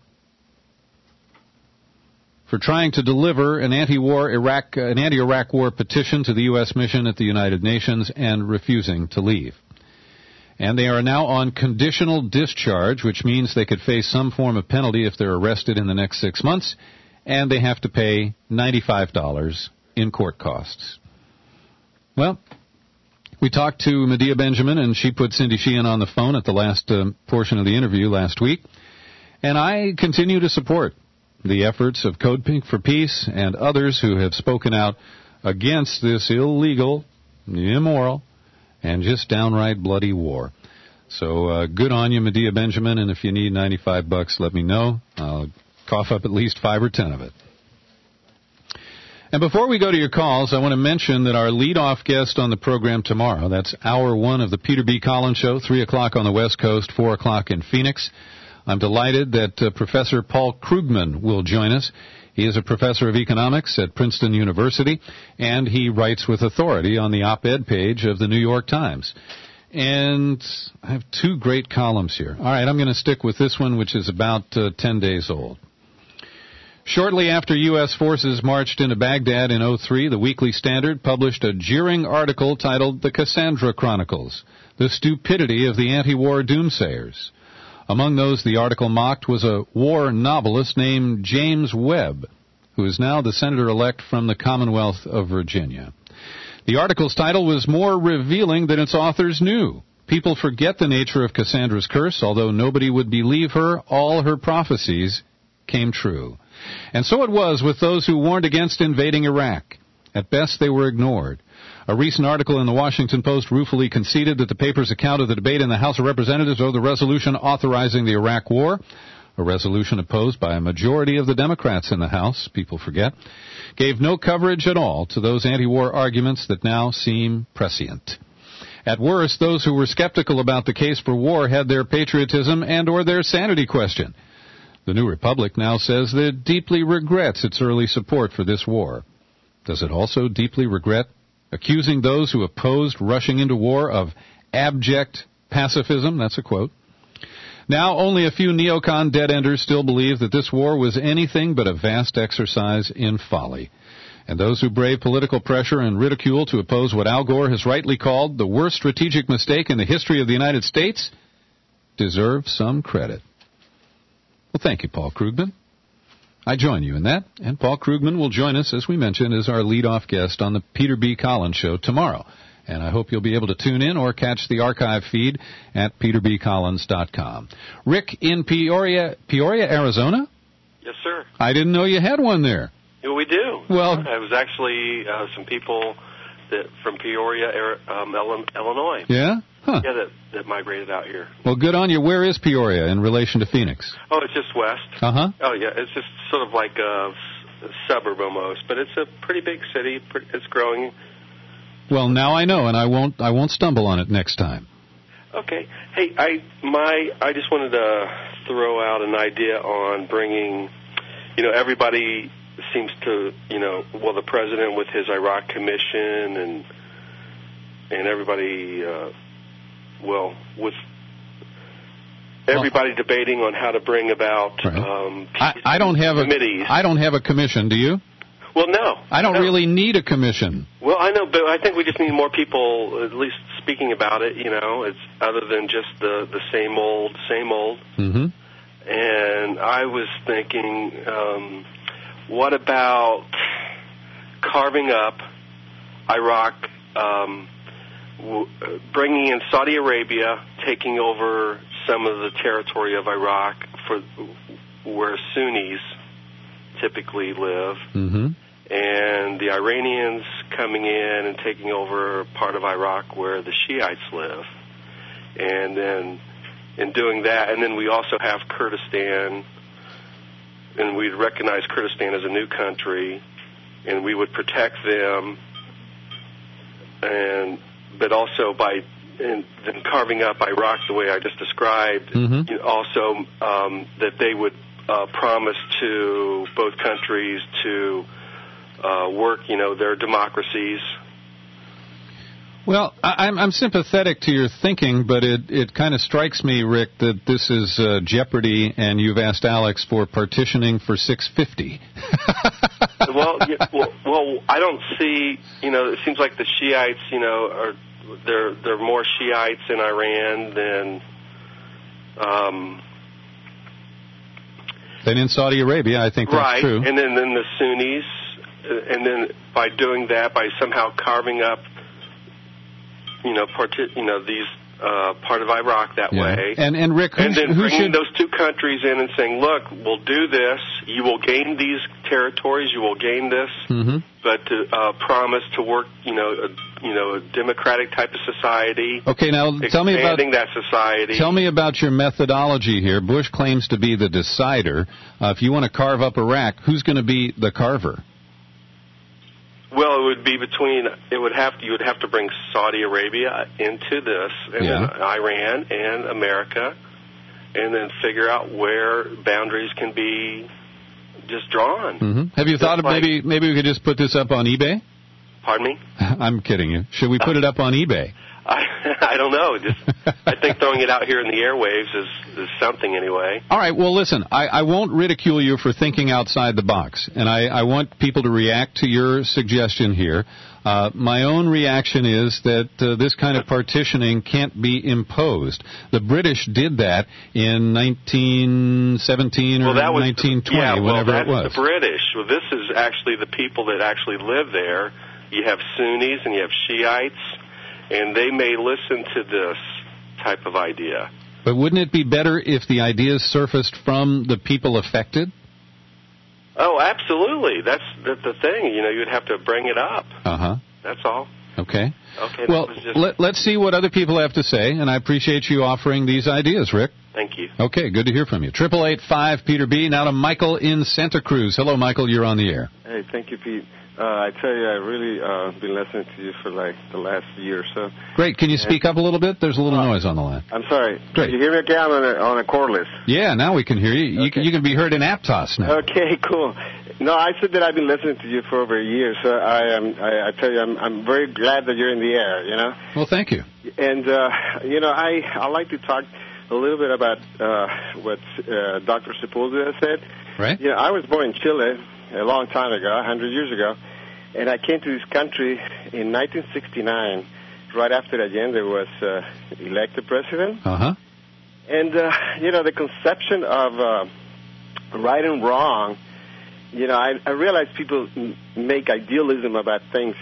for trying to deliver an anti-Iraq war petition to the U.S. mission at the United Nations and refusing to leave. And they are now on conditional discharge, which means they could face some form of penalty if they're arrested in the next 6 months, and they have to pay $95 in court costs. Well, we talked to Medea Benjamin, and she put Cindy Sheehan on the phone at the last portion of the interview last week. And I continue to support the efforts of Code Pink for Peace and others who have spoken out against this illegal, immoral, and just downright bloody war. So good on you, Medea Benjamin, and if you need $95, let me know. I'll cough up at least 5 or 10 of it. And before we go to your calls, I want to mention that our lead-off guest on the program tomorrow, that's Hour 1 of the Peter B. Collins Show, 3 o'clock on the West Coast, 4 o'clock in Phoenix. I'm delighted that Professor Paul Krugman will join us. He is a professor of economics at Princeton University, and he writes with authority on the op-ed page of the New York Times. And I have 2 great columns here. All right, I'm going to stick with this one, which is about 10 days old. Shortly after U.S. forces marched into Baghdad in 2003, the Weekly Standard published a jeering article titled The Cassandra Chronicles, The Stupidity of the Anti-War Doomsayers. Among those the article mocked was a war novelist named James Webb, who is now the senator-elect from the Commonwealth of Virginia. The article's title was more revealing than its authors knew. People forget the nature of Cassandra's curse. Although nobody would believe her, all her prophecies came true. And so it was with those who warned against invading Iraq. At best, they were ignored. A recent article in the Washington Post ruefully conceded that the paper's account of the debate in the House of Representatives over the resolution authorizing the Iraq War, a resolution opposed by a majority of the Democrats in the House, people forget, gave no coverage at all to those anti-war arguments that now seem prescient. At worst, those who were skeptical about the case for war had their patriotism and or their sanity questioned. The New Republic now says that it deeply regrets its early support for this war. Does it also deeply regret accusing those who opposed rushing into war of abject pacifism? That's a quote. Now, only a few neocon dead-enders still believe that this war was anything but a vast exercise in folly. And those who brave political pressure and ridicule to oppose what Al Gore has rightly called the worst strategic mistake in the history of the United States deserve some credit. Well, thank you, Paul Krugman. I join you in that, and Paul Krugman will join us, as we mentioned, as our lead-off guest on the Peter B. Collins Show tomorrow. And I hope you'll be able to tune in or catch the archive feed at peterbcollins.com. Rick in Peoria, Arizona? Yes, sir. I didn't know you had one there. Yeah, we do. Well, it was actually some people from Peoria, Illinois. Yeah? Huh. Yeah, that migrated out here. Well, good on you. Where is Peoria in relation to Phoenix? Oh, it's just west. Uh-huh. Oh, yeah, it's just sort of like a suburb almost, but it's a pretty big city. It's growing. Well, now I know, and I won't stumble on it next time. Okay. Hey, I just wanted to throw out an idea on bringing, everybody seems to, the president with his Iraq commission and everybody, with everybody debating on how to bring about I don't have committees. I don't have a commission, do you? Well, no. I don't really need a commission. Well, I know, but I think we just need more people at least speaking about it, it's other than just the same old. Mm-hmm. And I was thinking, what about carving up Iraq, bringing in Saudi Arabia, taking over some of the territory of Iraq for where Sunnis typically live, and the Iranians coming in and taking over part of Iraq where the Shiites live. And then in doing that, and then we also have Kurdistan, and we'd recognize Kurdistan as a new country, and we would protect them, but also by then carving up Iraq the way I just described, also that they would promise to both countries to work, their democracies. Well, I'm sympathetic to your thinking, but it kind of strikes me, Rick, that this is jeopardy, and you've asked Alex for partitioning for 650. Well, I don't see. It seems like the Shiites, are they're more Shiites in Iran than in Saudi Arabia. I think that's true. Right, and then the Sunnis, and then by doing that, by somehow carving up. These part of Iraq that way. And Rick, and then bringing those two countries in and saying, look, we'll do this. You will gain these territories. You will gain this. But to promise to work, a democratic type of society. Okay, now tell me about that society. Tell me about your methodology here. Bush claims to be the decider. If you want to carve up Iraq, who's going to be the carver? Well, it would be you would have to bring Saudi Arabia into this, and then Iran and America, and then figure out where boundaries can be just drawn. Have you thought of maybe we could just put this up on eBay? Pardon me? I'm kidding you. Should we put it up on eBay? I don't know. I think throwing it out here in the airwaves is something anyway. All right. Well, listen, I won't ridicule you for thinking outside the box, and I want people to react to your suggestion here. My own reaction is that this kind of partitioning can't be imposed. The British did that in 1917 or 1920, whenever it was. The British. Well, this is actually the people that actually live there. You have Sunnis and you have Shiites. And they may listen to this type of idea. But wouldn't it be better if the ideas surfaced from the people affected? Oh, absolutely. That's the thing. You'd have to bring it up. That's all. Okay. Well, let's see what other people have to say, and I appreciate you offering these ideas, Rick. Thank you. Okay, good to hear from you. 888-5-PETER-B. Now to Michael in Santa Cruz. Hello, Michael. You're on the air. Hey, thank you, Pete. I tell you, I really been listening to you for like the last year or so. Great. Can you speak up a little bit? There's a little noise on the line. I'm sorry. Great. Can you hear me okay? I'm on a cordless. Yeah, now we can hear you. Okay. You can be heard in Aptos now. Okay, cool. No, I said that I've been listening to you for over a year, so I tell you, I'm very glad that you're in the air, Well, thank you. And, I like to talk a little bit about what Dr. Sepulveda said. Right. I was born in Chile a long time ago, 100 years ago, and I came to this country in 1969, right after Allende was elected president. And, the conception of right and wrong, I realize people make idealism about things,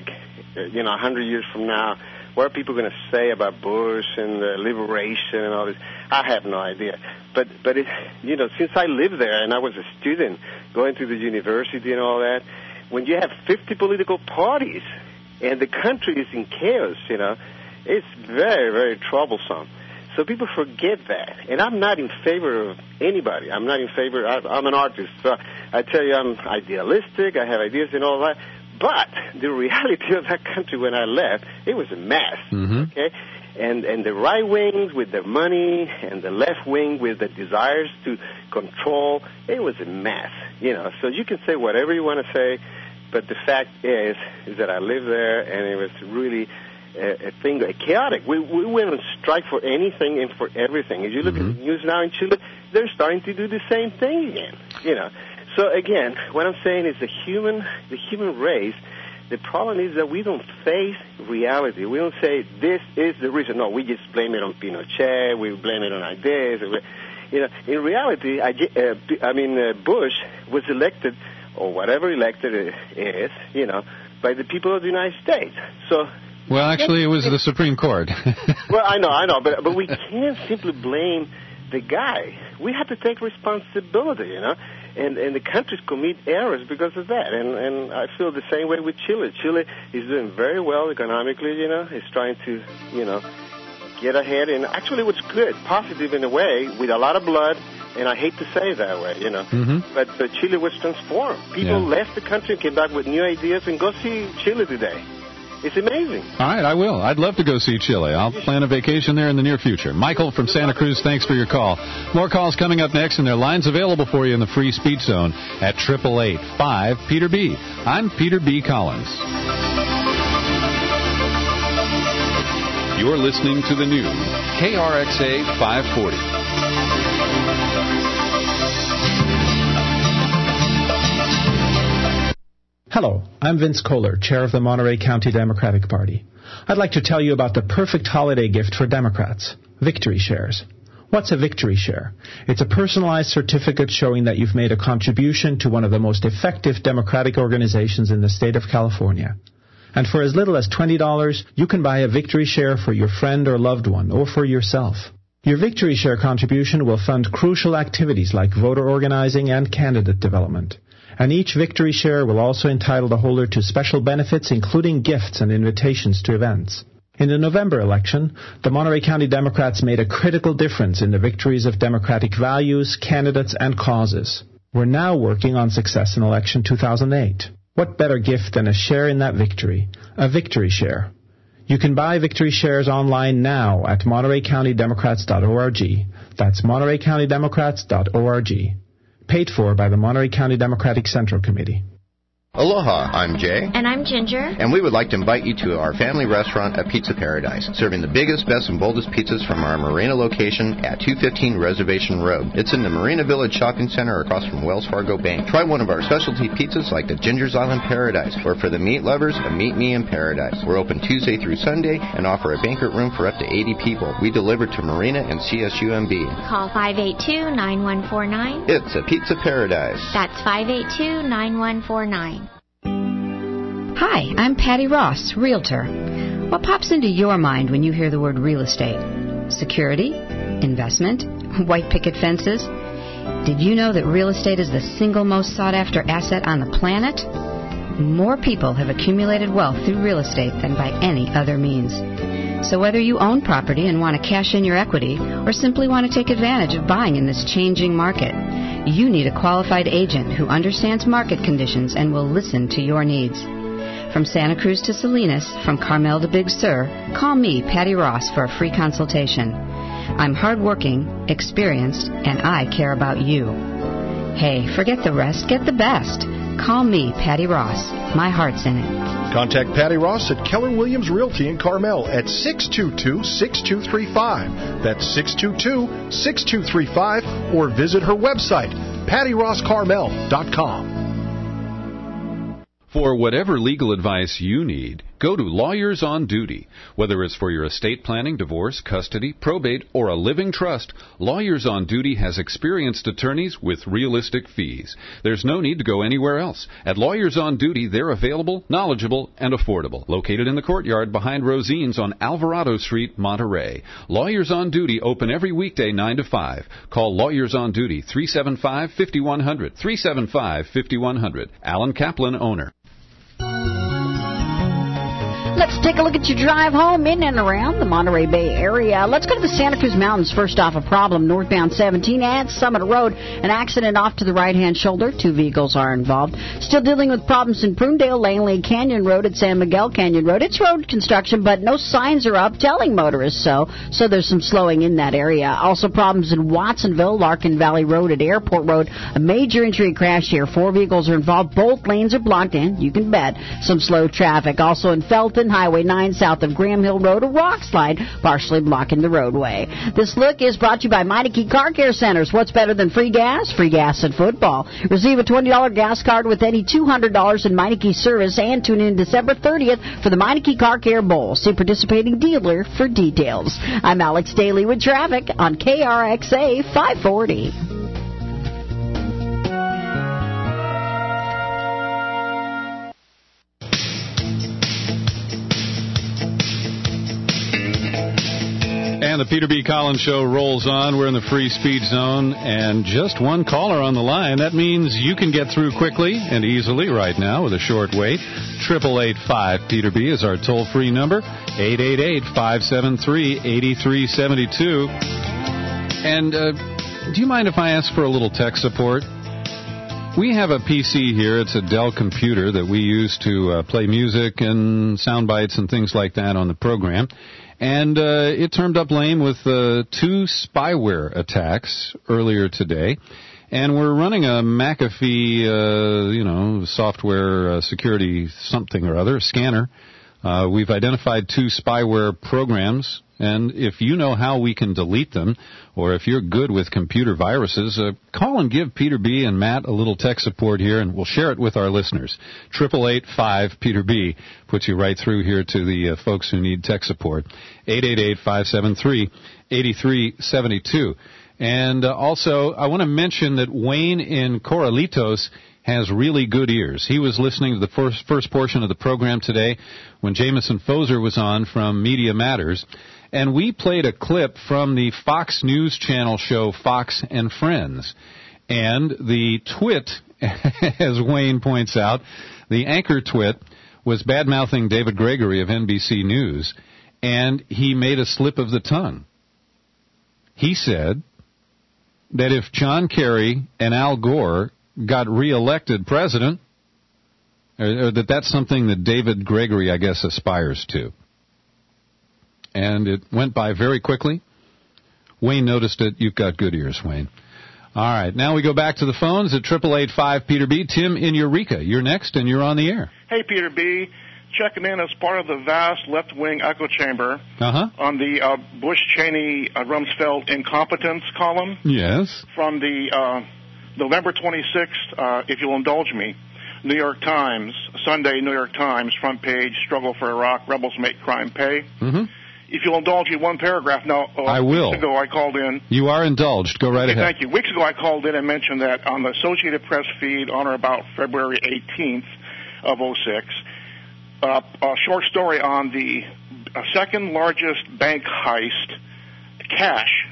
100 years from now, what are people going to say about Bush and liberation and all this? I have no idea. But it, since I lived there and I was a student going to the university and all that, when you have 50 political parties and the country is in chaos, it's very, very troublesome. So people forget that. And I'm not in favor of anybody. I'm not in favor. I'm an artist. So I tell you, I'm idealistic. I have ideas and all that. But the reality of that country when I left, it was a mess, okay? And the right wings with their money and the left wing with the desires to control, it was a mess, So you can say whatever you want to say, but the fact is that I lived there and it was really a thing, chaotic. We went on strike for anything and for everything. If you look at the news now in Chile, they're starting to do the same thing again, So again, what I'm saying is the human race, the problem is that we don't face reality. We don't say this is the reason. No, we just blame it on Pinochet. We blame it on ideas. In reality, Bush was elected, or whatever elected is, by the people of the United States. So. Well, actually, it was the Supreme Court. Well, I know, but we can't simply blame the guy. We have to take responsibility, and the countries commit errors because of that. And I feel the same way with Chile. Chile is doing very well economically, It's trying to, get ahead. And actually it was good, positive in a way, with a lot of blood. And I hate to say it that way, Mm-hmm. But Chile was transformed. People left the country and came back with new ideas. And go see Chile today. It's amazing. All right, I will. I'd love to go see Chile. I'll plan a vacation there in the near future. Michael from Santa Cruz, thanks for your call. More calls coming up next, and there are lines available for you in the free speech zone at 888-5-PETER-B. I'm Peter B. Collins. You're listening to the new KRXA 540. Hello, I'm Vince Kohler, chair of the Monterey County Democratic Party. I'd like to tell you about the perfect holiday gift for Democrats, Victory Shares. What's a Victory Share? It's a personalized certificate showing that you've made a contribution to one of the most effective Democratic organizations in the state of California. And for as little as $20, you can buy a Victory Share for your friend or loved one, or for yourself. Your Victory Share contribution will fund crucial activities like voter organizing and candidate development. And each Victory Share will also entitle the holder to special benefits, including gifts and invitations to events. In the November election, the Monterey County Democrats made a critical difference in the victories of Democratic values, candidates, and causes. We're now working on success in election 2008. What better gift than a share in that victory? A Victory Share. You can buy Victory Shares online now at MontereyCountyDemocrats.org. That's MontereyCountyDemocrats.org. Paid for by the Monterey County Democratic Central Committee. Aloha, I'm Jay. And I'm Ginger. And we would like to invite you to our family restaurant at Pizza Paradise, serving the biggest, best, and boldest pizzas from our Marina location at 215 Reservation Road. It's in the Marina Village Shopping Center across from Wells Fargo Bank. Try one of our specialty pizzas like the Ginger's Island Paradise, or for the meat lovers, a Meet Me in Paradise. We're open Tuesday through Sunday and offer a banquet room for up to 80 people. We deliver to Marina and CSUMB. Call 582-9149. It's a Pizza Paradise. That's 582-9149. Hi, I'm Patty Ross, Realtor. What pops into your mind when you hear the word real estate? Security? Investment? White picket fences? Did you know that real estate is the single most sought-after asset on the planet? More people have accumulated wealth through real estate than by any other means. So whether you own property and want to cash in your equity, or simply want to take advantage of buying in this changing market, you need a qualified agent who understands market conditions and will listen to your needs. From Santa Cruz to Salinas, from Carmel to Big Sur, call me, Patty Ross, for a free consultation. I'm hardworking, experienced, and I care about you. Hey, forget the rest, get the best. Call me, Patty Ross. My heart's in it. Contact Patty Ross at Keller Williams Realty in Carmel at 622-6235. That's 622-6235, or visit her website, PattyRossCarmel.com. For whatever legal advice you need, go to Lawyers on Duty. Whether it's for your estate planning, divorce, custody, probate, or a living trust, Lawyers on Duty has experienced attorneys with realistic fees. There's no need to go anywhere else. At Lawyers on Duty, they're available, knowledgeable, and affordable. Located in the courtyard behind Rosine's on Alvarado Street, Monterey. Lawyers on Duty open every weekday 9 to 5. Call Lawyers on Duty 375-5100. 375-5100. Alan Kaplan, owner. Let's take a look at your drive home in and around the Monterey Bay area. Let's go to the Santa Cruz Mountains. First off, a problem northbound 17 at Summit Road. An accident off to the right-hand shoulder. 2 vehicles are involved. Still dealing with problems in Prunedale, Langley Canyon Road at San Miguel Canyon Road. It's road construction, but no signs are up telling motorists so there's some slowing in that area. Also problems in Watsonville, Larkin Valley Road at Airport Road. A major injury crash here. 4 vehicles are involved. Both lanes are blocked in. You can bet. Some slow traffic. Also in Felton, and Highway 9 south of Graham Hill Road, a rock slide partially blocking the roadway. This look is brought to you by Meineke Car Care Centers. What's better than free gas? Free gas and football. Receive a $20 gas card with any $200 in Meineke service and tune in December 30th for the Meineke Car Care Bowl. See participating dealer for details. I'm Alex Daly with traffic on KRXA 540. And the Peter B. Collins Show rolls on. We're in the free speech zone, and just one caller on the line. That means you can get through quickly and easily right now with a short wait. 888-5-PETER-B is our toll-free number, 888-573-8372. And do you mind if I ask for a little tech support? We have a PC here. It's a Dell computer that we use to play music and sound bites and things like that on the program. And it turned up lame with 2 spyware attacks earlier today. And we're running a McAfee, software security something or other, scanner. We've identified 2 spyware programs. And if you know how we can delete them, or if you're good with computer viruses, call and give Peter B. and Matt a little tech support here, and we'll share it with our listeners. 888-5-PETER-B puts you right through here to the folks who need tech support. 888-573-8372. And also, I want to mention that Wayne in Corralitos has really good ears. He was listening to the first portion of the program today when Jameson Foser was on from Media Matters. And we played a clip from the Fox News Channel show Fox and Friends. And the twit, as Wayne points out, the anchor twit was bad-mouthing David Gregory of NBC News, and he made a slip of the tongue. He said that if John Kerry and Al Gore got reelected president, or that's something that David Gregory, I guess, aspires to. And it went by very quickly. Wayne noticed it. You've got good ears, Wayne. All right, now we go back to the phones at 888-5-PETER-B. Tim in Eureka, you're next, and you're on the air. Hey, Peter B. Checking in as part of the vast left-wing echo chamber on the Bush-Cheney-Rumsfeld incompetence column. Yes. From the November 26th, if you'll indulge me, New York Times, Sunday New York Times, front page, struggle for Iraq, rebels make crime pay. Mm-hmm. If you'll indulge me one paragraph. Now, I will. Weeks ago I called in. You are indulged. Go right ahead. Thank you. Weeks ago I called in and mentioned that on the Associated Press feed on or about February 18th of 2006, a short story on the second largest bank heist, cash,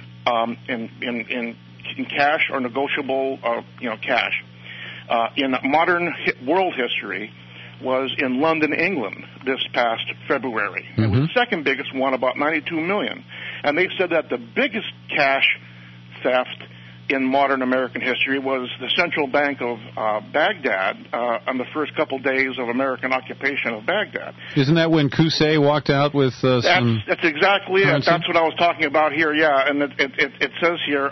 in cash or negotiable, cash, in modern world history, was in London, England, this past February. Mm-hmm. It was the second biggest one, about $92 million. And they said that the biggest cash theft in modern American history was the Central Bank of Baghdad on the first couple days of American occupation of Baghdad. Isn't that when Qusay walked out with some... That's exactly it. That's what I was talking about here, yeah. And it says here...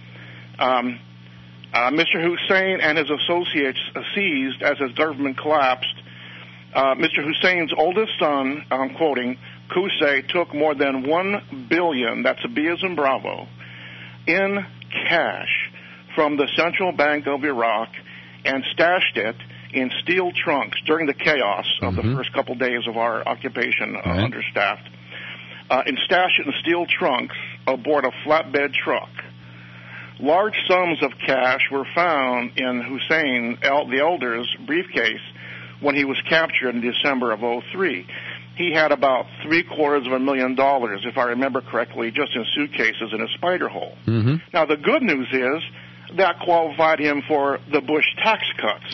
Mr. Hussein and his associates seized as his government collapsed. Mr. Hussein's oldest son, I'm quoting, Qusay, took more than $1 billion, that's a B as in Bravo, in cash from the Central Bank of Iraq and stashed it in steel trunks during the chaos of the first couple days of our occupation, understaffed, and stashed it in steel trunks aboard a flatbed truck. Large sums of cash were found in Hussein, the elder's, briefcase when he was captured in December of 2003. He had about $750,000, if I remember correctly, just in suitcases in a spider hole. Mm-hmm. Now, the good news is that qualified him for the Bush tax cuts.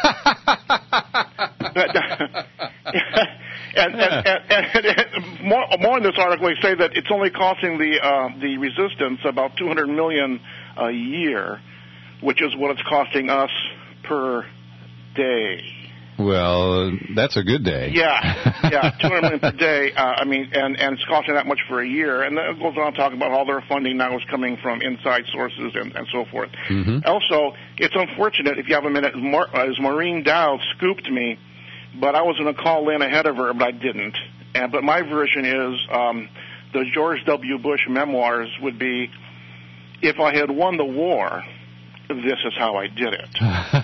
and more in this article, they say that it's only costing the resistance about $200 million a year, which is what it's costing us per day. Well, that's a good day. Yeah, $200 million per day. And it's costing that much for a year. And then it goes on talking about all their funding now is coming from inside sources and so forth. Mm-hmm. Also, it's unfortunate, if you have a minute, as Maureen Dowd scooped me but I was going to call in ahead of her, but I didn't. But my version is the George W. Bush memoirs would be, if I had won the war, this is how I did it.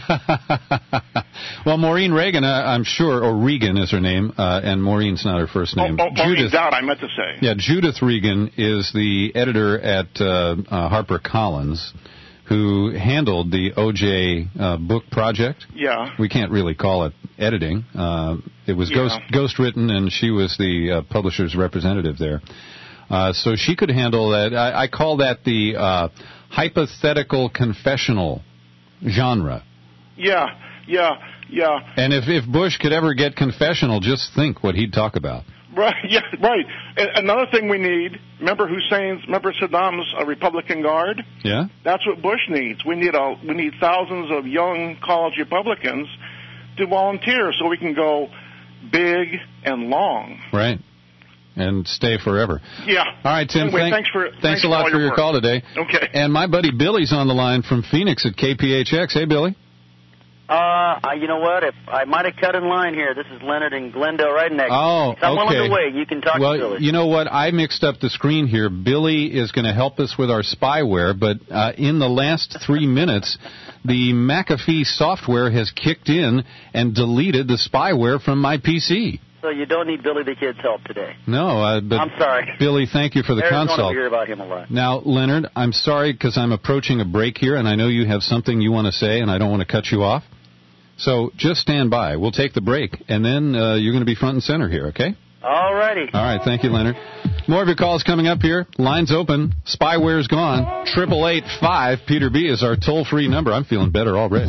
Well, Maureen Reagan, I'm sure, or Regan is her name, and Maureen's not her first name. Maureen Dowd, I meant to say. Yeah, Judith Regan is the editor at HarperCollins, who handled the O.J. book project. Yeah. We can't really call it editing. It was ghost-written, and she was the publisher's representative there. So she could handle that. I call that the hypothetical confessional genre. Yeah. And if Bush could ever get confessional, just think what he'd talk about. Right, yeah, right. Another thing we need, remember Saddam's Republican Guard? Yeah. That's what Bush needs. We need thousands of young college Republicans to volunteer so we can go big and long. Right. And stay forever. Yeah. All right, Tim. Anyway, thanks a lot for your call today. Okay. And my buddy Billy's on the line from Phoenix at KPHX. Hey, Billy. You know what? If I might have cut in line here. This is Leonard in Glendale, right next. Oh, okay. I'm well underway. You can talk to Billy. Well, you know what? I mixed up the screen here. Billy is going to help us with our spyware, but in the last 3 minutes, the McAfee software has kicked in and deleted the spyware from my PC. So you don't need Billy the Kid's help today. No, but I'm sorry. Billy, thank you for the consult. We hear about him a lot. Now, Leonard, I'm sorry because I'm approaching a break here, and I know you have something you want to say, and I don't want to cut you off. So just stand by. We'll take the break, and then you're going to be front and center here, okay? All righty. All right, thank you, Leonard. More of your calls coming up here. Lines open. Spyware's gone. 888-5 B is our toll-free number. I'm feeling better already.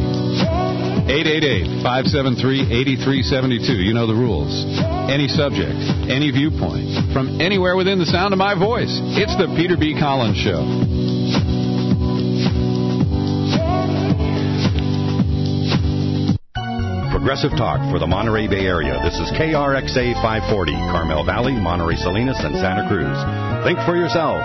888-573-8372. You know the rules. Any subject, any viewpoint, from anywhere within the sound of my voice. It's the Peter B. Collins Show. Progressive talk for the Monterey Bay Area. This is KRXA 540, Carmel Valley, Monterey Salinas, and Santa Cruz. Think for yourself.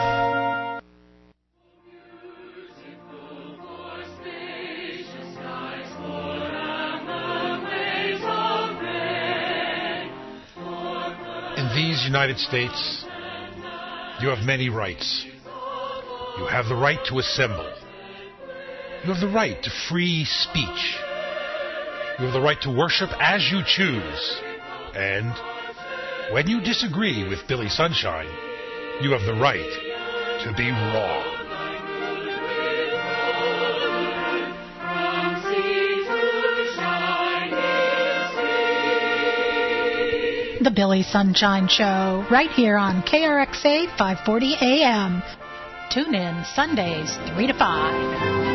In these United States, you have many rights. You have the right to assemble. You have the right to free speech. You have the right to worship as you choose. And when you disagree with Billy Sunshine, you have the right to be wrong. The Billy Sunshine Show, right here on KRXA 540 AM. Tune in Sundays 3 to 5.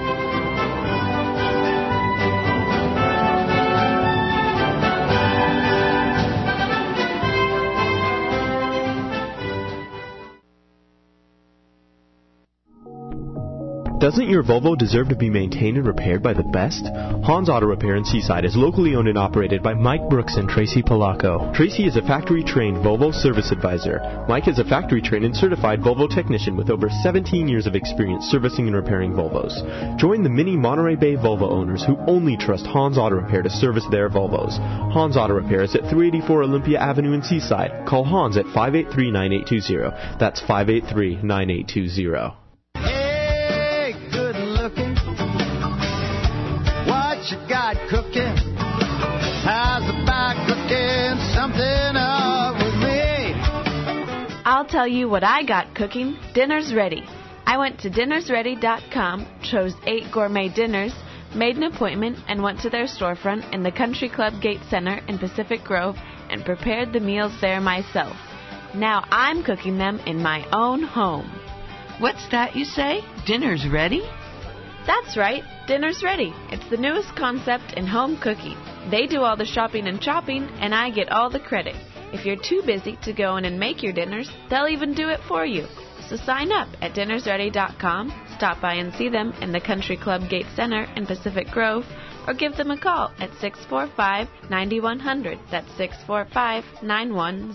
Doesn't your Volvo deserve to be maintained and repaired by the best? Hans Auto Repair in Seaside is locally owned and operated by Mike Brooks and Tracy Polacco. Tracy is a factory-trained Volvo service advisor. Mike is a factory-trained and certified Volvo technician with over 17 years of experience servicing and repairing Volvos. Join the many Monterey Bay Volvo owners who only trust Hans Auto Repair to service their Volvos. Hans Auto Repair is at 384 Olympia Avenue in Seaside. Call Hans at 583-9820. That's 583-9820. You got cooking? How's about cooking something up with me? I'll tell you what I got cooking. Dinner's ready. I went to dinnersready.com, chose 8 gourmet dinners, made an appointment, and went to their storefront in the Country Club Gate Center in Pacific Grove and prepared the meals there myself. Now I'm cooking them in my own home. What's that you say? Dinner's ready? That's right. Dinner's ready. It's the newest concept in home cooking. They do all the shopping and chopping, and I get all the credit. If you're too busy to go in and make your dinners, they'll even do it for you. So sign up at dinnersready.com, stop by and see them in the Country Club Gate Center in Pacific Grove, or give them a call at 645-9100. That's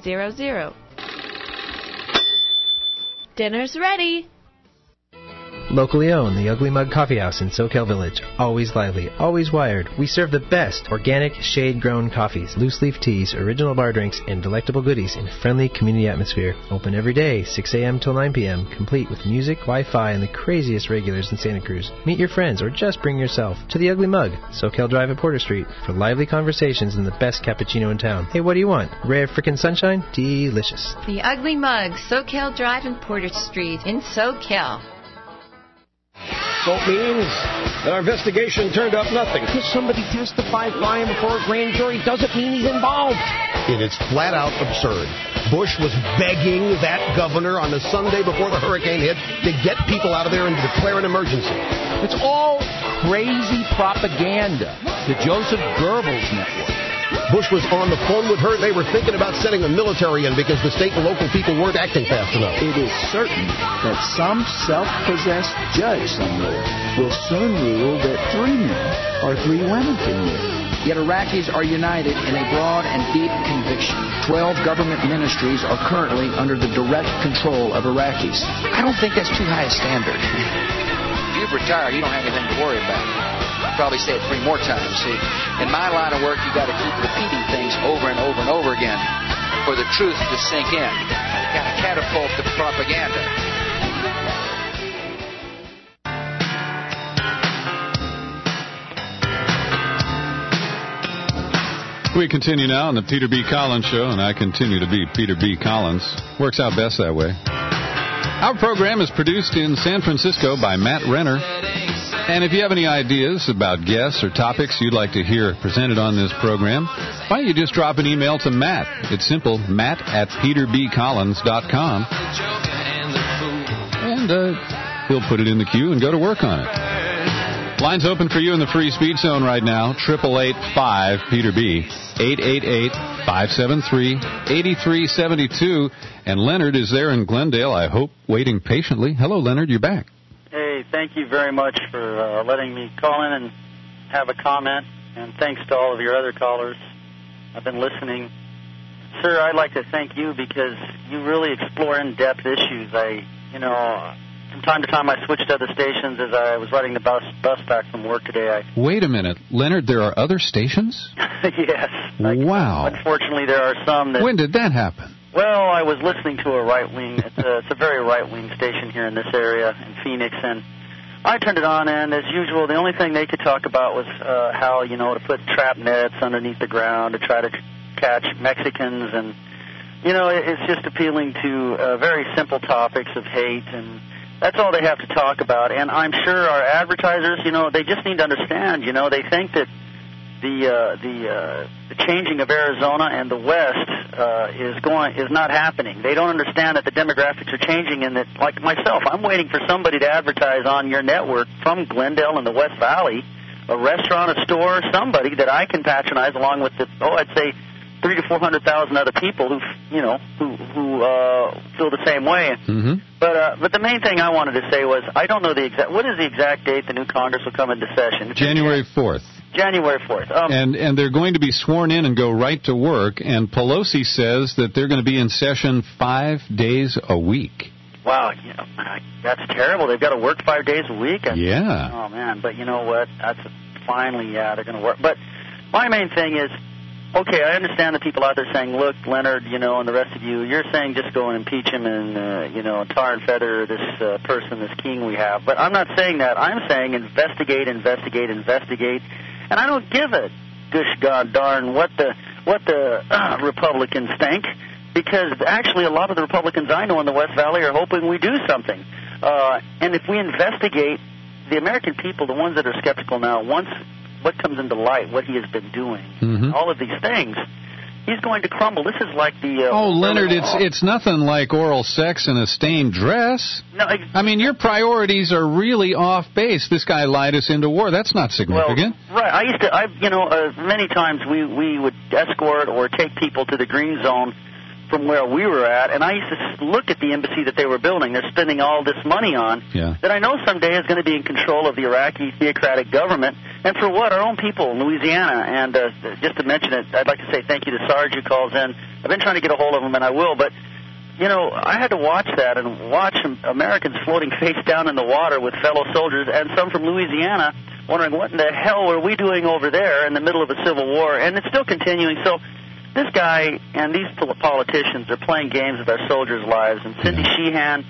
645-9100. Dinner's ready. Locally owned, the Ugly Mug Coffee House in Soquel Village. Always lively, always wired. We serve the best organic, shade-grown coffees, loose-leaf teas, original bar drinks, and delectable goodies in a friendly community atmosphere. Open every day, 6 a.m. till 9 p.m., complete with music, Wi-Fi, and the craziest regulars in Santa Cruz. Meet your friends or just bring yourself to the Ugly Mug, Soquel Drive at Porter Street, for lively conversations and the best cappuccino in town. Hey, what do you want? Rare frickin' sunshine? Delicious. The Ugly Mug, Soquel Drive and Porter Street in Soquel. Vote means that our investigation turned up nothing. Because somebody testified by him before a grand jury doesn't mean he's involved. It is flat out absurd. Bush was begging that governor on the Sunday before the hurricane hit to get people out of there and to declare an emergency. It's all crazy propaganda. The Joseph Goebbels network. Bush was on the phone with her. They were thinking about sending the military in because the state and local people weren't acting fast enough. It is certain that some self-possessed judge somewhere will soon rule that 3 men or 3 women can live. Yet Iraqis are united in a broad and deep conviction. 12 government ministries are currently under the direct control of Iraqis. I don't think that's too high a standard. If you've retired, you don't have anything to worry about. Probably say it 3 more times. See, in my line of work, you got to keep repeating things over and over and over again for the truth to sink in. You got to catapult the propaganda. We continue now on the Peter B. Collins Show, and I continue to be Peter B. Collins. Works out best that way. Our program is produced in San Francisco by Matt Renner. And if you have any ideas about guests or topics you'd like to hear presented on this program, why don't you just drop an email to Matt. It's simple, matt@peterbcollins.com. And he'll put it in the queue and go to work on it. Lines open for you in the free speech zone right now, 888-5-PETER-B, 888-573-8372. And Leonard is there in Glendale, I hope, waiting patiently. Hello, Leonard, you're back. Hey, thank you very much for letting me call in and have a comment, and thanks to all of your other callers. I've been listening. Sir, I'd like to thank you because you really explore in-depth issues. From time to time I switched to other stations as I was riding the bus back from work today. Wait a minute, Leonard, there are other stations? Yes. Wow. Unfortunately, there are some that... When did that happen? Well, I was listening to a right-wing, it's a very right-wing station here in this area, in Phoenix, and I turned it on, and as usual, the only thing they could talk about was how, to put trap nets underneath the ground to try to catch Mexicans, and, it's just appealing to very simple topics of hate, and that's all they have to talk about. And I'm sure our advertisers, they just need to understand, they think that the changing of Arizona and the West is not happening. They don't understand that the demographics are changing, and that, like myself, I'm waiting for somebody to advertise on your network from Glendale and the West Valley, a restaurant, a store, somebody that I can patronize along with I'd say 300,000 to 400,000 other people who feel the same way. Mm-hmm. But the main thing I wanted to say was I don't know what is the exact date the new Congress will come into session? January 4th. January 4th. And they're going to be sworn in and go right to work, and Pelosi says that they're going to be in session 5 days a week. Wow, that's terrible. They've got to work 5 days a week? Yeah. Oh, man, but you know what? Finally, they're going to work. But my main thing is, okay, I understand the people out there saying, look, Leonard, and the rest of you're saying just go and impeach him and, tar and feather this person, this king we have. But I'm not saying that. I'm saying investigate. And I don't give a gosh god darn what the Republicans think, because actually a lot of the Republicans I know in the West Valley are hoping we do something. And if we investigate, the American people, the ones that are skeptical now, once what comes into light, what he has been doing, mm-hmm. all of these things, he's going to crumble. This is like the... Leonard, it's nothing like oral sex in a stained dress. No, I mean, your priorities are really off base. This guy lied us into war. That's not significant. Well, right. Many times we would escort or take people to the green zone from where we were at, and I used to look at the embassy that they were building. They're spending all this money on that I know someday is going to be in control of the Iraqi theocratic government. And for what? Our own people in Louisiana. And just to mention it, I'd like to say thank you to Sarge who calls in. I've been trying to get a hold of him, and I will. But, I had to watch that and watch Americans floating face down in the water with fellow soldiers, and some from Louisiana wondering what in the hell were we doing over there in the middle of a civil war, and it's still continuing. So this guy and these politicians are playing games with our soldiers' lives. And Cindy Sheehan,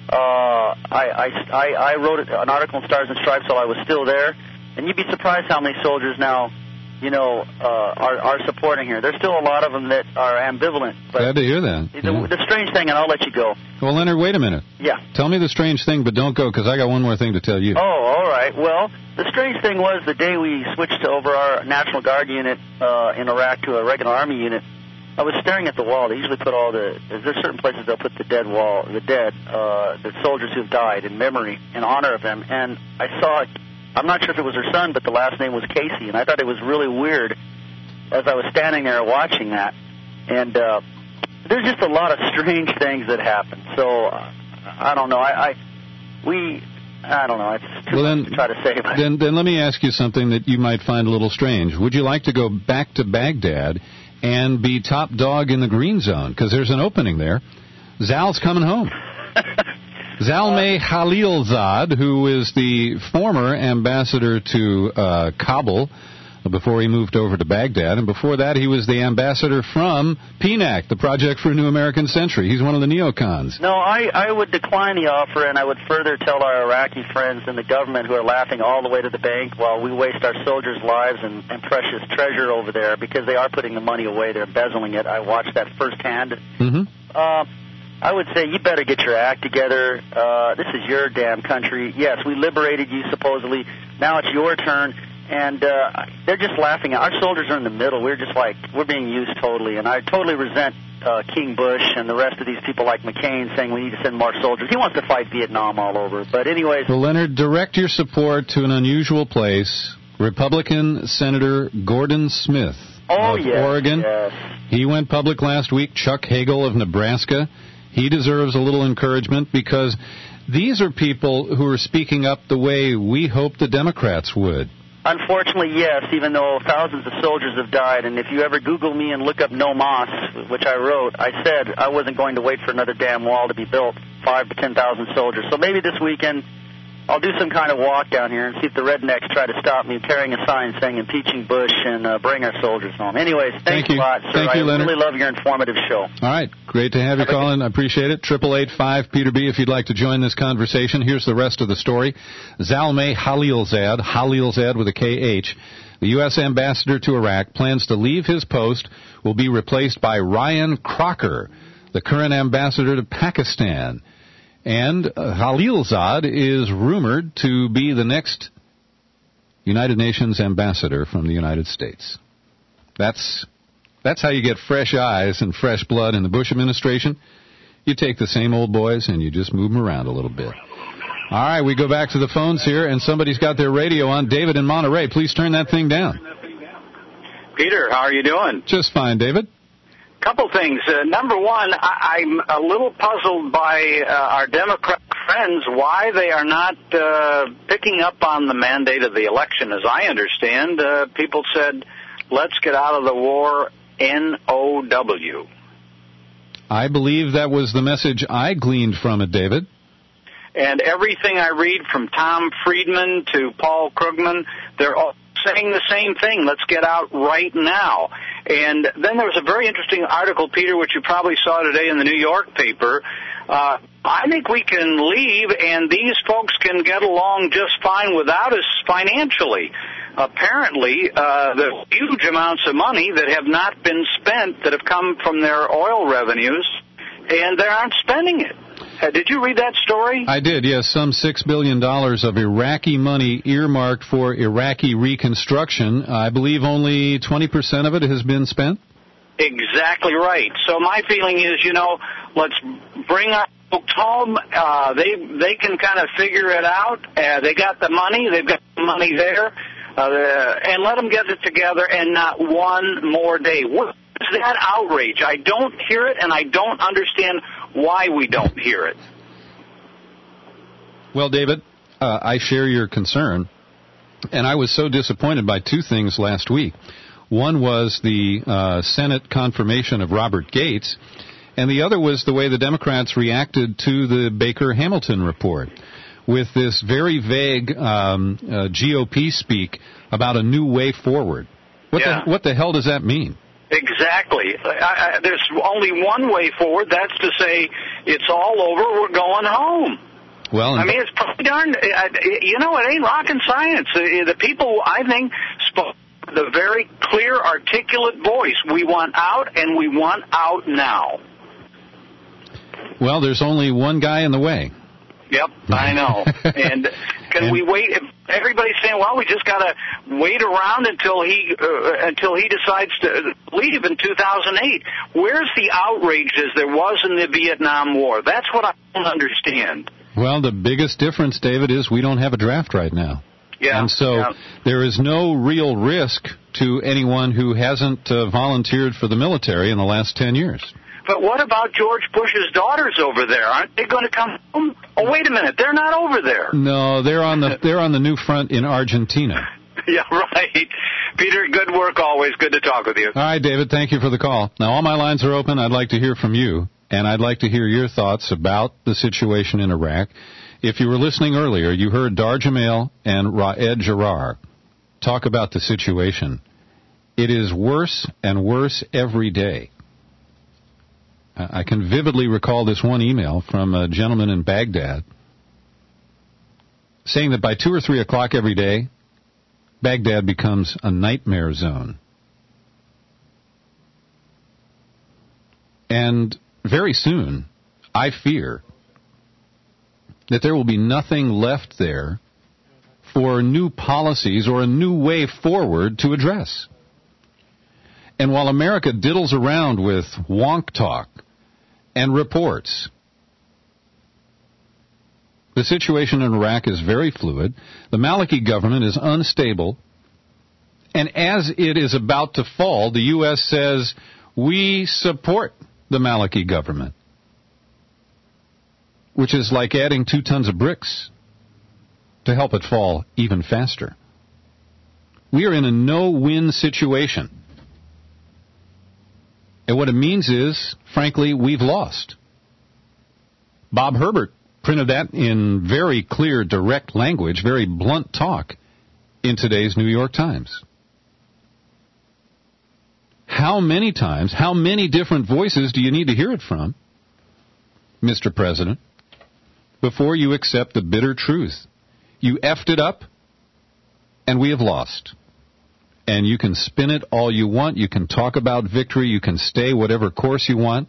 I wrote an article in Stars and Stripes while I was still there, and you'd be surprised how many soldiers now, are supporting her. There's still a lot of them that are ambivalent. But glad to hear that. The strange thing, and I'll let you go. Well, Leonard, wait a minute. Yeah. Tell me the strange thing, but don't go, because I got one more thing to tell you. Oh, all right. Well, the strange thing was the day we switched over our National Guard unit in Iraq to a regular Army unit, I was staring at the wall. They usually put there's certain places they'll put the soldiers who've died in memory, in honor of them. And I saw it. I'm not sure if it was her son, but the last name was Casey, and I thought it was really weird as I was standing there watching that. And there's just a lot of strange things that happen. So I don't know. I don't know. It's too much to try to say. But Then let me ask you something that you might find a little strange. Would you like to go back to Baghdad and be top dog in the green zone? Because there's an opening there. Zal's coming home. Zalmay Khalilzad, who is the former ambassador to Kabul before he moved over to Baghdad, and before that he was the ambassador from PNAC, the Project for a New American Century. He's one of the neocons. No, I would decline the offer, and I would further tell our Iraqi friends and the government who are laughing all the way to the bank while we waste our soldiers' lives and precious treasure over there, because they are putting the money away. They're embezzling it. I watched that firsthand. I would say you better get your act together. This is your damn country. Yes, we liberated you supposedly. Now it's your turn. And they're just laughing. Our soldiers are in the middle. We're just we're being used totally. And I totally resent King Bush and the rest of these people like McCain saying we need to send more soldiers. He wants to fight Vietnam all over. But anyways. Well, Leonard, direct your support to an unusual place. Republican Senator Gordon Smith of Oregon. Yes. He went public last week. Chuck Hagel of Nebraska. He deserves a little encouragement because these are people who are speaking up the way we hope the Democrats would. Unfortunately, yes, even though thousands of soldiers have died. And if you ever Google me and look up No Mas, which I wrote, I said I wasn't going to wait for another damn wall to be built, 5,000 to 10,000 soldiers. So maybe this weekend I'll do some kind of walk down here and see if the rednecks try to stop me carrying a sign saying impeaching Bush and bring our soldiers home. Anyways, thank you a lot, sir. Thank you, Leonard. I really love your informative show. All right. Great to have you calling. I appreciate it. 888-5-PETER-B if you'd like to join this conversation. Here's the rest of the story. Zalmay Khalilzad with a K-H, the U.S. ambassador to Iraq, plans to leave his post, will be replaced by Ryan Crocker, the current ambassador to Pakistan. And Khalilzad is rumored to be the next United Nations ambassador from the United States. That's how you get fresh eyes and fresh blood in the Bush administration. You take the same old boys and you just move them around a little bit. All right, we go back to the phones here, and somebody's got their radio on. David in Monterey, please turn that thing down. Peter, how are you doing? Just fine, David. Couple things. Number one, I'm a little puzzled by our Democrat friends why they are not picking up on the mandate of the election. As I understand, people said, let's get out of the war, N-O-W. I believe that was the message I gleaned from it, David. And everything I read from Tom Friedman to Paul Krugman, they're all saying the same thing. Let's get out right now. And then there was a very interesting article, Peter, which you probably saw today in the New York paper. I think we can leave, and these folks can get along just fine without us financially. Apparently, the huge amounts of money that have not been spent that have come from their oil revenues, and they aren't spending it. Did you read that story? I did, yes. Some $6 billion of Iraqi money earmarked for Iraqi reconstruction. I believe only 20% of it has been spent? Exactly right. So my feeling is, let's bring our folks home. They can kind of figure it out. They got the money. They've got the money there. And let them get it together, and not one more day. What is that outrage? I don't hear it, and I don't understand why we don't hear it. Well, David, I share your concern, and I was so disappointed by two things last week. One was the Senate confirmation of Robert Gates, And the other was the way the Democrats reacted to the Baker-Hamilton report, with this very vague GOP speak about a new way forward. What the hell does that mean? Exactly. There's only one way forward. That's to say, it's all over. We're going home. Well, I mean, it's pretty darn. It ain't rocket science. The people, I think, spoke the very clear, articulate voice. We want out, and we want out now. Well, there's only one guy in the way. Yep, I know. And can we wait? Everybody's saying, well, we just got to wait around until he decides to leave in 2008. Where's the outrage as there was in the Vietnam War? That's what I don't understand. Well, the biggest difference, David, is we don't have a draft right now. Yeah. And so there is no real risk to anyone who hasn't volunteered for the military in the last 10 years. But what about George Bush's daughters over there? Aren't they going to come home? Oh, wait a minute. They're not over there. No, they're on the new front in Argentina. Yeah, right. Peter, good work always. Good to talk with you. All right, David, thank you for the call. Now, all my lines are open. I'd like to hear from you, and I'd like to hear your thoughts about the situation in Iraq. If you were listening earlier, you heard Dar Jamail and Raed Jarrar talk about the situation. It is worse and worse every day. I can vividly recall this one email from a gentleman in Baghdad saying that by 2 or 3 o'clock every day, Baghdad becomes a nightmare zone. And very soon, I fear that there will be nothing left there for new policies or a new way forward to address. And while America diddles around with wonk talk and reports, the situation in Iraq is very fluid. The Maliki government is unstable. And as it is about to fall, the U.S. says, we support the Maliki government, which is like adding 2 tons of bricks to help it fall even faster. We are in a no-win situation. And what it means is, frankly, we've lost. Bob Herbert printed that in very clear, direct language, very blunt talk in today's New York Times. How many times, how many different voices do you need to hear it from, Mr. President, before you accept the bitter truth? You effed it up, and we have lost. And you can spin it all you want. You can talk about victory. You can stay whatever course you want.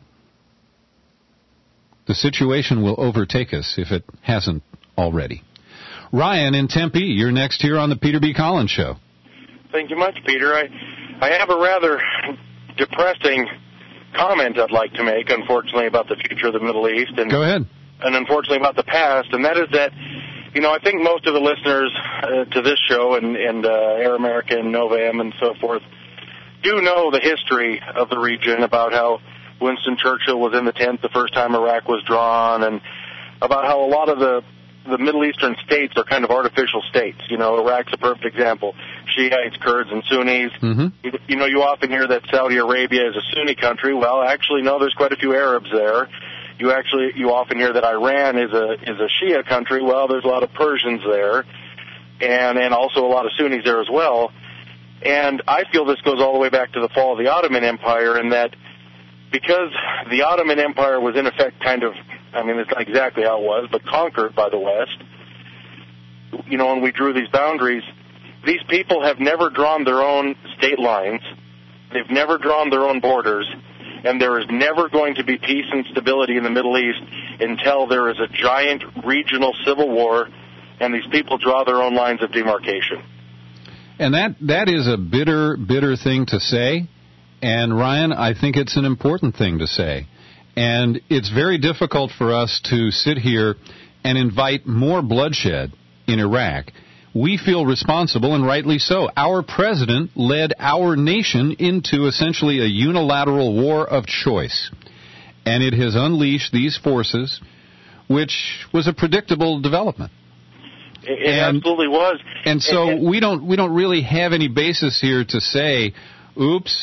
The situation will overtake us if it hasn't already. Ryan in Tempe, you're next here on the Peter B. Collins Show. Thank you much, Peter. I have a rather depressing comment I'd like to make, unfortunately, about the future of the Middle East. And, go ahead. And unfortunately about the past, and that is that, I think most of the listeners to this show and Air America and Nova M and so forth do know the history of the region, about how Winston Churchill was in the tent the first time Iraq was drawn, and about how a lot of the Middle Eastern states are kind of artificial states. Iraq's a perfect example. Shiites, Kurds, and Sunnis. Mm-hmm. You often hear that Saudi Arabia is a Sunni country. Well, actually, no, there's quite a few Arabs there. You often hear that Iran is a Shia country. Well, there's a lot of Persians there, and also a lot of Sunnis there as well. And I feel this goes all the way back to the fall of the Ottoman Empire, and that because the Ottoman Empire was in effect it's not exactly how it was, but conquered by the West, and we drew these boundaries, these people have never drawn their own state lines. They've never drawn their own borders. And there is never going to be peace and stability in the Middle East until there is a giant regional civil war and these people draw their own lines of demarcation. And that is a bitter, bitter thing to say. And, Ryan, I think it's an important thing to say. And it's very difficult for us to sit here and invite more bloodshed in Iraq. We feel responsible, and rightly so. Our president led our nation into essentially a unilateral war of choice. And it has unleashed these forces, which was a predictable development. It absolutely was. And so we don't really have any basis here to say, oops,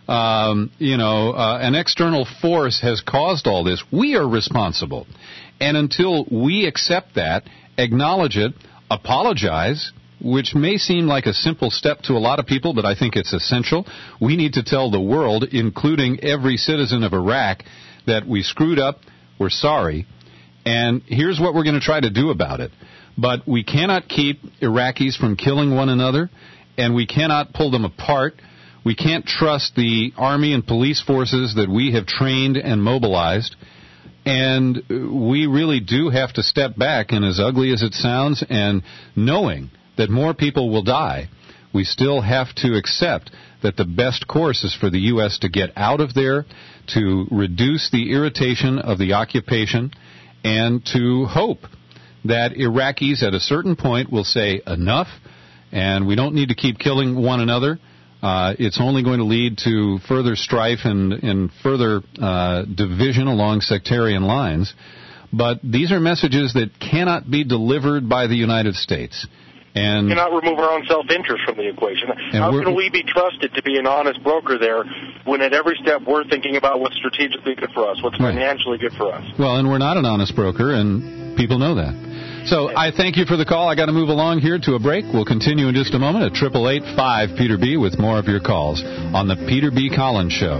an external force has caused all this. We are responsible. And until we accept that, acknowledge it, apologize, which may seem like a simple step to a lot of people, but I think it's essential. We need to tell the world, including every citizen of Iraq, that we screwed up, we're sorry, and here's what we're going to try to do about it. But we cannot keep Iraqis from killing one another, and we cannot pull them apart. We can't trust the army and police forces that we have trained and mobilized. And we really do have to step back, and as ugly as it sounds, and knowing that more people will die, we still have to accept that the best course is for the U.S. to get out of there, to reduce the irritation of the occupation, and to hope that Iraqis at a certain point will say enough, and we don't need to keep killing one another. It's only going to lead to further strife and further division along sectarian lines. But these are messages that cannot be delivered by the United States. And cannot remove our own self-interest from the equation. How can we be trusted to be an honest broker there when at every step we're thinking about what's strategically good for us, what's financially good for us? Well, and we're not an honest broker, and people know that. So I thank you for the call. I got to move along here to a break. We'll continue in just a moment at 888-5-PETER-B with more of your calls on the Peter B. Collins Show.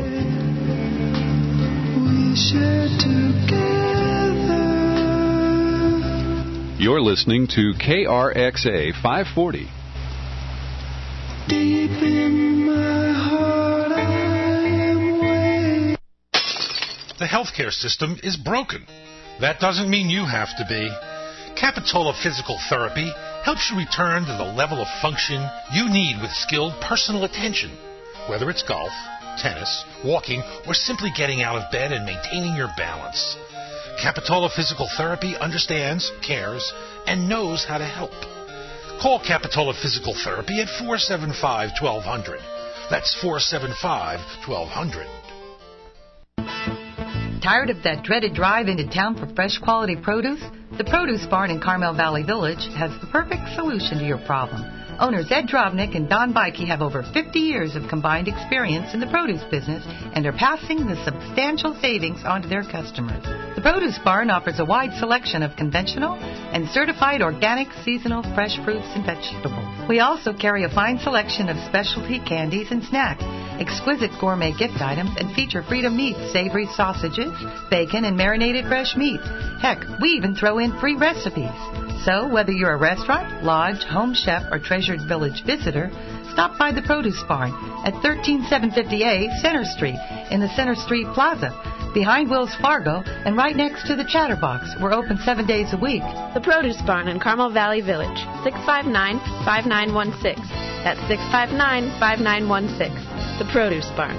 We share together. You're listening to KRXA 540. Deep in my heart, I am waiting. The healthcare system is broken. That doesn't mean you have to be. Capitola Physical Therapy helps you return to the level of function you need with skilled personal attention, whether it's golf, tennis, walking, or simply getting out of bed and maintaining your balance. Capitola Physical Therapy understands, cares, and knows how to help. Call Capitola Physical Therapy at 475-1200. That's 475-1200. Tired of that dreaded drive into town for fresh quality produce? The Produce Barn in Carmel Valley Village has the perfect solution to your problem. Owners Ed Drobnik and Don Bikey have over 50 years of combined experience in the produce business and are passing the substantial savings on to their customers. The Produce Barn offers a wide selection of conventional and certified organic seasonal fresh fruits and vegetables. We also carry a fine selection of specialty candies and snacks, exquisite gourmet gift items, and feature Freedom Meats, savory sausages, bacon, and marinated fresh meats. Heck, we even throw in free recipes. So, whether you're a restaurant, lodge, home chef, or treasured village visitor, stop by the Produce Barn at 13750A Center Street in the Center Street Plaza, behind Wells Fargo and right next to the Chatterbox. We're open 7 days a week. The Produce Barn in Carmel Valley Village, 659-5916. That's 659-5916. The Produce Barn.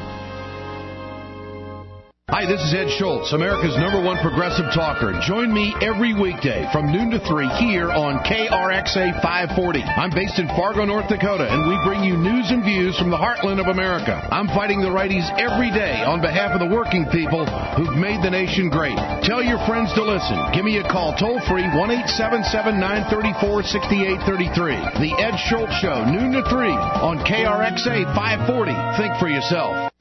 Hi, this is Ed Schultz, America's #1 progressive talker. Join me every weekday from noon to 3 here on KRXA 540. I'm based in Fargo, North Dakota, and we bring you news and views from the heartland of America. I'm fighting the righties every day on behalf of the working people who've made the nation great. Tell your friends to listen. Give me a call toll-free, 1-877-934-6833. The Ed Schultz Show, noon to 3 on KRXA 540. Think for yourself.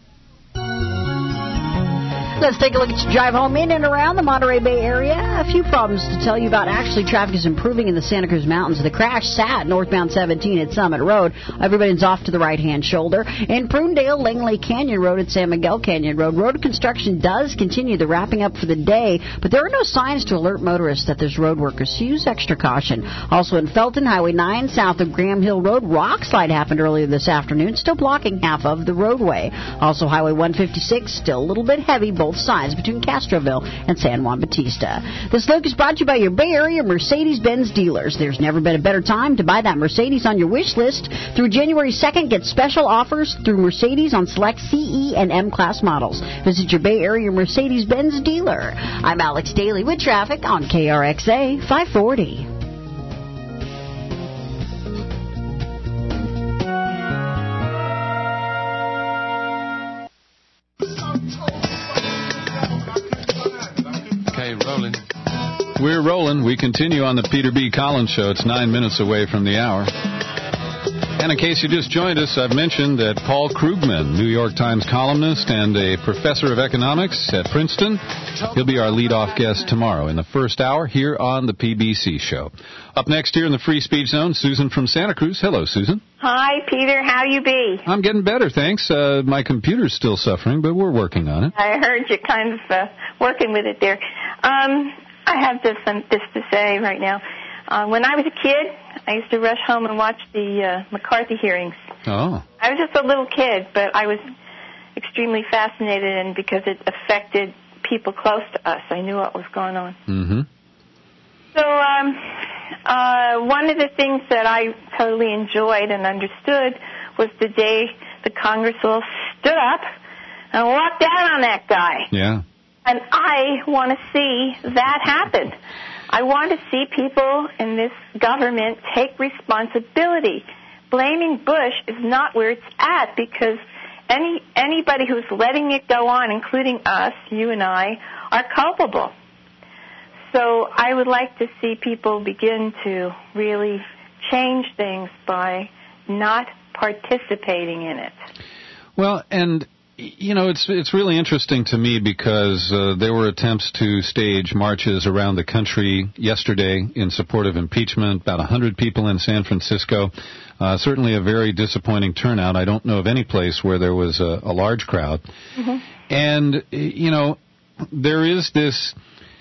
Let's take a look at your drive home in and around the Monterey Bay area. A few problems to tell you about. Actually, traffic is improving in the Santa Cruz Mountains. The crash sat northbound 17 at Summit Road. Everybody's off to the right-hand shoulder. In Prunedale, Langley Canyon Road at San Miguel Canyon Road. Road construction does continue. The wrapping up for the day, but there are no signs to alert motorists that there's road workers. So use extra caution. Also in Felton, Highway 9 south of Graham Hill Road. Rock slide happened earlier this afternoon, still blocking half of the roadway. Also Highway 156, still a little bit heavy, both sides between Castroville and San Juan Bautista. This look is brought to you by your Bay Area Mercedes-Benz dealers. There's never been a better time to buy that Mercedes on your wish list. Through January 2nd, get special offers through Mercedes on select CE and M-Class models. Visit your Bay Area Mercedes-Benz dealer. I'm Alex Daly with traffic on KRXA 540. We're rolling. We continue on the Peter B. Collins Show. It's 9 minutes away from the hour. And in case you just joined us, I've mentioned that Paul Krugman, New York Times columnist and a professor of economics at Princeton, he'll be our lead-off guest tomorrow in the first hour here on the PBC Show. Up next here in the Free Speech Zone, Susan from Santa Cruz. Hello, Susan. Hi, Peter. How you be? I'm getting better, thanks. My computer's still suffering, but we're working on it. I heard you kind of working with it there. I have this to say right now. When I was a kid, I used to rush home and watch the McCarthy hearings. Oh. I was just a little kid, but I was extremely fascinated, and because it affected people close to us, I knew what was going on. Mm-hmm. So one of the things that I totally enjoyed and understood was the day the Congress all stood up and walked out on that guy. Yeah. And I want to see that happen. I want to see people in this government take responsibility. Blaming Bush is not where it's at, because anybody who's letting it go on, including us, you and I, are culpable. So I would like to see people begin to really change things by not participating in it. Well, and you know, it's really interesting to me because there were attempts to stage marches around the country yesterday in support of impeachment, about 100 people in San Francisco. Certainly a very disappointing turnout. I don't know of any place where there was a large crowd. Mm-hmm. And, you know, there is this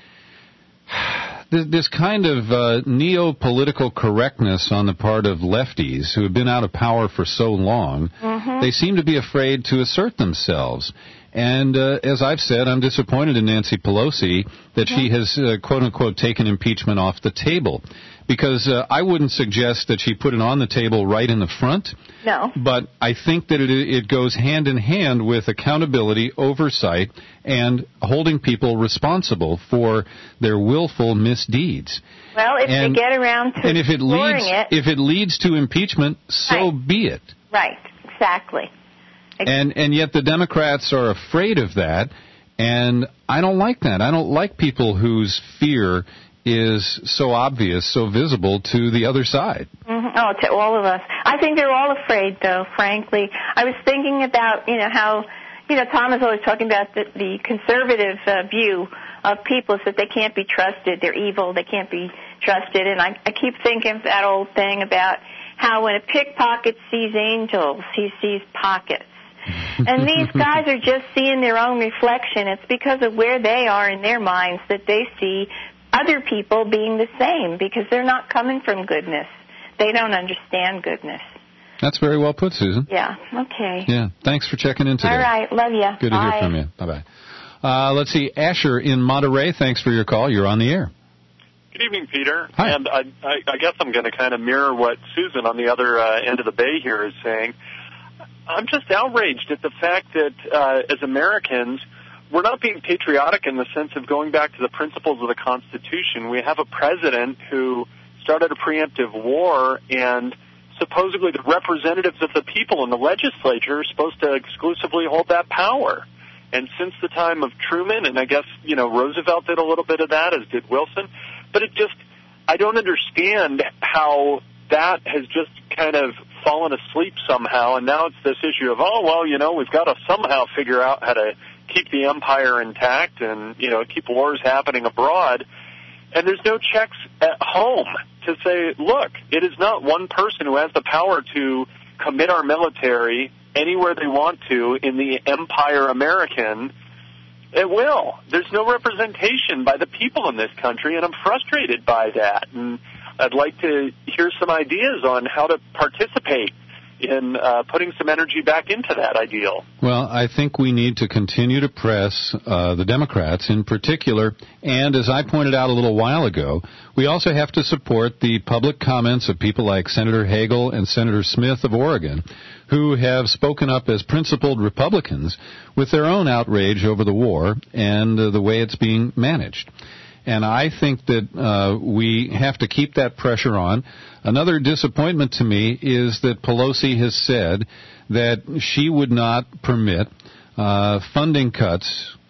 kind of neo-political correctness on the part of lefties who have been out of power for so long. Mm-hmm. They seem to be afraid to assert themselves. And as I've said, I'm disappointed in Nancy Pelosi that she has, quote-unquote, taken impeachment off the table. Because I wouldn't suggest that she put it on the table right in the front. No. But I think that it goes hand in hand with accountability, oversight, and holding people responsible for their willful misdeeds. Well, if they get around to exploring if it leads to impeachment, so be it. Right, exactly. And yet the Democrats are afraid of that, and I don't like that. I don't like people whose fear is so obvious, so visible to the other side. Mm-hmm. Oh, to all of us. I think they're all afraid, though, frankly. I was thinking about, how, Tom is always talking about the conservative view of people is that they can't be trusted. They're evil. They can't be trusted. And I keep thinking of that old thing about how when a pickpocket sees angels, he sees pockets. And these guys are just seeing their own reflection. It's because of where they are in their minds that they see other people being the same, because they're not coming from goodness. They don't understand goodness. That's very well put, Susan. Yeah, okay. Yeah, thanks for checking in today. All right, love you. Good to hear from you. Bye-bye. Let's see, Asher in Monterey, thanks for your call. You're on the air. Good evening, Peter. Hi. And I guess I'm going to kind of mirror what Susan on the other end of the bay here is saying. I'm just outraged at the fact that as Americans, we're not being patriotic in the sense of going back to the principles of the Constitution. We have a president who started a preemptive war, and supposedly the representatives of the people in the legislature are supposed to exclusively hold that power. And since the time of Truman, and I guess, Roosevelt did a little bit of that, as did Wilson, but I don't understand how that has just kind of fallen asleep somehow, and now it's this issue of, we've got to somehow figure out how to keep the empire intact and, keep wars happening abroad. And there's no checks at home to say, look, it is not one person who has the power to commit our military anywhere they want to in the empire American at will. There's no representation by the people in this country, and I'm frustrated by that. And I'd like to hear some ideas on how to participate in putting some energy back into that ideal. Well, I think we need to continue to press the Democrats in particular, and as I pointed out a little while ago, we also have to support the public comments of people like Senator Hagel and Senator Smith of Oregon, who have spoken up as principled Republicans with their own outrage over the war and the way it's being managed. And I think that we have to keep that pressure on. Another disappointment to me is that Pelosi has said that she would not permit funding cuts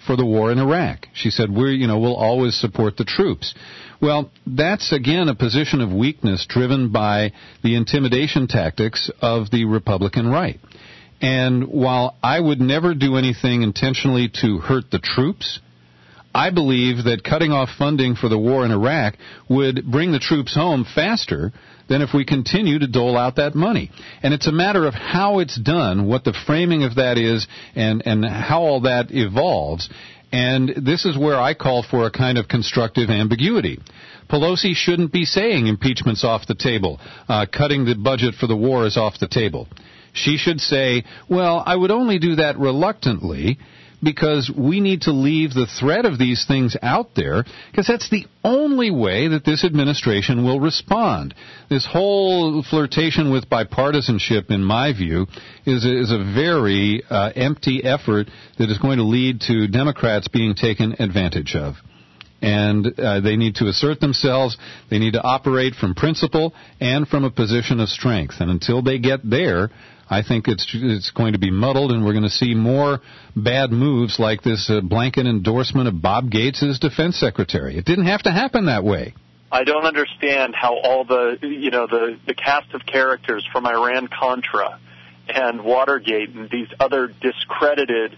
for the war in Iraq. She said, we'll always support the troops. Well, that's, again, a position of weakness driven by the intimidation tactics of the Republican right. And while I would never do anything intentionally to hurt the troops, I believe that cutting off funding for the war in Iraq would bring the troops home faster than if we continue to dole out that money. And it's a matter of how it's done, what the framing of that is, and how all that evolves. And this is where I call for a kind of constructive ambiguity. Pelosi shouldn't be saying impeachment's off the table, cutting the budget for the war is off the table. She should say, well, I would only do that reluctantly, because we need to leave the threat of these things out there, because that's the only way that this administration will respond. This whole flirtation with bipartisanship, in my view, is a very empty effort that is going to lead to Democrats being taken advantage of. And they need to assert themselves. They need to operate from principle and from a position of strength. And until they get there, I think it's going to be muddled, and we're going to see more bad moves like this blanket endorsement of Bob Gates as defense secretary. It didn't have to happen that way. I don't understand how all the cast of characters from Iran-Contra and Watergate and these other discredited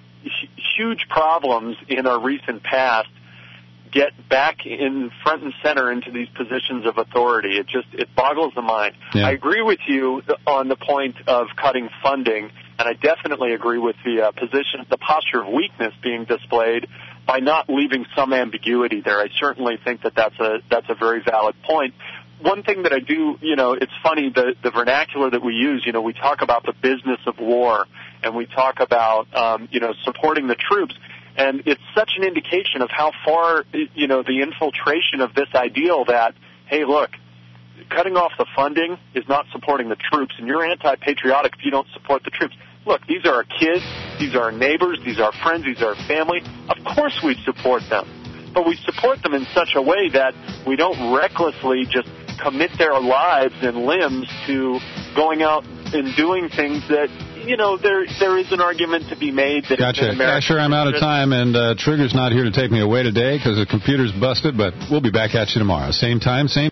huge problems in our recent past get back in front and center into these positions of authority. It boggles the mind. Yeah. I agree with you on the point of cutting funding, and I definitely agree with the posture of weakness being displayed by not leaving some ambiguity there. I certainly think that's a very valid point. One thing that I do, it's funny, the vernacular that we use, we talk about the business of war, and we talk about, supporting the troops. And it's such an indication of how far, the infiltration of this ideal that, hey, look, cutting off the funding is not supporting the troops, and you're anti-patriotic if you don't support the troops. Look, these are our kids, these are our neighbors, these are our friends, these are our family. Of course we support them. But we support them in such a way that we don't recklessly just commit their lives and limbs to going out and doing things that, there is an argument to be made that Gotcha. Asher, I'm out of time, and Trigger's not here to take me away today because the computer's busted, but we'll be back at you tomorrow. Same time, same...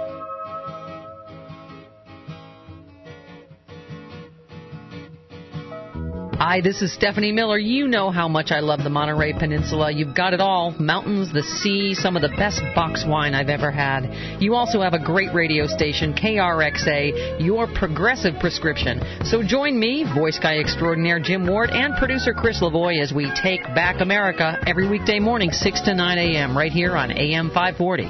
Hi, this is Stephanie Miller. You know how much I love the Monterey Peninsula. You've got it all. Mountains, the sea, some of the best box wine I've ever had. You also have a great radio station, KRXA, your progressive prescription. So join me, voice guy extraordinaire Jim Ward, and producer Chris Lavoie as we take back America every weekday morning, 6 to 9 a.m., right here on AM 540.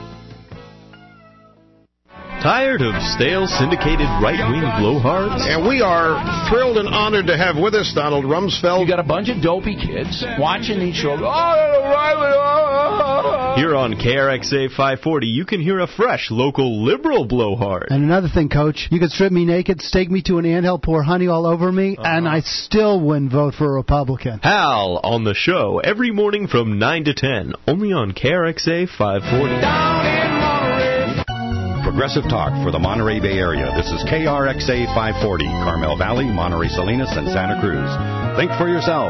Tired of stale, syndicated, right-wing blowhards? And we are thrilled and honored to have with us Donald Rumsfeld. You got a bunch of dopey kids watching these shows. Here on KRXA 540, you can hear a fresh, local, liberal blowhard. And another thing, Coach, you could strip me naked, stake me to an anthill, pour honey all over me, and I still wouldn't vote for a Republican. Hal on the show every morning from 9 to 10, only on KRXA 540. Progressive talk for the Monterey Bay Area. This is KRXA 540, Carmel Valley, Monterey Salinas, and Santa Cruz. Think for yourself.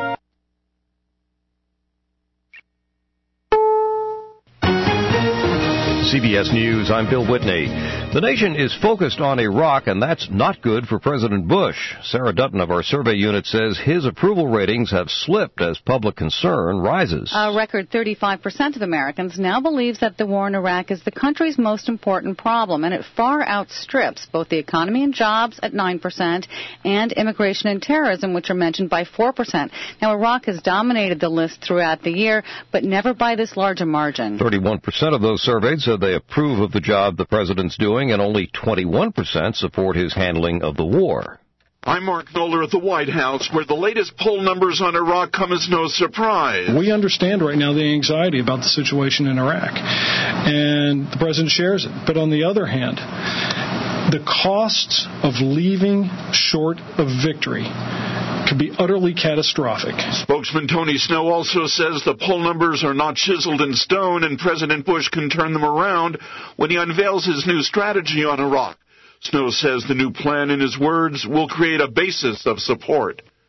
CBS News, I'm Bill Whitney. The nation is focused on Iraq, and that's not good for President Bush. Sarah Dutton of our survey unit says his approval ratings have slipped as public concern rises. A record 35% of Americans now believes that the war in Iraq is the country's most important problem, and it far outstrips both the economy and jobs at 9% and immigration and terrorism, which are mentioned by 4%. Now, Iraq has dominated the list throughout the year, but never by this large a margin. 31% of those surveyed said they approve of the job the president's doing, and only 21% support his handling of the war. I'm Mark Knoller at the White House, where the latest poll numbers on Iraq come as no surprise. We understand right now the anxiety about the situation in Iraq, and the president shares it. But on the other hand, the costs of leaving short of victory could be utterly catastrophic. Spokesman Tony Snow also says the poll numbers are not chiseled in stone, and President Bush can turn them around when he unveils his new strategy on Iraq. Snow says the new plan, in his words, will create a basis of support.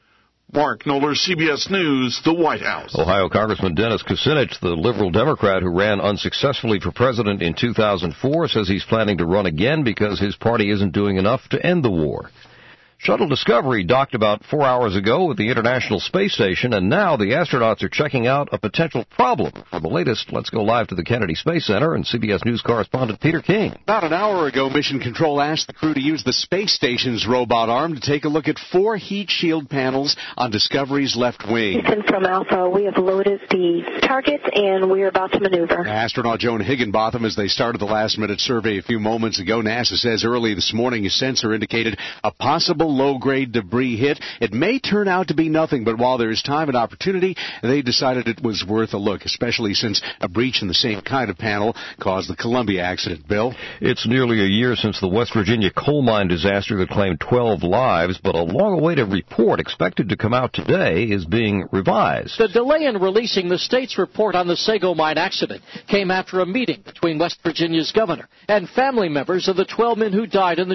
Mark Knoller, CBS News, the White House. Ohio Congressman Dennis Kucinich, the liberal Democrat who ran unsuccessfully for president in 2004, says he's planning to run again because his party isn't doing enough to end the war. Shuttle Discovery docked about 4 hours ago at the International Space Station, and now the astronauts are checking out a potential problem. For the latest, let's go live to the Kennedy Space Center and CBS News correspondent Peter King. About an hour ago, Mission Control asked the crew to use the space station's robot arm to take a look at 4 heat shield panels on Discovery's left wing. Houston from Alpha, we have loaded the targets and we are about to maneuver. Astronaut Joan Higginbotham, as they started the last-minute survey a few moments ago, NASA says early this morning a sensor indicated a possible low-grade debris hit. It may turn out to be nothing, but while there is time and opportunity, they decided it was worth a look, especially since a breach in the same kind of panel caused the Columbia accident. Bill? It's nearly a year since the West Virginia coal mine disaster that claimed 12 lives, but a long-awaited report expected to come out today is being revised. The delay in releasing the state's report on the Sago mine accident came after a meeting between West Virginia's governor and family members of the 12 men who died in the